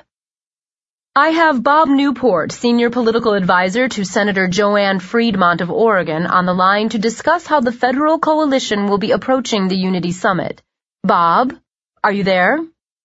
"I have Bob Newport, senior political advisor to Senator Joanne Friedmont of Oregon, on the line to discuss how the federal coalition will be approaching the Unity Summit. Bob, are you there?"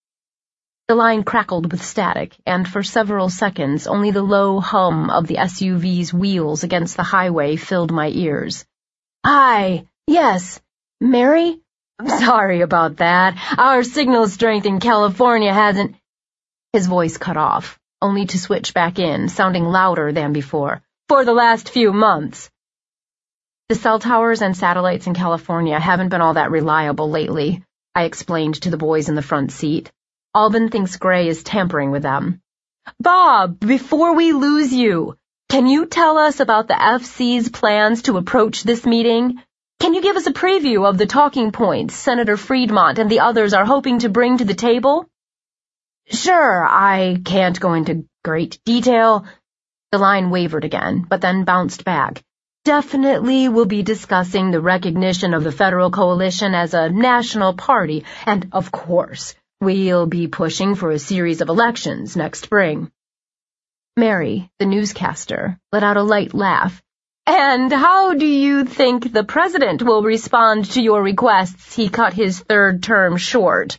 The line crackled with static, and for several seconds only the low hum of the SUV's wheels against the highway filled my ears. "Hi, yes, Mary? I'm sorry about that. Our signal strength in California hasn't—" His voice cut off, only to switch back in, sounding louder than before. "For the last few months." "The cell towers and satellites in California haven't been all that reliable lately," I explained to the boys in the front seat. "Albin thinks Gray is tampering with them." "Bob, before we lose you, can you tell us about the FC's plans to approach this meeting? Can you give us a preview of the talking points Senator Friedmont and the others are hoping to bring to the table?" "Sure, I can't go into great detail." The line wavered again, but then bounced back. "Definitely we'll be discussing the recognition of the federal coalition as a national party, and, of course, we'll be pushing for a series of elections next spring." Mary, the newscaster, let out a light laugh. "And how do you think the president will respond to your requests he cut his third term short?"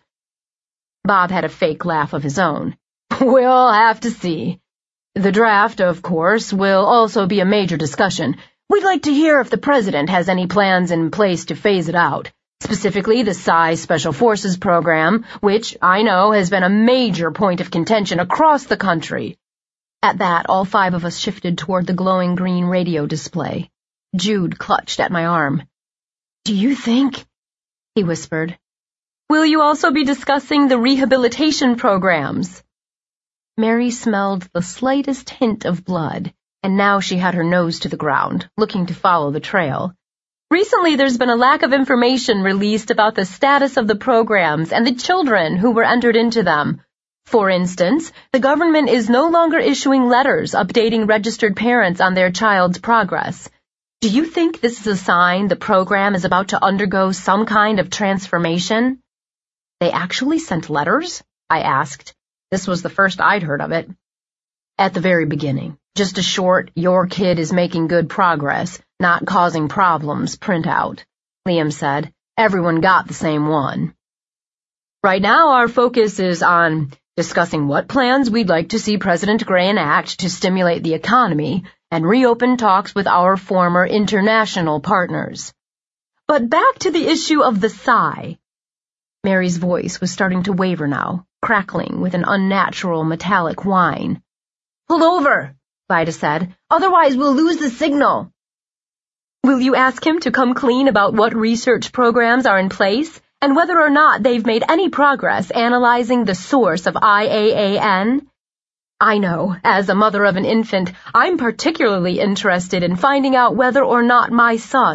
Bob had a fake laugh of his own. "We'll have to see. The draft, of course, will also be a major discussion. We'd like to hear if the president has any plans in place to phase it out, specifically the PSY Special Forces program, which I know has been a major point of contention across the country." At that, all five of us shifted toward the glowing green radio display. Jude clutched at my arm. "Do you think?" he whispered. "Will you also be discussing the rehabilitation programs?" Mary smelled the slightest hint of blood, and now she had her nose to the ground, looking to follow the trail. "Recently there's been a lack of information released about the status of the programs and the children who were entered into them. For instance, the government is no longer issuing letters updating registered parents on their child's progress. Do you think this is a sign the program is about to undergo some kind of transformation?" "They actually sent letters?" I asked. This was the first I'd heard of it. "At the very beginning. Just a short, 'your kid is making good progress, not causing problems' printout," Liam said. "Everyone got the same one. Right now our focus is on discussing what plans we'd like to see President Gray enact to stimulate the economy and reopen talks with our former international partners. But back to the issue of the PSY." Mary's voice was starting to waver now, crackling with an unnatural metallic whine. "Pull over," Vida said. "Otherwise we'll lose the signal." "Will you ask him to come clean about what research programs are in place and whether or not they've made any progress analyzing the source of IAAN? I know, as a mother of an infant, I'm particularly interested in finding out whether or not my son,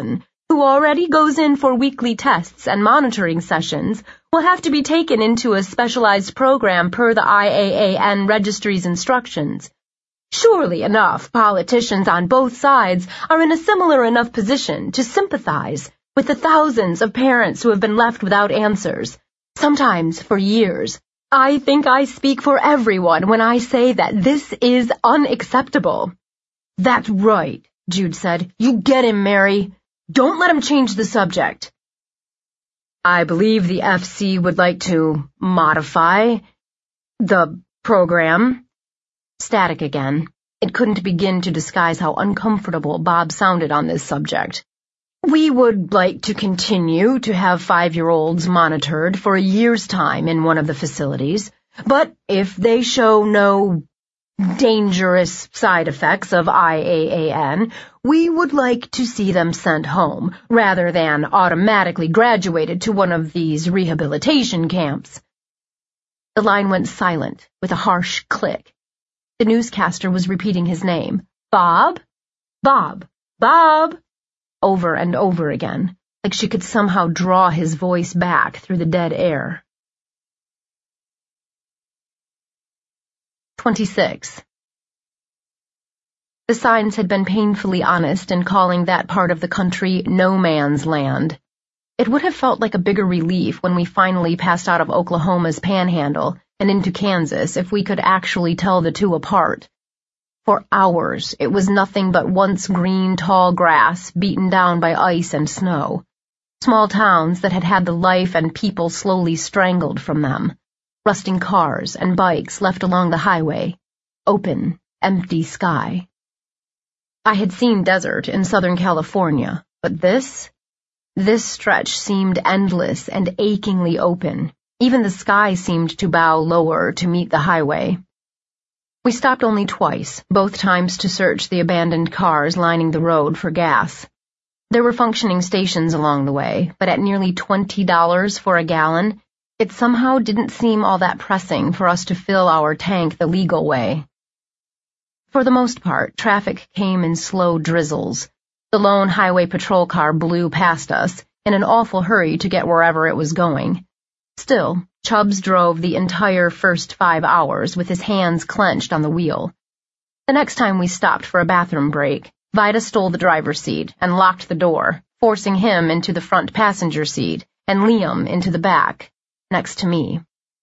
who already goes in for weekly tests and monitoring sessions, will have to be taken into a specialized program per the IAAN registry's instructions. Surely enough, politicians on both sides are in a similar enough position to sympathize with the thousands of parents who have been left without answers, sometimes for years. I think I speak for everyone when I say that this is unacceptable. That's right, Jude said. You get him, Mary. Don't let him change the subject. I believe the FC would like to modify the program. Static again. It couldn't begin to disguise how uncomfortable Bob sounded on this subject. We would like to continue to have 5-year-olds monitored for a year's time in one of the facilities, but if they show no dangerous side effects of IAAN, we would like to see them sent home, rather than automatically graduated to one of these rehabilitation camps. The line went silent with a harsh click. The newscaster was repeating his name. Bob? Bob? Bob? Over and over again, like she could somehow draw his voice back through the dead air. 26. The signs had been painfully honest in calling that part of the country no man's land. It would have felt like a bigger relief when we finally passed out of Oklahoma's panhandle and into Kansas if we could actually tell the two apart. For hours, it was nothing but once green, tall grass beaten down by ice and snow. Small towns that had had the life and people slowly strangled from them. Rusting cars and bikes left along the highway. Open, empty sky. I had seen desert in Southern California, but this stretch seemed endless and achingly open. Even the sky seemed to bow lower to meet the highway. We stopped only twice, both times to search the abandoned cars lining the road for gas. There were functioning stations along the way, but at nearly $20 for a gallon, it somehow didn't seem all that pressing for us to fill our tank the legal way. For the most part, traffic came in slow drizzles. The lone highway patrol car blew past us, in an awful hurry to get wherever it was going. Still, Chubbs drove the entire first 5 hours with his hands clenched on the wheel. The next time we stopped for a bathroom break, Vida stole the driver's seat and locked the door, forcing him into the front passenger seat and Liam into the back, next to me.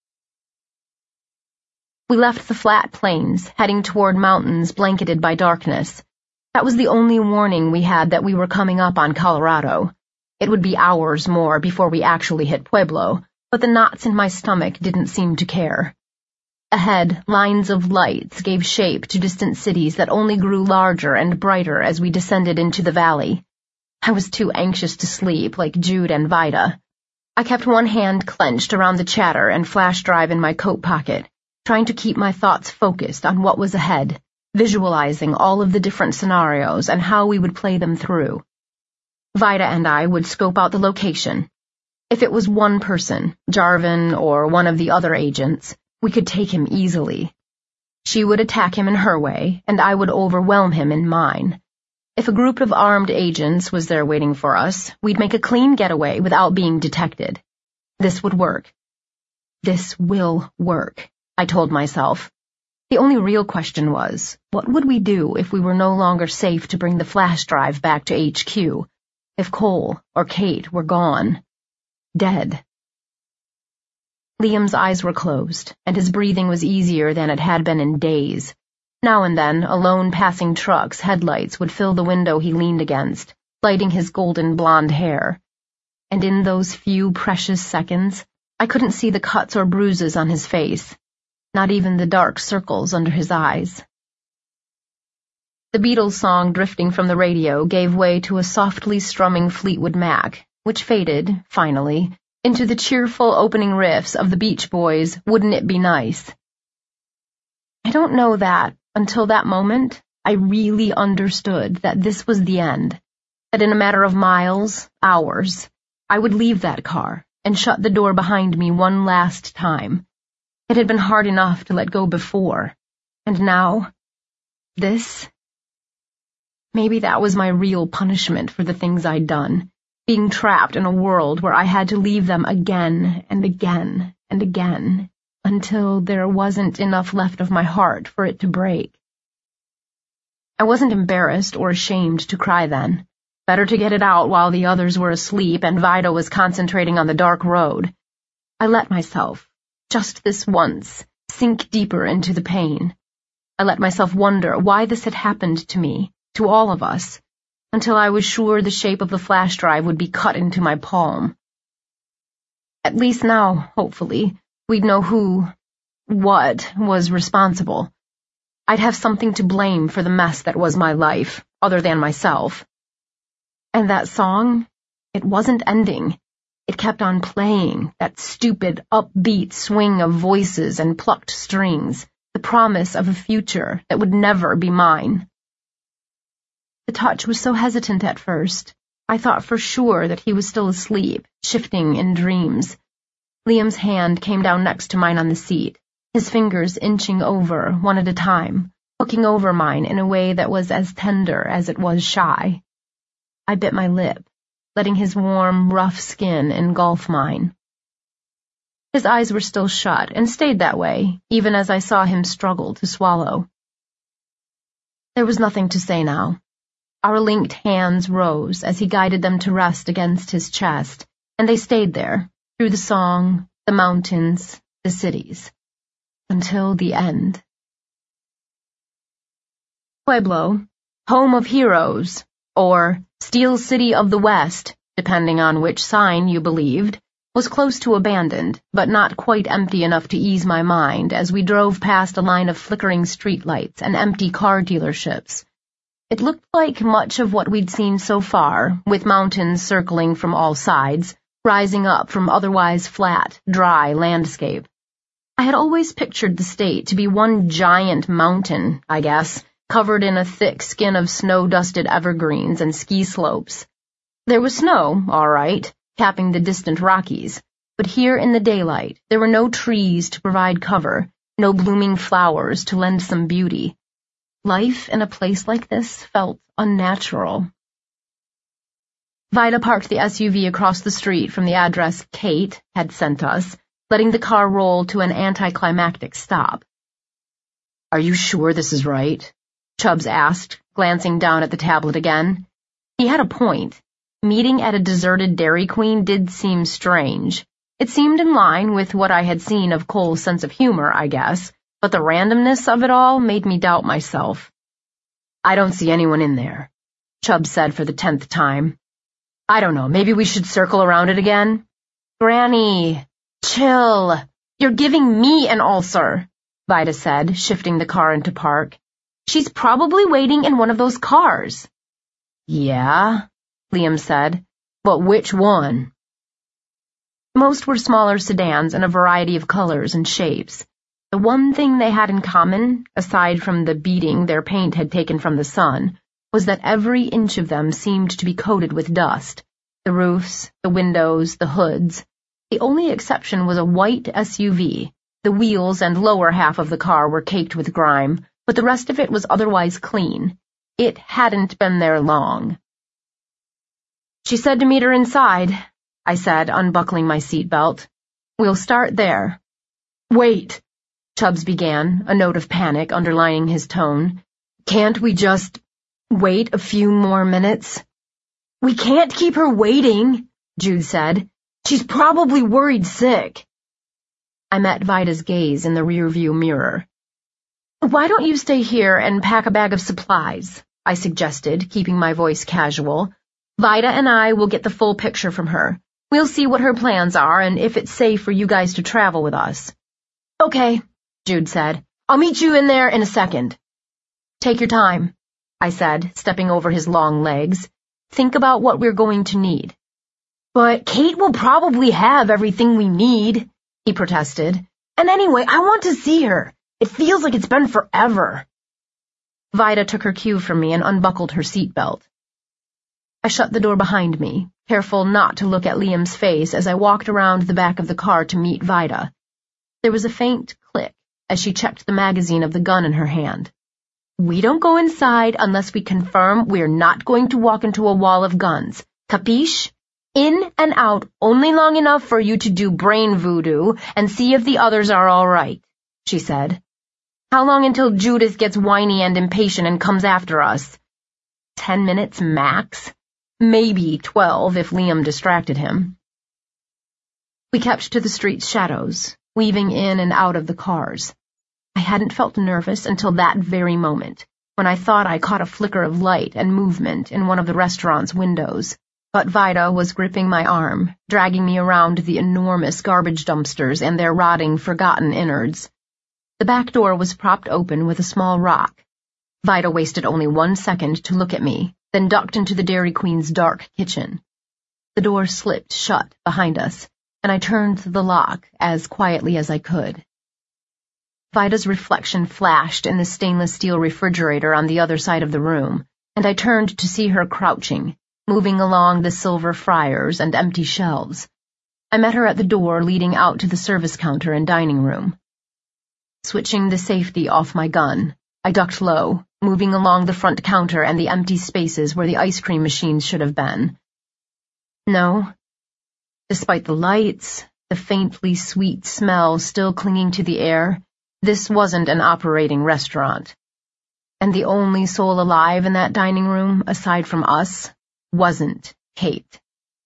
We left the flat plains, heading toward mountains blanketed by darkness. That was the only warning we had that we were coming up on Colorado. It would be hours more before we actually hit Pueblo, but the knots in my stomach didn't seem to care. Ahead, lines of lights gave shape to distant cities that only grew larger and brighter as we descended into the valley. I was too anxious to sleep, like Jude and Vida. I kept one hand clenched around the chatter and flash drive in my coat pocket, trying to keep my thoughts focused on what was ahead, visualizing all of the different scenarios and how we would play them through. Vida and I would scope out the location. If it was one person, Jarvin or one of the other agents, we could take him easily. She would attack him in her way, and I would overwhelm him in mine. If a group of armed agents was there waiting for us, we'd make a clean getaway without being detected. This would work. This will work, I told myself. The only real question was, what would we do if we were no longer safe to bring the flash drive back to HQ? If Cole or Kate were gone? Dead. Liam's eyes were closed, and his breathing was easier than it had been in days. Now and then, a lone passing truck's headlights would fill the window he leaned against, lighting his golden blonde hair. And in those few precious seconds, I couldn't see the cuts or bruises on his face, not even the dark circles under his eyes. The Beatles song drifting from the radio gave way to a softly strumming Fleetwood Mac, which faded, finally, into the cheerful opening riffs of the Beach Boys' Wouldn't It Be Nice? I don't know that, until that moment, I really understood that this was the end, that in a matter of miles, hours, I would leave that car and shut the door behind me one last time. It had been hard enough to let go before, and now, this? Maybe that was my real punishment for the things I'd done. being trapped in a world where I had to leave them again and again and again, until there wasn't enough left of my heart for it to break. I wasn't embarrassed or ashamed to cry then. Better to get it out while the others were asleep and Vida was concentrating on the dark road. I let myself, just this once, sink deeper into the pain. I let myself wonder why this had happened to me, to all of us, until I was sure the shape of the flash drive would be cut into my palm. At least now, hopefully, we'd know what was responsible. I'd have something to blame for the mess that was my life, other than myself. And that song, it wasn't ending. It kept on playing, that stupid, upbeat swing of voices and plucked strings, the promise of a future that would never be mine. The touch was so hesitant at first. I thought for sure that he was still asleep, shifting in dreams. Liam's hand came down next to mine on the seat, his fingers inching over, one at a time, hooking over mine in a way that was as tender as it was shy. I bit my lip, letting his warm, rough skin engulf mine. His eyes were still shut and stayed that way, even as I saw him struggle to swallow. There was nothing to say now. Our linked hands rose as he guided them to rest against his chest, and they stayed there, through the song, the mountains, the cities, until the end. Pueblo, home of heroes, or Steel City of the West, depending on which sign you believed, was close to abandoned, but not quite empty enough to ease my mind as we drove past a line of flickering streetlights and empty car dealerships. It looked like much of what we'd seen so far, with mountains circling from all sides, rising up from otherwise flat, dry landscape. I had always pictured the state to be one giant mountain, I guess, covered in a thick skin of snow-dusted evergreens and ski slopes. There was snow, all right, capping the distant Rockies, but here in the daylight there were no trees to provide cover, no blooming flowers to lend some beauty. Life in a place like this felt unnatural. Vida parked the SUV across the street from the address Kate had sent us, letting the car roll to an anticlimactic stop. "Are you sure this is right?" Chubbs asked, glancing down at the tablet again. He had a point. Meeting at a deserted Dairy Queen did seem strange. It seemed in line with what I had seen of Cole's sense of humor, I guess, but the randomness of it all made me doubt myself. "I don't see anyone in there," Chubbs said for the 10th time. "I don't know, maybe we should circle around it again?" "Granny, chill. You're giving me an ulcer," Vida said, shifting the car into park. "She's probably waiting in one of those cars." "Yeah," Liam said, "but which one?" Most were smaller sedans in a variety of colors and shapes. The one thing they had in common, aside from the beating their paint had taken from the sun, was that every inch of them seemed to be coated with dust. The roofs, the windows, the hoods. The only exception was a white SUV. The wheels and lower half of the car were caked with grime, but the rest of it was otherwise clean. It hadn't been there long. "She said to meet her inside," I said, unbuckling my seatbelt. "We'll start there." "Wait," Chubbs began, a note of panic underlining his tone. "Can't we just wait a few more minutes?" "We can't keep her waiting," Jude said. "She's probably worried sick." I met Vida's gaze in the rearview mirror. "Why don't you stay here and pack a bag of supplies?" I suggested, keeping my voice casual. "Vida and I will get the full picture from her. We'll see what her plans are and if it's safe for you guys to travel with us." "Okay," Jude said. "I'll meet you in there in a second." "Take your time," I said, stepping over his long legs. "Think about what we're going to need." "But Kate will probably have everything we need," he protested. "And anyway, I want to see her. It feels like it's been forever." Vida took her cue from me and unbuckled her seatbelt. I shut the door behind me, careful not to look at Liam's face as I walked around the back of the car to meet Vida. There was a faint click as she checked the magazine of the gun in her hand. "We don't go inside unless we confirm we're not going to walk into a wall of guns. Capiche?" In and out only long enough for you to do brain voodoo and see if the others are all right, she said. How long until Judith gets whiny and impatient and comes after us? 10 minutes max? Maybe 12 if Liam distracted him. We kept to the street's shadows, weaving in and out of the cars. I hadn't felt nervous until that very moment, when I thought I caught a flicker of light and movement in one of the restaurant's windows. But Vida was gripping my arm, dragging me around the enormous garbage dumpsters and their rotting, forgotten innards. The back door was propped open with a small rock. Vida wasted only 1 second to look at me, then ducked into the Dairy Queen's dark kitchen. The door slipped shut behind us, and I turned the lock as quietly as I could. Vida's reflection flashed in the stainless steel refrigerator on the other side of the room, and I turned to see her crouching, moving along the silver fryers and empty shelves. I met her at the door leading out to the service counter and dining room. Switching the safety off my gun, I ducked low, moving along the front counter and the empty spaces where the ice cream machines should have been. No. Despite the lights, the faintly sweet smell still clinging to the air, this wasn't an operating restaurant. And the only soul alive in that dining room, aside from us, wasn't Kate.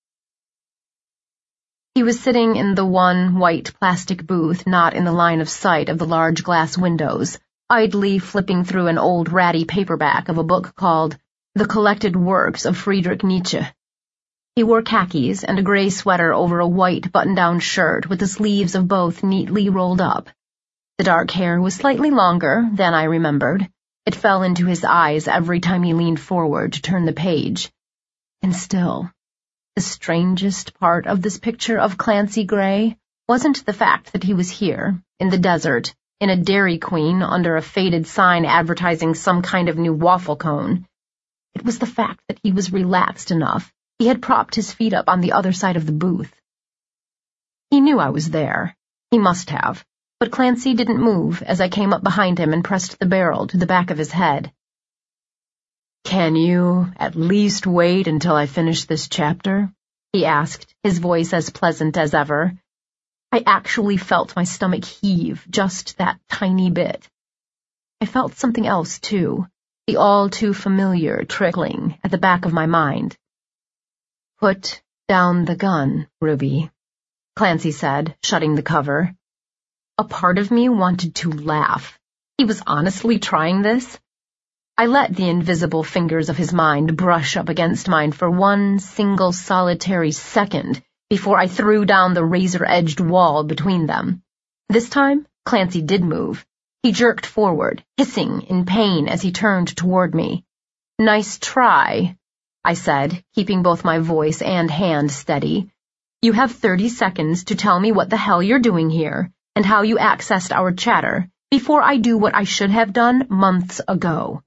He was sitting in the one white plastic booth not in the line of sight of the large glass windows, idly flipping through an old ratty paperback of a book called The Collected Works of Friedrich Nietzsche. He wore khakis and a gray sweater over a white button-down shirt with the sleeves of both neatly rolled up. The dark hair was slightly longer than I remembered. It fell into his eyes every time he leaned forward to turn the page. And still, the strangest part of this picture of Clancy Gray wasn't the fact that he was here, in the desert, in a Dairy Queen under a faded sign advertising some kind of new waffle cone. It was the fact that he was relaxed enough. He had propped his feet up on the other side of the booth. He knew I was there. He must have. But Clancy didn't move as I came up behind him and pressed the barrel to the back of his head. "Can you at least wait until I finish this chapter?" he asked, his voice as pleasant as ever. I actually felt my stomach heave just that tiny bit. I felt something else, too, the all-too-familiar trickling at the back of my mind. "Put down the gun, Ruby," Clancy said, shutting the cover. A part of me wanted to laugh. He was honestly trying this? I let the invisible fingers of his mind brush up against mine for one single solitary second before I threw down the razor-edged wall between them. This time, Clancy did move. He jerked forward, hissing in pain as he turned toward me. "Nice try," I said, keeping both my voice and hand steady. "You have 30 seconds to tell me what the hell you're doing here, and how you accessed our chatter, before I do what I should have done months ago."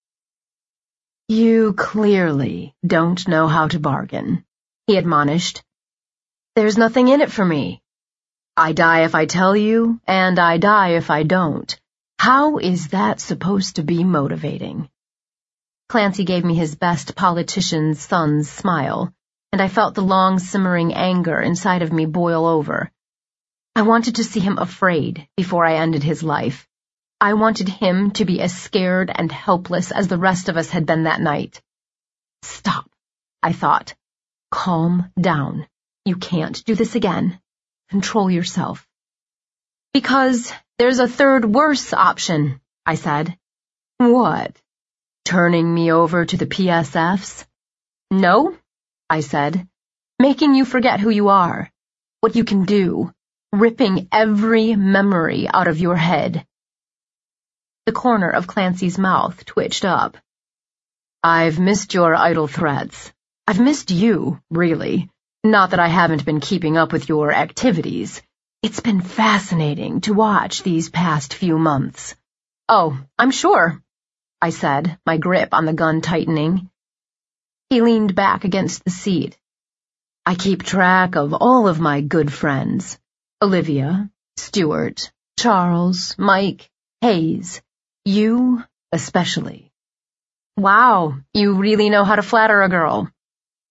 "You clearly don't know how to bargain," he admonished. "There's nothing in it for me. I die if I tell you, and I die if I don't. How is that supposed to be motivating?" Clancy gave me his best politician's son's smile, and I felt the long simmering anger inside of me boil over. I wanted to see him afraid before I ended his life. I wanted him to be as scared and helpless as the rest of us had been that night. "Stop," I thought. "Calm down. You can't do this again. Control yourself." "Because there's a third worse option," I said. "What? Turning me over to the PSFs?" "No," I said. "Making you forget who you are, what you can do. Ripping every memory out of your head." The corner of Clancy's mouth twitched up. "I've missed your idle threats. I've missed you, really. Not that I haven't been keeping up with your activities. It's been fascinating to watch these past few months." "Oh, I'm sure," I said, my grip on the gun tightening. He leaned back against the seat. "I keep track of all of my good friends. Olivia, Stuart, Charles, Mike, Hayes. You especially." "Wow, you really know how to flatter a girl."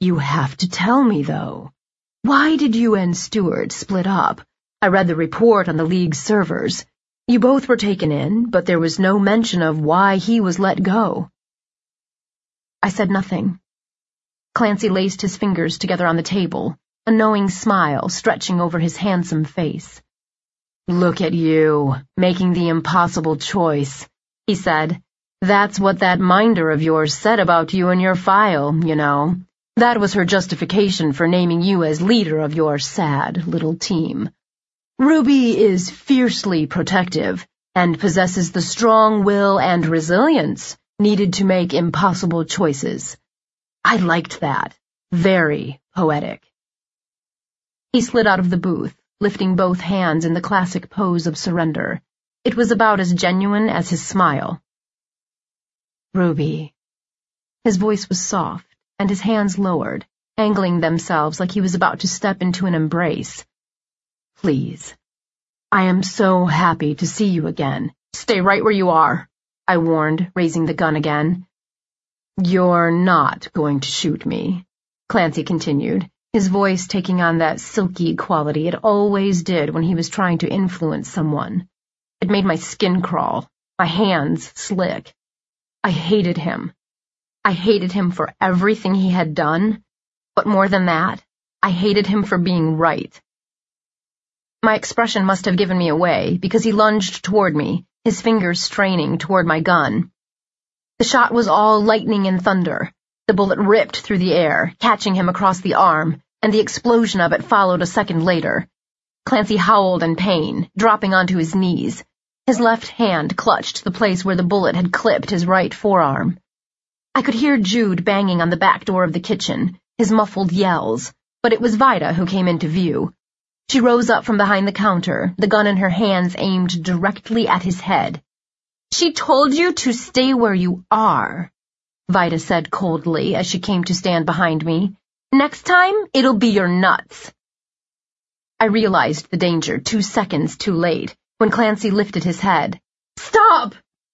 You have to tell me, though. Why did you and Stewart split up? I read the report on the League's servers. You both were taken in, but there was no mention of why he was let go. I said nothing. Clancy laced his fingers together on the table, a knowing smile stretching over his handsome face. Look at you, making the impossible choice, he said. That's what that minder of yours said about you in your file, you know. That was her justification for naming you as leader of your sad little team. Ruby is fiercely protective and possesses the strong will and resilience needed to make impossible choices. I liked that. Very poetic. He slid out of the booth, lifting both hands in the classic pose of surrender. It was about as genuine as his smile. Ruby. His voice was soft, and his hands lowered, angling themselves like he was about to step into an embrace. Please. I am so happy to see you again. Stay right where you are, I warned, raising the gun again. You're not going to shoot me, Clancy continued, his voice taking on that silky quality it always did when he was trying to influence someone. It made my skin crawl, my hands slick. I hated him. I hated him for everything he had done, but more than that, I hated him for being right. My expression must have given me away, because he lunged toward me, his fingers straining toward my gun. The shot was all lightning and thunder. The bullet ripped through the air, catching him across the arm, and the explosion of it followed a second later. Clancy howled in pain, dropping onto his knees. His left hand clutched the place where the bullet had clipped his right forearm. I could hear Jude banging on the back door of the kitchen, his muffled yells, but it was Vida who came into view. She rose up from behind the counter, the gun in her hands aimed directly at his head. She told you to stay where you are, Vida said coldly as she came to stand behind me. Next time, it'll be your nuts. I realized the danger 2 seconds too late, when Clancy lifted his head. Stop!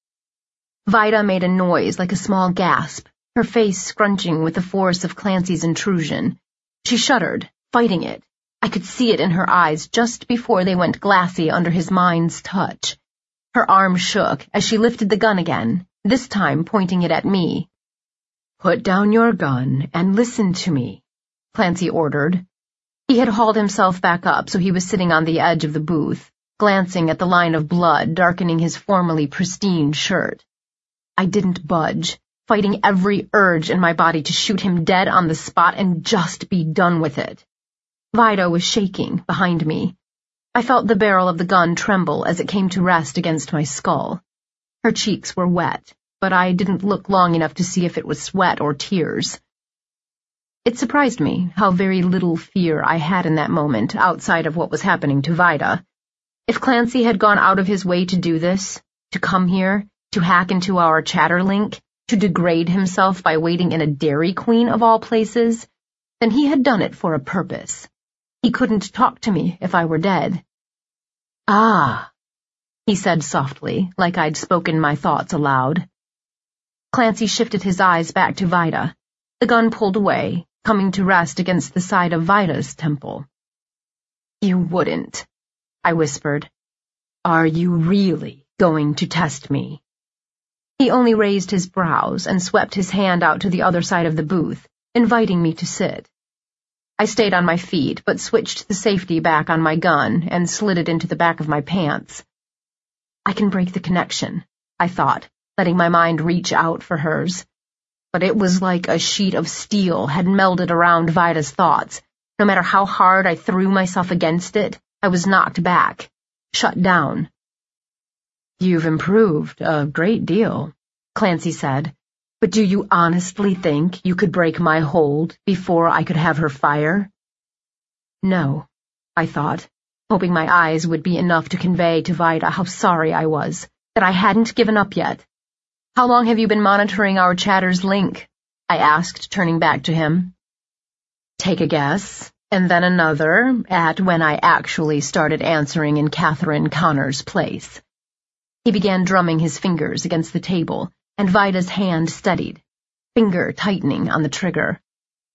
Vida made a noise like a small gasp, her face scrunching with the force of Clancy's intrusion. She shuddered, fighting it. I could see it in her eyes just before they went glassy under his mind's touch. Her arm shook as she lifted the gun again, this time pointing it at me. Put down your gun and listen to me, Clancy ordered. He had hauled himself back up so he was sitting on the edge of the booth, glancing at the line of blood darkening his formerly pristine shirt. I didn't budge, fighting every urge in my body to shoot him dead on the spot and just be done with it. Vida was shaking behind me. I felt the barrel of the gun tremble as it came to rest against my skull. Her cheeks were wet, but I didn't look long enough to see if it was sweat or tears. It surprised me how very little fear I had in that moment outside of what was happening to Vida. If Clancy had gone out of his way to do this, to come here, to hack into our Chatterlink, to degrade himself by waiting in a Dairy Queen of all places, then he had done it for a purpose. He couldn't talk to me if I were dead. Ah, he said softly, like I'd spoken my thoughts aloud. Clancy shifted his eyes back to Vida. The gun pulled away, coming to rest against the side of Vida's temple. You wouldn't, I whispered. Are you really going to test me? He only raised his brows and swept his hand out to the other side of the booth, inviting me to sit. I stayed on my feet, but switched the safety back on my gun and slid it into the back of my pants. I can break the connection, I thought, letting my mind reach out for hers. But it was like a sheet of steel had melded around Vida's thoughts. No matter how hard I threw myself against it, I was knocked back, shut down. You've improved a great deal, Clancy said. But do you honestly think you could break my hold before I could have her fire? No, I thought, hoping my eyes would be enough to convey to Vida how sorry I was, that I hadn't given up yet. How long have you been monitoring our Chatter's link? I asked, turning back to him. Take a guess, and then another, at when I actually started answering in Catherine Connor's place. He began drumming his fingers against the table, and Vida's hand steadied, finger tightening on the trigger.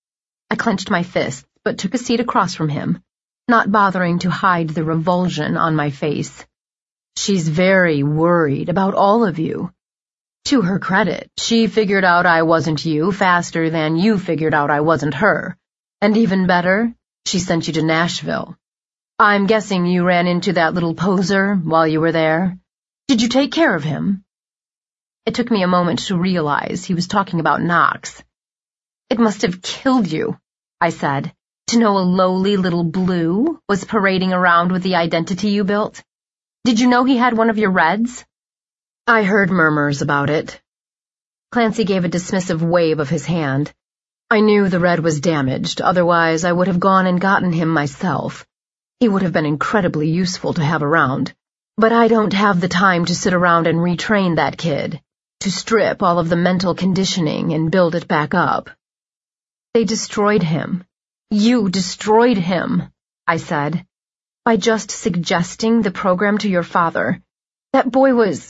I clenched my fists, but took a seat across from him, not bothering to hide the revulsion on my face. She's very worried about all of you. To her credit, she figured out I wasn't you faster than you figured out I wasn't her. And even better, she sent you to Nashville. I'm guessing you ran into that little poser while you were there. Did you take care of him? It took me a moment to realize he was talking about Knox. It must have killed you, I said, to know a lowly little blue was parading around with the identity you built. Did you know he had one of your reds? I heard murmurs about it. Clancy gave a dismissive wave of his hand. I knew the red was damaged, otherwise I would have gone and gotten him myself. He would have been incredibly useful to have around. But I don't have the time to sit around and retrain that kid, to strip all of the mental conditioning and build it back up. They destroyed him. You destroyed him, I said, by just suggesting the program to your father. That boy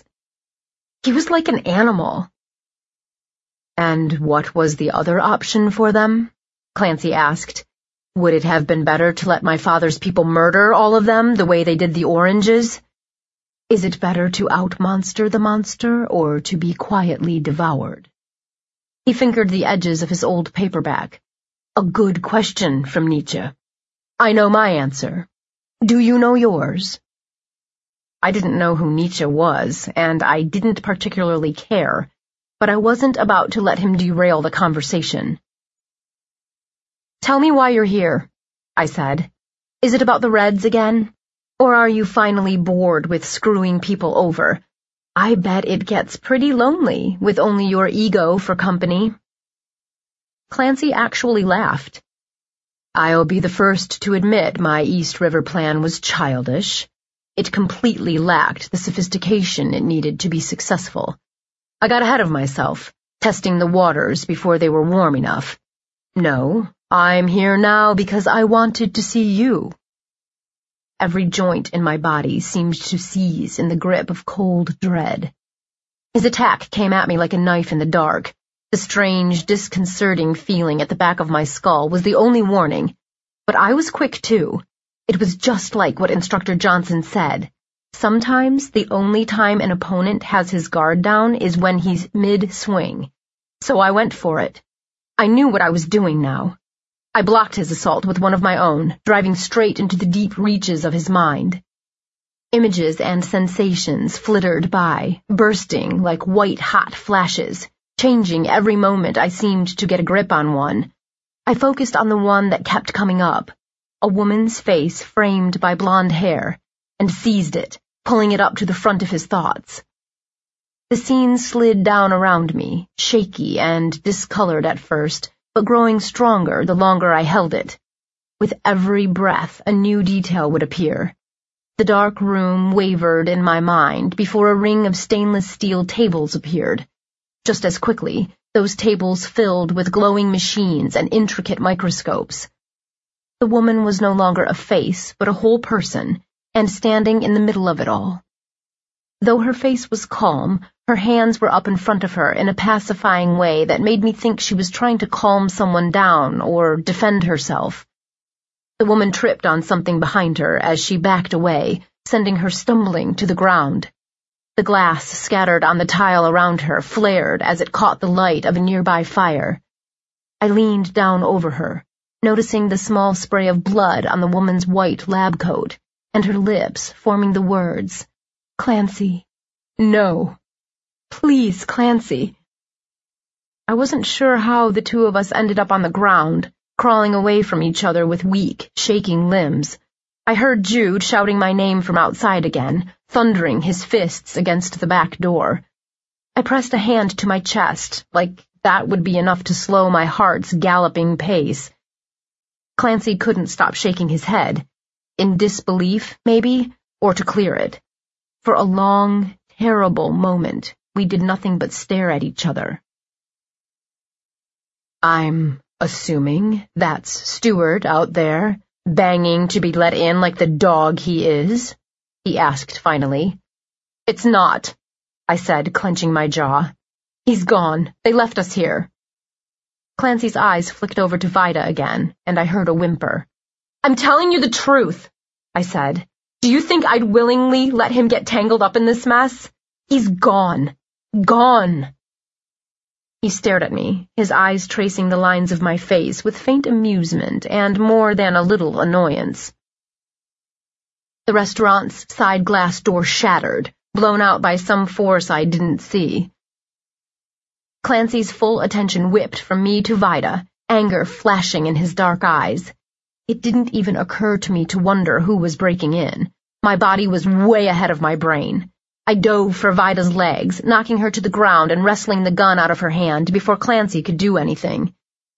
he was like an animal. And what was the other option for them? Clancy asked. Would it have been better to let my father's people murder all of them the way they did the oranges? Is it better to out-monster the monster or to be quietly devoured? He fingered the edges of his old paperback. A good question from Nietzsche. I know my answer. Do you know yours? I didn't know who Nietzsche was, and I didn't particularly care, but I wasn't about to let him derail the conversation. Tell me why you're here, I said. Is it about the Reds again? Or are you finally bored with screwing people over? I bet it gets pretty lonely with only your ego for company. Clancy actually laughed. I'll be the first to admit my East River plan was childish. It completely lacked the sophistication it needed to be successful. I got ahead of myself, testing the waters before they were warm enough. No, I'm here now because I wanted to see you. Every joint in my body seemed to seize in the grip of cold dread. His attack came at me like a knife in the dark. The strange, disconcerting feeling at the back of my skull was the only warning, but I was quick too. It was just like what Instructor Johnson said. Sometimes the only time an opponent has his guard down is when he's mid-swing. So I went for it. I knew what I was doing now. I blocked his assault with one of my own, driving straight into the deep reaches of his mind. Images and sensations flittered by, bursting like white-hot flashes, changing every moment I seemed to get a grip on one. I focused on the one that kept coming up, a woman's face framed by blonde hair, and seized it, pulling it up to the front of his thoughts. The scene slid down around me, shaky and discolored at first, but growing stronger the longer I held it. With every breath, a new detail would appear. The dark room wavered in my mind before a ring of stainless steel tables appeared. Just as quickly, those tables filled with glowing machines and intricate microscopes. The woman was no longer a face, but a whole person, and standing in the middle of it all. Though her face was calm, her hands were up in front of her in a pacifying way that made me think she was trying to calm someone down or defend herself. The woman tripped on something behind her as she backed away, sending her stumbling to the ground. The glass scattered on the tile around her flared as it caught the light of a nearby fire. I leaned down over her, noticing the small spray of blood on the woman's white lab coat, and her lips forming the words, Clancy. No. Please, Clancy. I wasn't sure how the two of us ended up on the ground, crawling away from each other with weak, shaking limbs. I heard Jude shouting my name from outside again, thundering his fists against the back door. I pressed a hand to my chest, like that would be enough to slow my heart's galloping pace. Clancy couldn't stop shaking his head. In disbelief, maybe, or to clear it. For a long, terrible moment, we did nothing but stare at each other. I'm assuming that's Stewart out there, banging to be let in like the dog he is, he asked finally. It's not, I said, clenching my jaw. He's gone. They left us here. Clancy's eyes flicked over to Vida again, and I heard a whimper. "I'm telling you the truth," I said. "Do you think I'd willingly let him get tangled up in this mess? He's gone. Gone." He stared at me, his eyes tracing the lines of my face with faint amusement and more than a little annoyance. The restaurant's side glass door shattered, blown out by some force I didn't see. Clancy's full attention whipped from me to Vida, anger flashing in his dark eyes. It didn't even occur to me to wonder who was breaking in. My body was way ahead of my brain. I dove for Vida's legs, knocking her to the ground and wrestling the gun out of her hand before Clancy could do anything.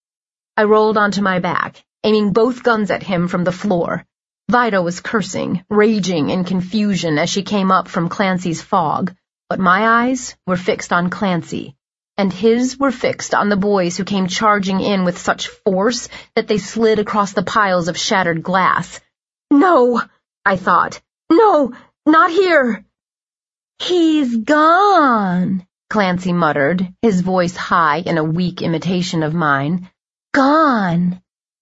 I rolled onto my back, aiming both guns at him from the floor. Vida was cursing, raging in confusion as she came up from Clancy's fog, but my eyes were fixed on Clancy, and his were fixed on the boys who came charging in with such force that they slid across the piles of shattered glass. "No," I thought. "No, not here." "He's gone," Clancy muttered, his voice high in a weak imitation of mine. "Gone."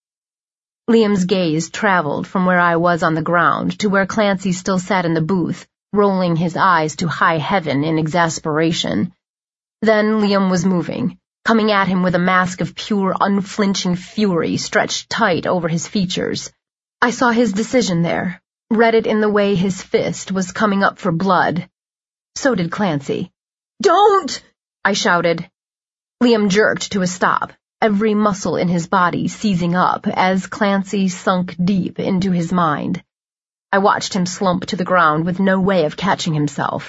Liam's gaze traveled from where I was on the ground to where Clancy still sat in the booth, rolling his eyes to high heaven in exasperation. Then Liam was moving, coming at him with a mask of pure, unflinching fury stretched tight over his features. I saw his decision there, read it in the way his fist was coming up for blood. So did Clancy. "Don't!" I shouted. Liam jerked to a stop, every muscle in his body seizing up as Clancy sunk deep into his mind. I watched him slump to the ground with no way of catching himself.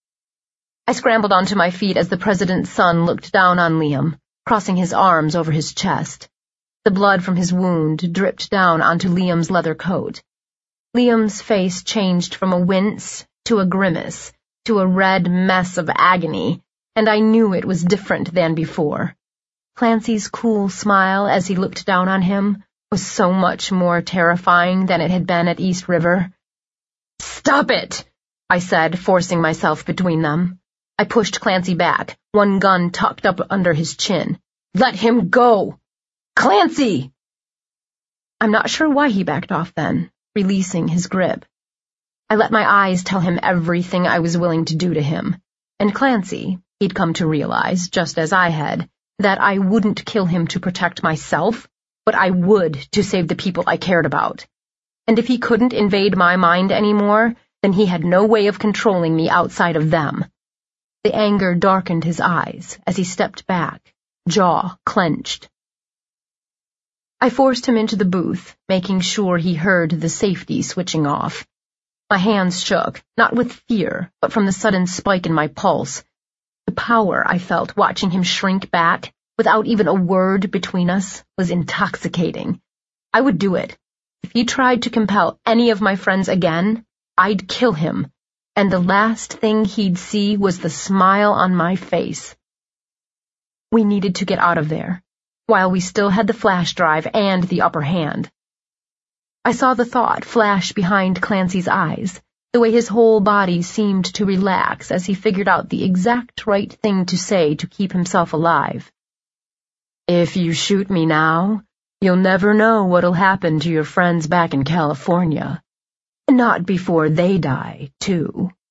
I scrambled onto my feet as the president's son looked down on Liam, crossing his arms over his chest. The blood from his wound dripped down onto Liam's leather coat. Liam's face changed from a wince to a grimace, to a red mess of agony, and I knew it was different than before. Clancy's cool smile as he looked down on him was so much more terrifying than it had been at East River. "Stop it!" I said, forcing myself between them. I pushed Clancy back, one gun tucked up under his chin. "Let him go! Clancy!" I'm not sure why he backed off then, releasing his grip. I let my eyes tell him everything I was willing to do to him, and Clancy, he'd come to realize, just as I had, that I wouldn't kill him to protect myself, but I would to save the people I cared about. And if he couldn't invade my mind anymore, then he had no way of controlling me outside of them. The anger darkened his eyes as he stepped back, jaw clenched. I forced him into the booth, making sure he heard the safety switching off. My hands shook, not with fear, but from the sudden spike in my pulse. The power I felt watching him shrink back, without even a word between us, was intoxicating. I would do it. If he tried to compel any of my friends again, I'd kill him, and the last thing he'd see was the smile on my face. We needed to get out of there, while we still had the flash drive and the upper hand. I saw the thought flash behind Clancy's eyes, the way his whole body seemed to relax as he figured out the exact right thing to say to keep himself alive. "If you shoot me now, you'll never know what'll happen to your friends back in California. Not before they die, too."